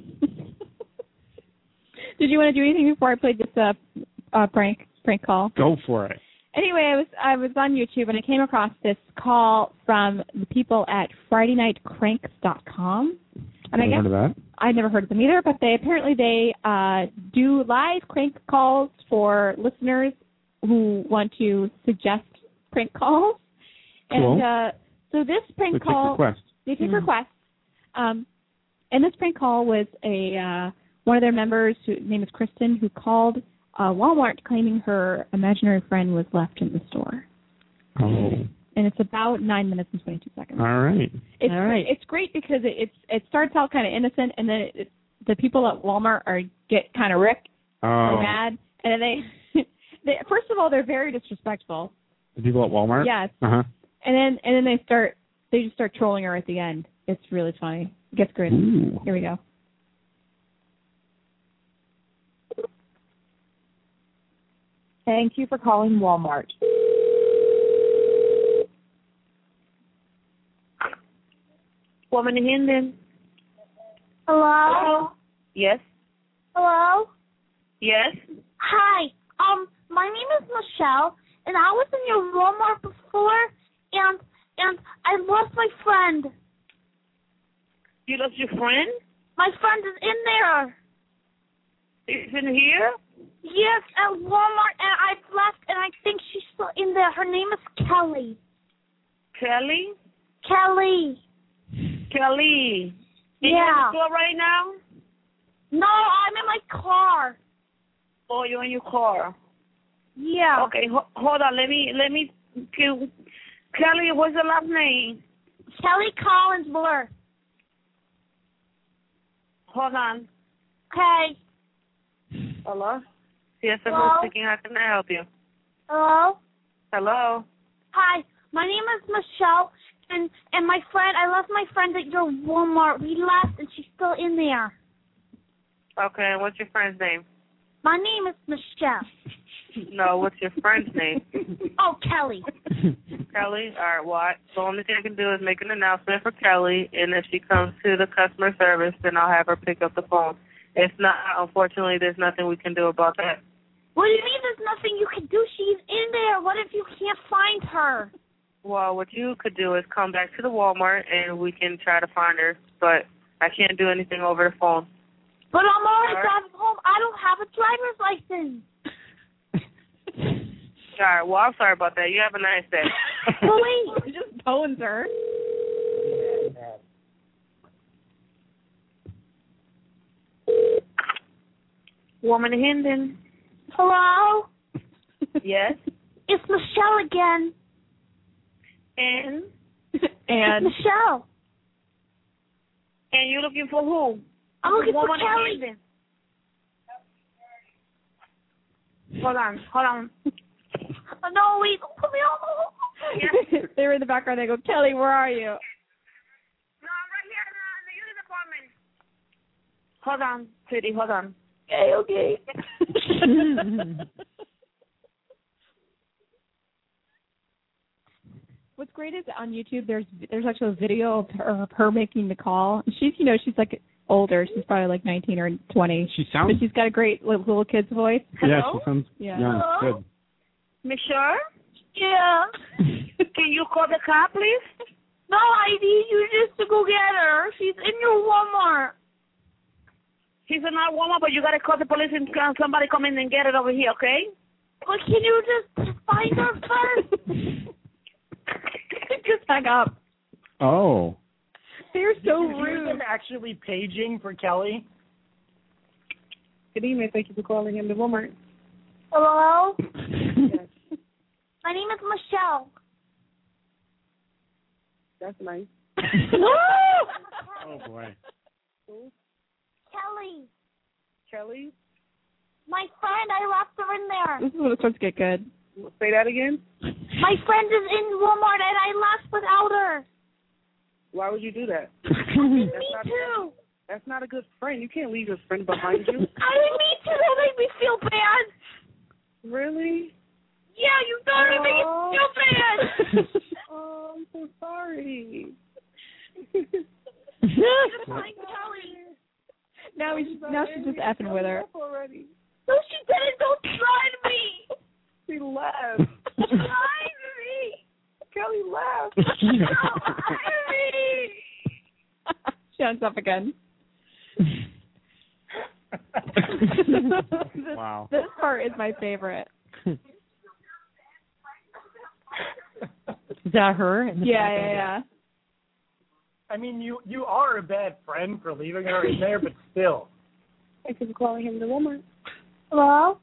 Did you want to do anything before I played this uh, uh, prank prank call? Go for it. Anyway, I was I was on YouTube and I came across this call from the people at Friday Night Cranks dot com. And I Never guess heard of that. I'd never heard of them either, but they apparently they uh, do live crank calls for listeners who want to suggest prank calls. Cool. And uh, so this prank They take call, requests. they take Mm. requests. Um, and this prank call was a uh, one of their members, whose name is Kristen, who called uh, Walmart claiming her imaginary friend was left in the store. Oh. And it's about nine minutes and twenty-two seconds. All right. It's All right. it's great because it it's, it starts out kind of innocent, and then it, it, the people at Walmart are get kind of rick Oh. or mad, and then they, they first of all they're very disrespectful. The people at Walmart? Yes. Uh-huh. And then and then they start they just start trolling her at the end. It's really funny. It gets good. Ooh. Here we go. Thank you for calling Walmart. Woman in Hinden. Hello? Yes. Hello? Yes. Hi. Um, my name is Michelle, and I was in your Walmart before, and and I lost my friend. You lost your friend? My friend is in there. Is in here? Yes, at Walmart, and I've left, and I think she's still in there. Her name is Kelly. Kelly? Kelly. Kelly. Are you in Yeah. the store right now? No, I'm in my car. Oh, you're in your car. Yeah. Okay, ho- hold on. Let me, let me, Ke- Kelly, what's the last name? Kelly Collins Blur. Hold on. Okay. Hello? Yes, I'm Hello? speaking. How can I help you? Hello? Hello? Hi, my name is Michelle, and and my friend, I left my friend at your Walmart. We left, and she's still in there. Okay, and what's your friend's name? My name is Michelle. No, what's your friend's name? Oh, Kelly. Kelly? All right, well, I, the only thing I can do is make an announcement for Kelly, and if she comes to the customer service, then I'll have her pick up the phone. If not, unfortunately, there's nothing we can do about that. What do you mean there's nothing you can do? She's in there. What if you can't find her? Well, what you could do is come back to the Walmart, and we can try to find her, but I can't do anything over the phone. But I'm already All right. driving home. I don't have a driver's license. All right, well, I'm sorry about that. You have a nice day. Well, wait. It just bones her. Woman in Hinden. Hello? Yes? It's Michelle again. And? And It's Michelle. And you're looking for who? I'm looking for Woman in Kelly. Hinden. Hold on, hold on. Oh, no, wait. Don't put me on the Yes. They were in the background. They go, Kelly, where are you? No, I'm right here in the, in the unit department. Hold on, sweetie, hold on. Okay, okay. What's great is on YouTube. There's there's actually a video of her, of her making the call. She's you know she's like older. She's probably like nineteen or twenty. She sounds. But she's got a great little, little kid's voice. Yeah, Hello? she sounds Yeah. young. Hello? Good. Michelle? Yeah. Can you call the car, please? No, I need you just to go get her. She's in your Walmart. She's in our Walmart, but you gotta call the police and uh, somebody come in and get it over here, okay? But can you just find her first? Just hang up. Oh. They're so Is rude. yours actually paging for Kelly? Good evening. Thank you for calling in the Walmart. Hello? Yes. My name is Michelle. That's nice. Oh boy. Kelly. Kelly? My friend, I left her in there. This is when it starts to get good. Say that again. My friend is in Walmart and I left without her. Why would you do that? Me That's not, too. That's not a good friend. You can't leave your friend behind you. I didn't mean to. That made me feel bad. Really? Yeah, you thought it made me feel bad. Oh, I'm so sorry. Find Kelly. Now he's now she's just effing with her. Already. No, she didn't. Don't try to me. She left. Try to me. Kelly left. Try to me. She hangs up again. Wow. This part is my favorite. Is that her? In the Yeah, back? yeah, yeah. I mean, you you are a bad friend for leaving her in there, but still. Thank you for calling him the Walmart. Hello?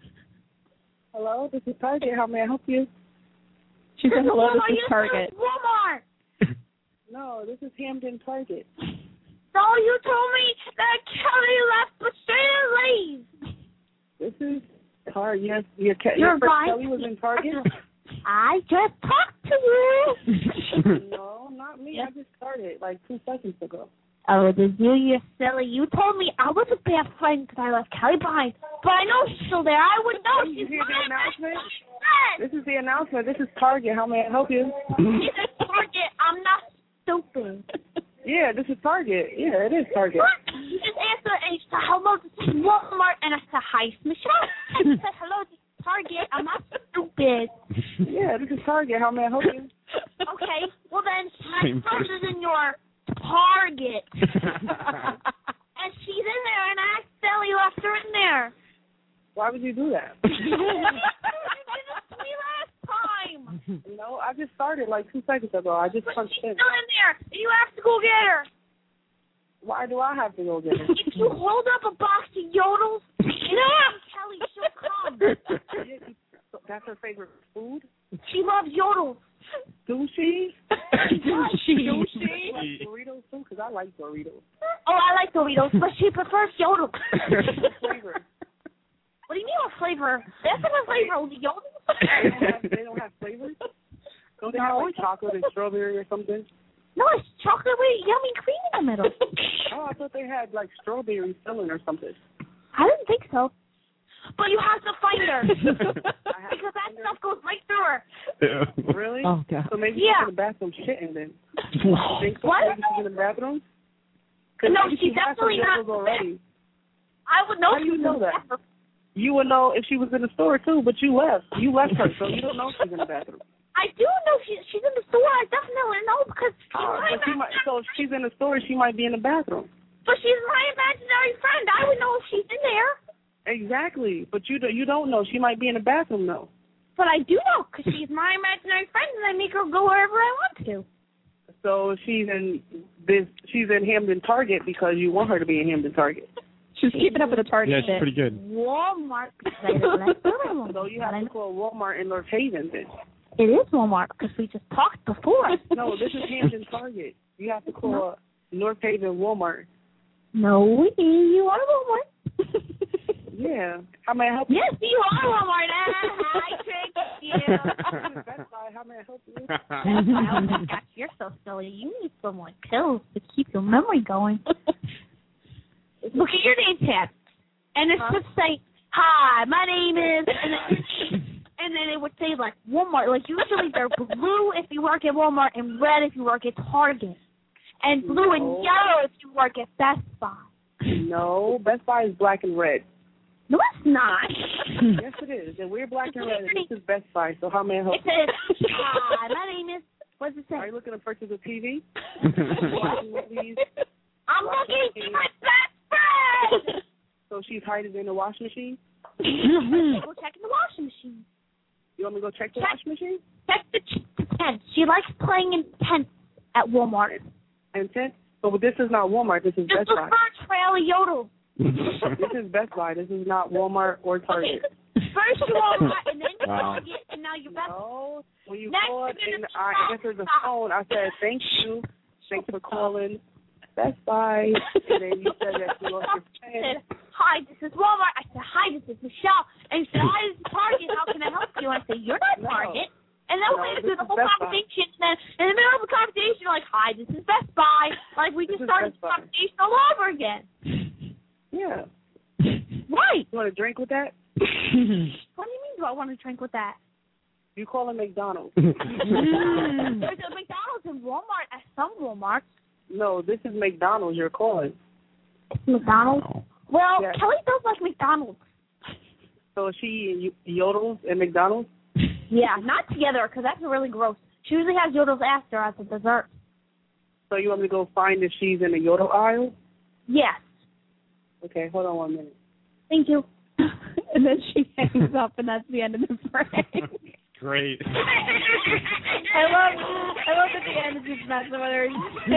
Hello, this is Target. How may I help you? She said hello, Mama, this is you Target. said Walmart. No, this is Hamden Target. No, you told me that Kelly left, but she didn't leave. This is Target. Yes, your, ca- You're your friend right. Kelly was in Target. I just talked to you. No, not me. I just started like two seconds ago. Oh, the you, you silly. You told me I was a bad friend because I left Kelly behind. But I know she's still there. I would know. You She's hear the my announcement? friend. This is the announcement. This is Target. How may I help you? This is Target. I'm not stupid. Yeah, this is Target. Yeah, it is Target. What? You just answered and you said, hello, this is Walmart. And I said, hi, Michelle. And you said, hello, this is Target. I'm not stupid. Yeah, this is Target. How may I help you? Okay. Well, then my Same friend person. is in your Target. And she's in there, and I accidentally left her in there. Why would you do that? You did it to me last time. No, I just started like two seconds ago. I just But punched she's in. still in there, and you have to go get her. Why do I have to go get her? If you hold up a box of yodels, yeah, Kelly, she'll come. That's her favorite food? She loves yodels. Sushi? Sushi. Sushi? Like Doritos too? Because I like Doritos. Oh, I like Doritos, but she prefers yodels. What flavor? What do you mean what flavor? That's not a flavor. Yodels? They don't have, they don't have flavors? Don't they have like chocolate and strawberry or something? No, it's chocolate with yummy cream in the middle. Oh, I thought they had like strawberry filling or something. I didn't think so. But you have to find her. Because that stuff goes right through her. Really? Oh, God. So maybe Yeah. she's in the bathroom shitting then. You think so? What? Maybe she's in the bathroom? 'Cause No, maybe she's she has some definitely not. yodels already. I would know How do she you was know in the that? bathroom. You would know if she was in the store too, but you left. You left her, so you don't know she's in the bathroom. I do know she, she's in the store. I definitely know because she's Oh, my but she might, imaginary so if she's in the store, she might be in the bathroom. But she's my imaginary friend. I would know if she's in there. Exactly, but you do, you don't know. She might be in the bathroom though. But I do know because she's my imaginary friend, and I make her go wherever I want to. So she's in this. She's in Hamden Target because you want her to be in Hamden Target. She's keeping up with the Target. Yeah, she's bit. pretty good. Walmart. Because I don't like Walmart. So you have to call Walmart in North Haven then. It is Walmart because we just talked before. No, this is Hamden Target. You have to call North Haven Walmart. No, we you are Walmart. Yeah. How may I help you? Yes, you are Walmart. Ah, I tricked you. That's why. How may I help you? Oh my gosh, you're so silly. You need some like pills to keep your memory going. Look at your name tag. And it would say, hi, my name is, and then, and then it would say, like, Walmart. Like, usually they're blue if you work at Walmart and red if you work at Target. And blue no. and yellow if you work at Best Buy. No, Best Buy is black and red. No, it's not. Yes, it is. And we're black and red, and this is Best Buy, so how may I help It says, hi, my name is, what does it say? Are you looking to purchase a T V? I'm looking for my best friend! So she's hiding in the washing machine? Go check in the washing machine. You want me to go check the check, washing machine? Check the, the tent. She likes playing in tents at Walmart. And tent? But this is not Walmart. This is Just Best look Buy. for a trail of yodels. This is Best Buy. This is not Walmart or Target. Okay. First you Walmart, and then you Wow. Target, and now you're Best Buy. No. When you Next, called you're and gonna I answered the phone, I said, thank you. Thanks for calling Best Buy. And then you said that you lost your I said, hi, this is Walmart. I said, hi, this is Michelle. And you said, hi, this is Target. How can I help you? And I said, you're not Target. And then No, we went this through the is whole Best Buy. conversation. And then in the middle of the conversation, you're like, hi, this is Best Buy. Like, we This just is started Best the Buy. conversation all over again. Yeah. Right. You want a drink with that? What do you mean, do I want to drink with that? You call it McDonald's. There's a McDonald's and Walmart at some Walmarts. No, this is McDonald's you're calling. McDonald's? Well, Yeah. Kelly does like McDonald's. So she yodels at McDonald's? Yeah, not together, because that's really gross. She usually has yodels after as a dessert. So you want me to go find if she's in the yodel aisle? Yes. Okay, hold on one minute. Thank you. And then she hangs up, and that's the end of the prank. Great. I love, I love at the end it's just messing with her.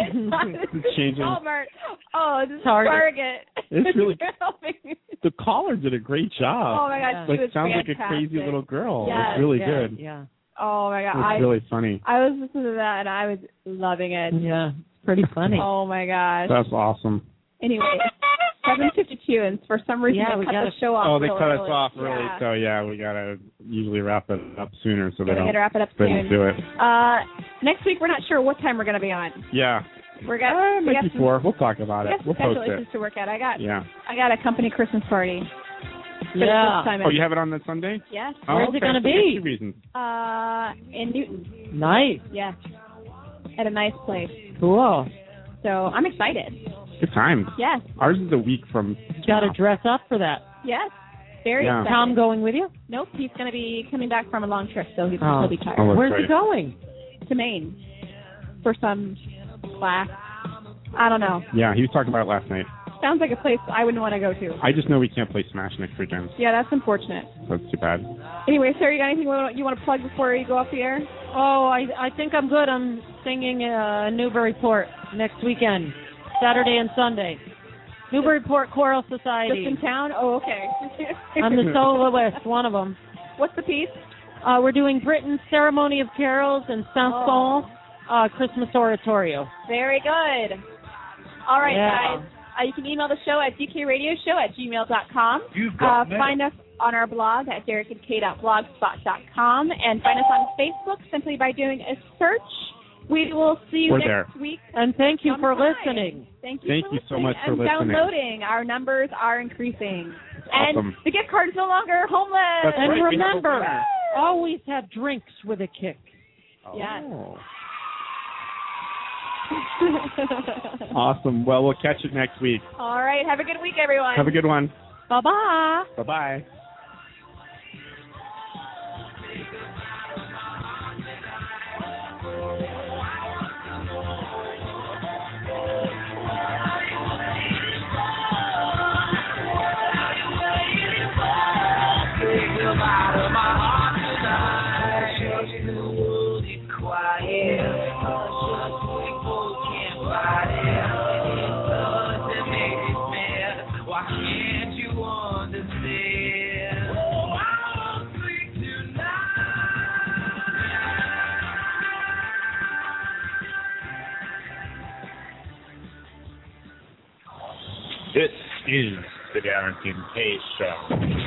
It's changing. Walmart. Oh, this is Target. Target. It's really- You're helping me. The caller did a great job. Oh my gosh, she like was sounds fantastic. like a crazy little girl. Yes, it's really yeah, good. Yeah. Oh my god, It's I really funny. I was listening to that and I was loving it. Yeah. It's pretty funny. Oh my gosh. That's awesome. Anyway, seven fifty-two, and for some reason Yeah, they we cut gotta- the show off. Oh, they real cut early. us off early, Yeah. so yeah, we gotta usually wrap it up sooner, so Yeah, they we don't. gotta wrap it up they soon. don't do it. Uh, next week we're not sure what time we're gonna be on. Yeah. We're got Uh, we maybe got some, before. We'll talk about we it. got We'll some post special it. issues to work at. I got Yeah. I got a company Christmas party. For the Yeah. first time Oh, in- you have it on that Sunday? Yes. Oh, Where's okay. it gonna For be? two reasons. Uh, in Newton. Nice. Yeah. At a nice place. Cool. So I'm excited. Good times. Yes. Ours is a week from. Got to dress up for that. Yes. Very Yeah. excited. Tom going with you? Nope. He's going to be coming back from a long trip, so he's, Oh. he'll be tired. Oh, that's Where's right. he going? To Maine for some class. I don't know. Yeah, he was talking about it last night. Sounds like a place I wouldn't want to go to. I just know we can't play Smash next weekend. Yeah, that's unfortunate. That's too bad. Anyway, Sarah, you got anything you want to plug before you go off the air? Oh, I I think I'm good. I'm singing uh, Newburyport next weekend, Saturday and Sunday. Newburyport Choral Society. Just in town? Oh, okay. I'm the soloist, one of them. What's the piece? Uh, we're doing Britain's Ceremony of Carols and Saint-Saul uh, Christmas Oratorio. Very good. All right, Yeah. guys. Uh, you can email the show at d k radio show at gmail dot com. You've got Uh, mail. find us on our blog at derek and k dot blogspot dot com and find us on Facebook simply by doing a search. We will see you We're next there. week. And thank you Come for by. listening. Thank you. Thank for you so listening much for and listening. downloading. Our numbers are increasing. Awesome. And the gift card is no longer homeless. That's And right, we have a remember, winner. always have drinks with a kick. Yes. Oh. Awesome. Well, we'll catch you next week. All right. Have a good week, everyone. Have a good one. Bye-bye. Bye-bye. This is the Darrington K Show.